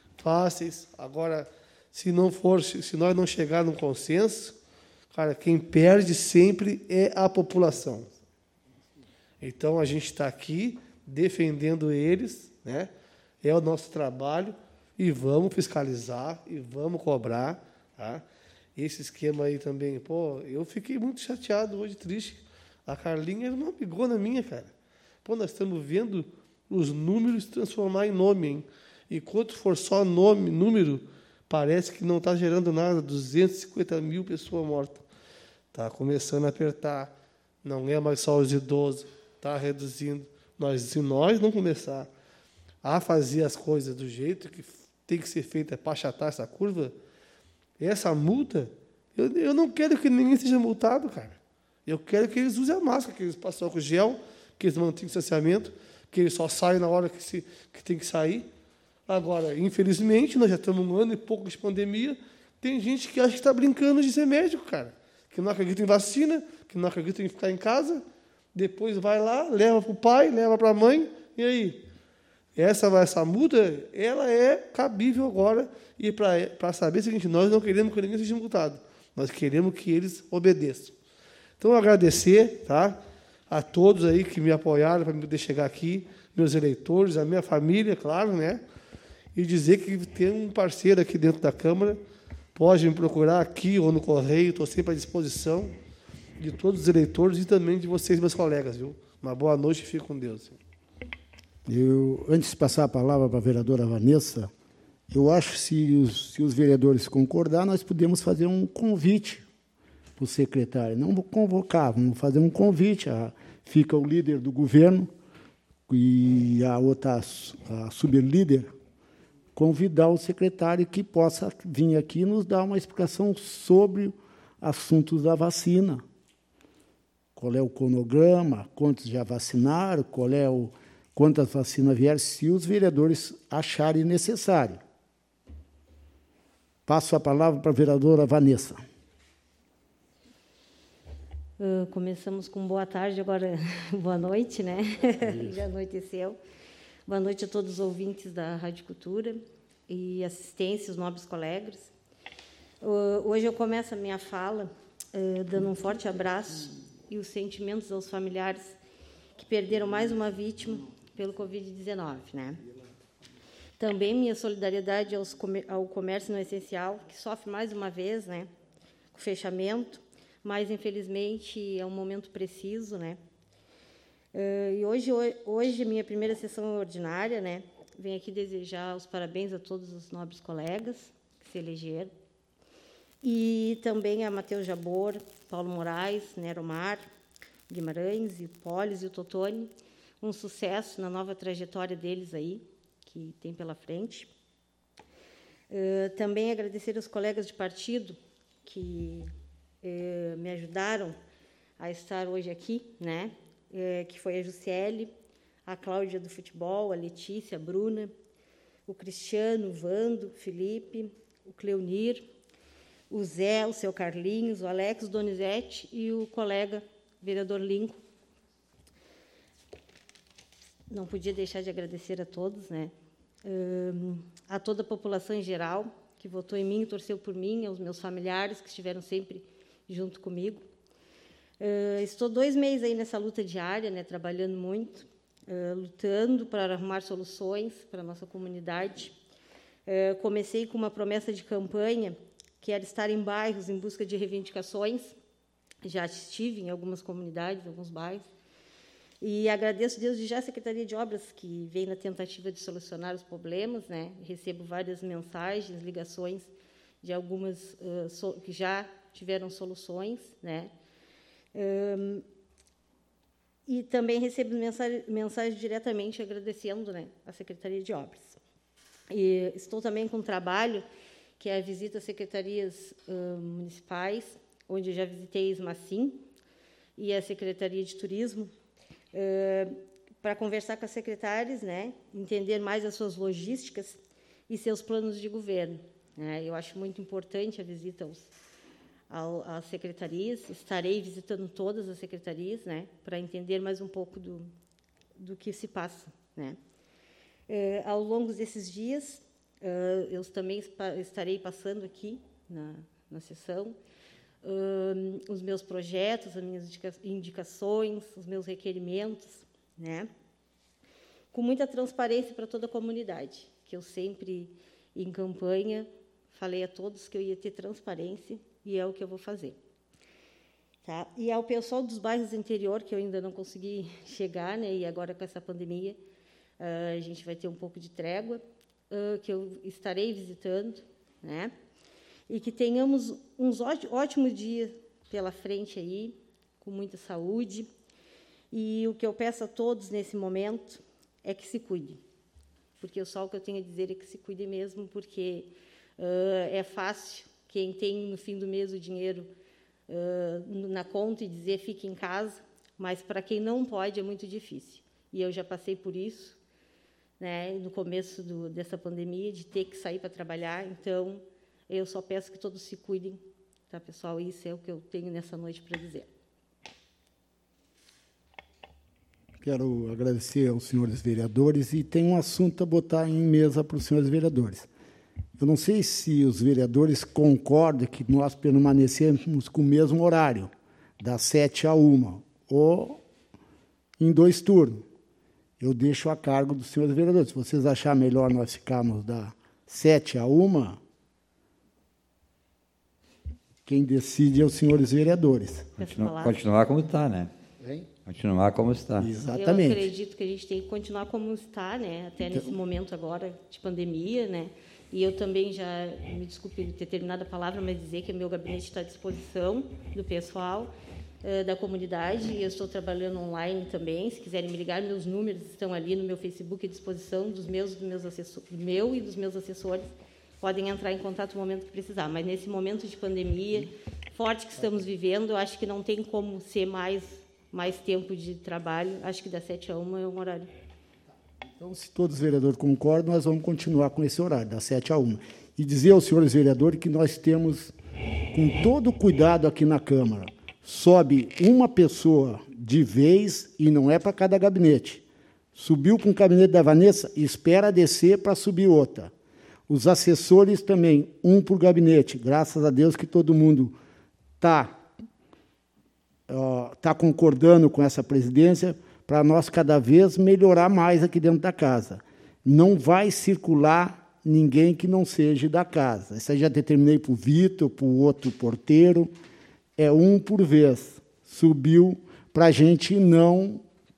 Speaker 5: Agora, se nós não chegar num consenso, cara, quem perde sempre é a população. Então, a gente está aqui defendendo eles, né? É o nosso trabalho e vamos fiscalizar e vamos cobrar. Tá? Esse esquema aí também, eu fiquei muito chateado hoje, triste. A Carlinha era uma amigona minha, cara. Nós estamos vendo os números transformar em nome, hein? Enquanto for só número, parece que não está gerando nada. 250 mil pessoas mortas. Está começando a apertar. Não é mais só os idosos. Está reduzindo. Se nós não começar a fazer as coisas do jeito que tem que ser feita para achatar essa curva, essa multa, eu não quero que ninguém seja multado, cara. Eu quero que eles usem a máscara, que eles passem álcool gel, que eles mantenham o distanciamento, que eles só saiam na hora que tem que sair. Agora, infelizmente, nós já estamos 1 ano e pouco de pandemia, tem gente que acha que está brincando de ser médico, cara, que não acredita em vacina, que não acredita em ficar em casa, depois vai lá, leva para o pai, leva para a mãe, e aí? Essa multa, ela é cabível agora, e para saber o seguinte, nós não queremos que ninguém seja multado, nós queremos que eles obedeçam. Então, agradecer, tá, a todos aí que me apoiaram para me poder chegar aqui, meus eleitores, a minha família, claro, né, e dizer que tem um parceiro aqui dentro da Câmara, pode me procurar aqui ou no correio, estou sempre à disposição de todos os eleitores e também de vocês, meus colegas, viu? Uma boa noite e fique com Deus.
Speaker 1: Antes de passar a palavra para a vereadora Vanessa, eu acho que se os vereadores concordar, nós podemos fazer um convite para o secretário. Não vou convocar, vamos fazer um convite. Fica o líder do governo e a outra, a sublíder, convidar o secretário que possa vir aqui e nos dar uma explicação sobre assuntos da vacina. Qual é o cronograma, quantos já vacinaram, quantas vacinas vieram, se os vereadores acharem necessário. Passo a palavra para a vereadora Vanessa.
Speaker 7: Começamos com boa tarde, agora boa noite, né? Já anoiteceu. Boa noite a todos os ouvintes da Rádio Cultura e assistência, os nobres colegas. Hoje eu começo a minha fala dando um forte abraço e os sentimentos aos familiares que perderam mais uma vítima pelo Covid-19, né? Também minha solidariedade ao comércio não essencial, que sofre mais uma vez, né, com o fechamento, mas, infelizmente, é um momento preciso, né? E hoje a minha primeira sessão ordinária, né? Venho aqui desejar os parabéns a todos os nobres colegas que se elegeram, e também a Matheus Jabor, Paulo Moraes, Neromar Guimarães, e Polis e o Totoni, um sucesso na nova trajetória deles aí, que tem pela frente. Também agradecer aos colegas de partido que me ajudaram a estar hoje aqui, né? Que foi a Juscelie, a Cláudia do futebol, a Letícia, a Bruna, o Cristiano, o Vando, o Felipe, o Cleonir, o Zé, o seu Carlinhos, o Alex, o Donizete e o colega vereador Lincoln. Não podia deixar de agradecer a todos, né? A toda a população em geral que votou em mim e torceu por mim, aos meus familiares que estiveram sempre junto comigo. Estou 2 meses aí nessa luta diária, né, trabalhando muito, lutando para arrumar soluções para a nossa comunidade. Comecei com uma promessa de campanha, que era estar em bairros em busca de reivindicações. Já estive em algumas comunidades, em alguns bairros. E agradeço desde já a Secretaria de Obras, que vem na tentativa de solucionar os problemas, né? Recebo várias mensagens, ligações de algumas que já tiveram soluções, né? E também recebo mensagens diretamente agradecendo, né, a Secretaria de Obras. E estou também com um trabalho, que é a visita às secretarias municipais, onde eu já visitei a Esmacim e a Secretaria de Turismo, para conversar com as secretárias, né, entender mais as suas logísticas e seus planos de governo, né. Eu acho muito importante a visita às secretarias. Estarei visitando todas as secretarias, né, para entender mais um pouco do que se passa, né. Ao longo desses dias, eu também estarei passando aqui na sessão os meus projetos, as minhas indicações, os meus requerimentos, né, com muita transparência para toda a comunidade, que eu sempre, em campanha, falei a todos que eu ia ter transparência, e é o que eu vou fazer. Tá? E ao pessoal dos bairros interior, que eu ainda não consegui chegar, né, e agora com essa pandemia, a gente vai ter um pouco de trégua, que eu estarei visitando, né, e que tenhamos uns ótimos dias pela frente aí, com muita saúde. E o que eu peço a todos nesse momento é que se cuidem, porque só o que eu tenho a dizer é que se cuidem mesmo, porque é fácil quem tem no fim do mês o dinheiro na conta e dizer fique em casa, mas para quem não pode é muito difícil. E eu já passei por isso, né, no começo dessa pandemia, de ter que sair para trabalhar. Então, eu só peço que todos se cuidem, tá, pessoal? Isso é o que eu tenho nessa noite para dizer.
Speaker 1: Quero agradecer aos senhores vereadores e tem um assunto a botar em mesa para os senhores vereadores. Eu não sei se os vereadores concordam que nós permanecemos com o mesmo horário, das 7 à 1, ou em 2 turnos. Eu deixo a cargo dos senhores vereadores. Se vocês acharem melhor nós ficarmos das 7 à 1, quem decide é os senhores vereadores.
Speaker 6: Continuar como está, né?
Speaker 1: Hein?
Speaker 6: Continuar como está.
Speaker 1: Exatamente.
Speaker 7: Eu acredito que a gente tem que continuar como está, né? Até nesse momento agora de pandemia, né? E eu também já, me desculpe ter terminado a palavra, mas dizer que o meu gabinete está à disposição do pessoal da comunidade, e eu estou trabalhando online também. Se quiserem me ligar, meus números estão ali no meu Facebook à disposição do meu e dos meus assessores. Podem entrar em contato no momento que precisar. Mas nesse momento de pandemia forte que estamos vivendo, eu acho que não tem como ser mais tempo de trabalho. Acho que das 7 à 1 é um horário.
Speaker 1: Então, se todos os vereadores concordam, nós vamos continuar com esse horário, das 7 à 1. E dizer aos senhores vereadores que nós temos, com todo cuidado aqui na Câmara, sobe uma pessoa de vez e não é para cada gabinete. Subiu para um gabinete da Vanessa, espera descer para subir outra. Os assessores também, um por gabinete. Graças a Deus que todo mundo está concordando com essa presidência, para nós cada vez melhorar mais aqui dentro da casa. Não vai circular ninguém que não seja da casa. Isso aí já determinei para o Vitor, para o outro porteiro. É um por vez. Subiu para a gente não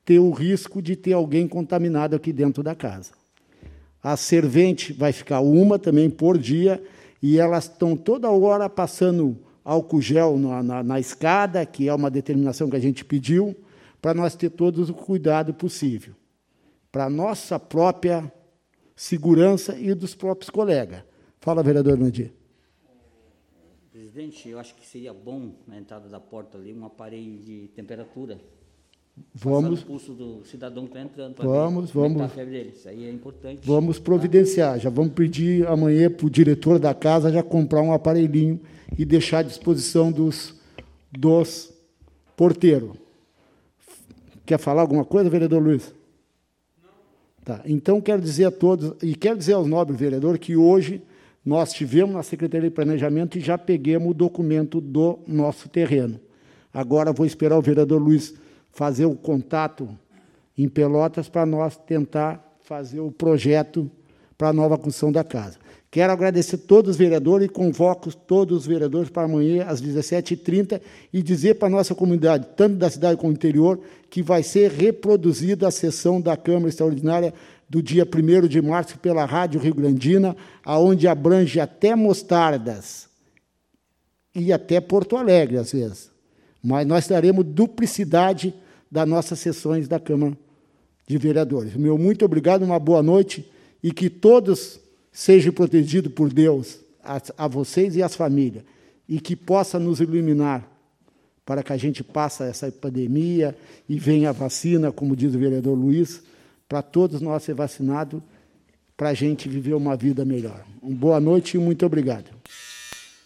Speaker 1: ter o risco de ter alguém contaminado aqui dentro da casa. A servente vai ficar uma também por dia, e elas estão toda hora passando álcool gel na escada, que é uma determinação que a gente pediu, para nós ter todos o cuidado possível, para a nossa própria segurança e dos próprios colegas. Fala, vereador Nadir.
Speaker 3: Presidente, eu acho que seria bom, na entrada da porta ali, um aparelho de temperatura.
Speaker 1: Vamos.
Speaker 3: Passar no pulso do cidadão que está entrando para
Speaker 1: vamos.
Speaker 3: a febre dele. Isso aí é importante.
Speaker 1: Vamos providenciar. Já vamos pedir amanhã para o diretor da casa já comprar um aparelhinho e deixar à disposição dos porteiros. Quer falar alguma coisa, vereador Luiz? Não. Tá. Então, quero dizer a todos, e quero dizer aos nobres vereadores, que hoje nós tivemos na Secretaria de Planejamento e já peguemos o documento do nosso terreno. Agora vou esperar o vereador Luiz fazer o contato em Pelotas para nós tentar fazer o projeto para a nova construção da casa. Quero agradecer a todos os vereadores e convoco todos os vereadores para amanhã, às 17h30, e dizer para a nossa comunidade, tanto da cidade como do interior, que vai ser reproduzida a sessão da Câmara Extraordinária do dia 1º de março pela Rádio Rio Grandina, aonde abrange até Mostardas e até Porto Alegre, às vezes. Mas nós daremos duplicidade das nossas sessões da Câmara de Vereadores. Meu muito obrigado, uma boa noite, e que todos sejam protegidos por Deus, a vocês e as famílias, e que possa nos iluminar para que a gente passe essa pandemia e venha a vacina, como diz o vereador Luiz, para todos nós ser vacinados, para a gente viver uma vida melhor. Uma boa noite e muito obrigado.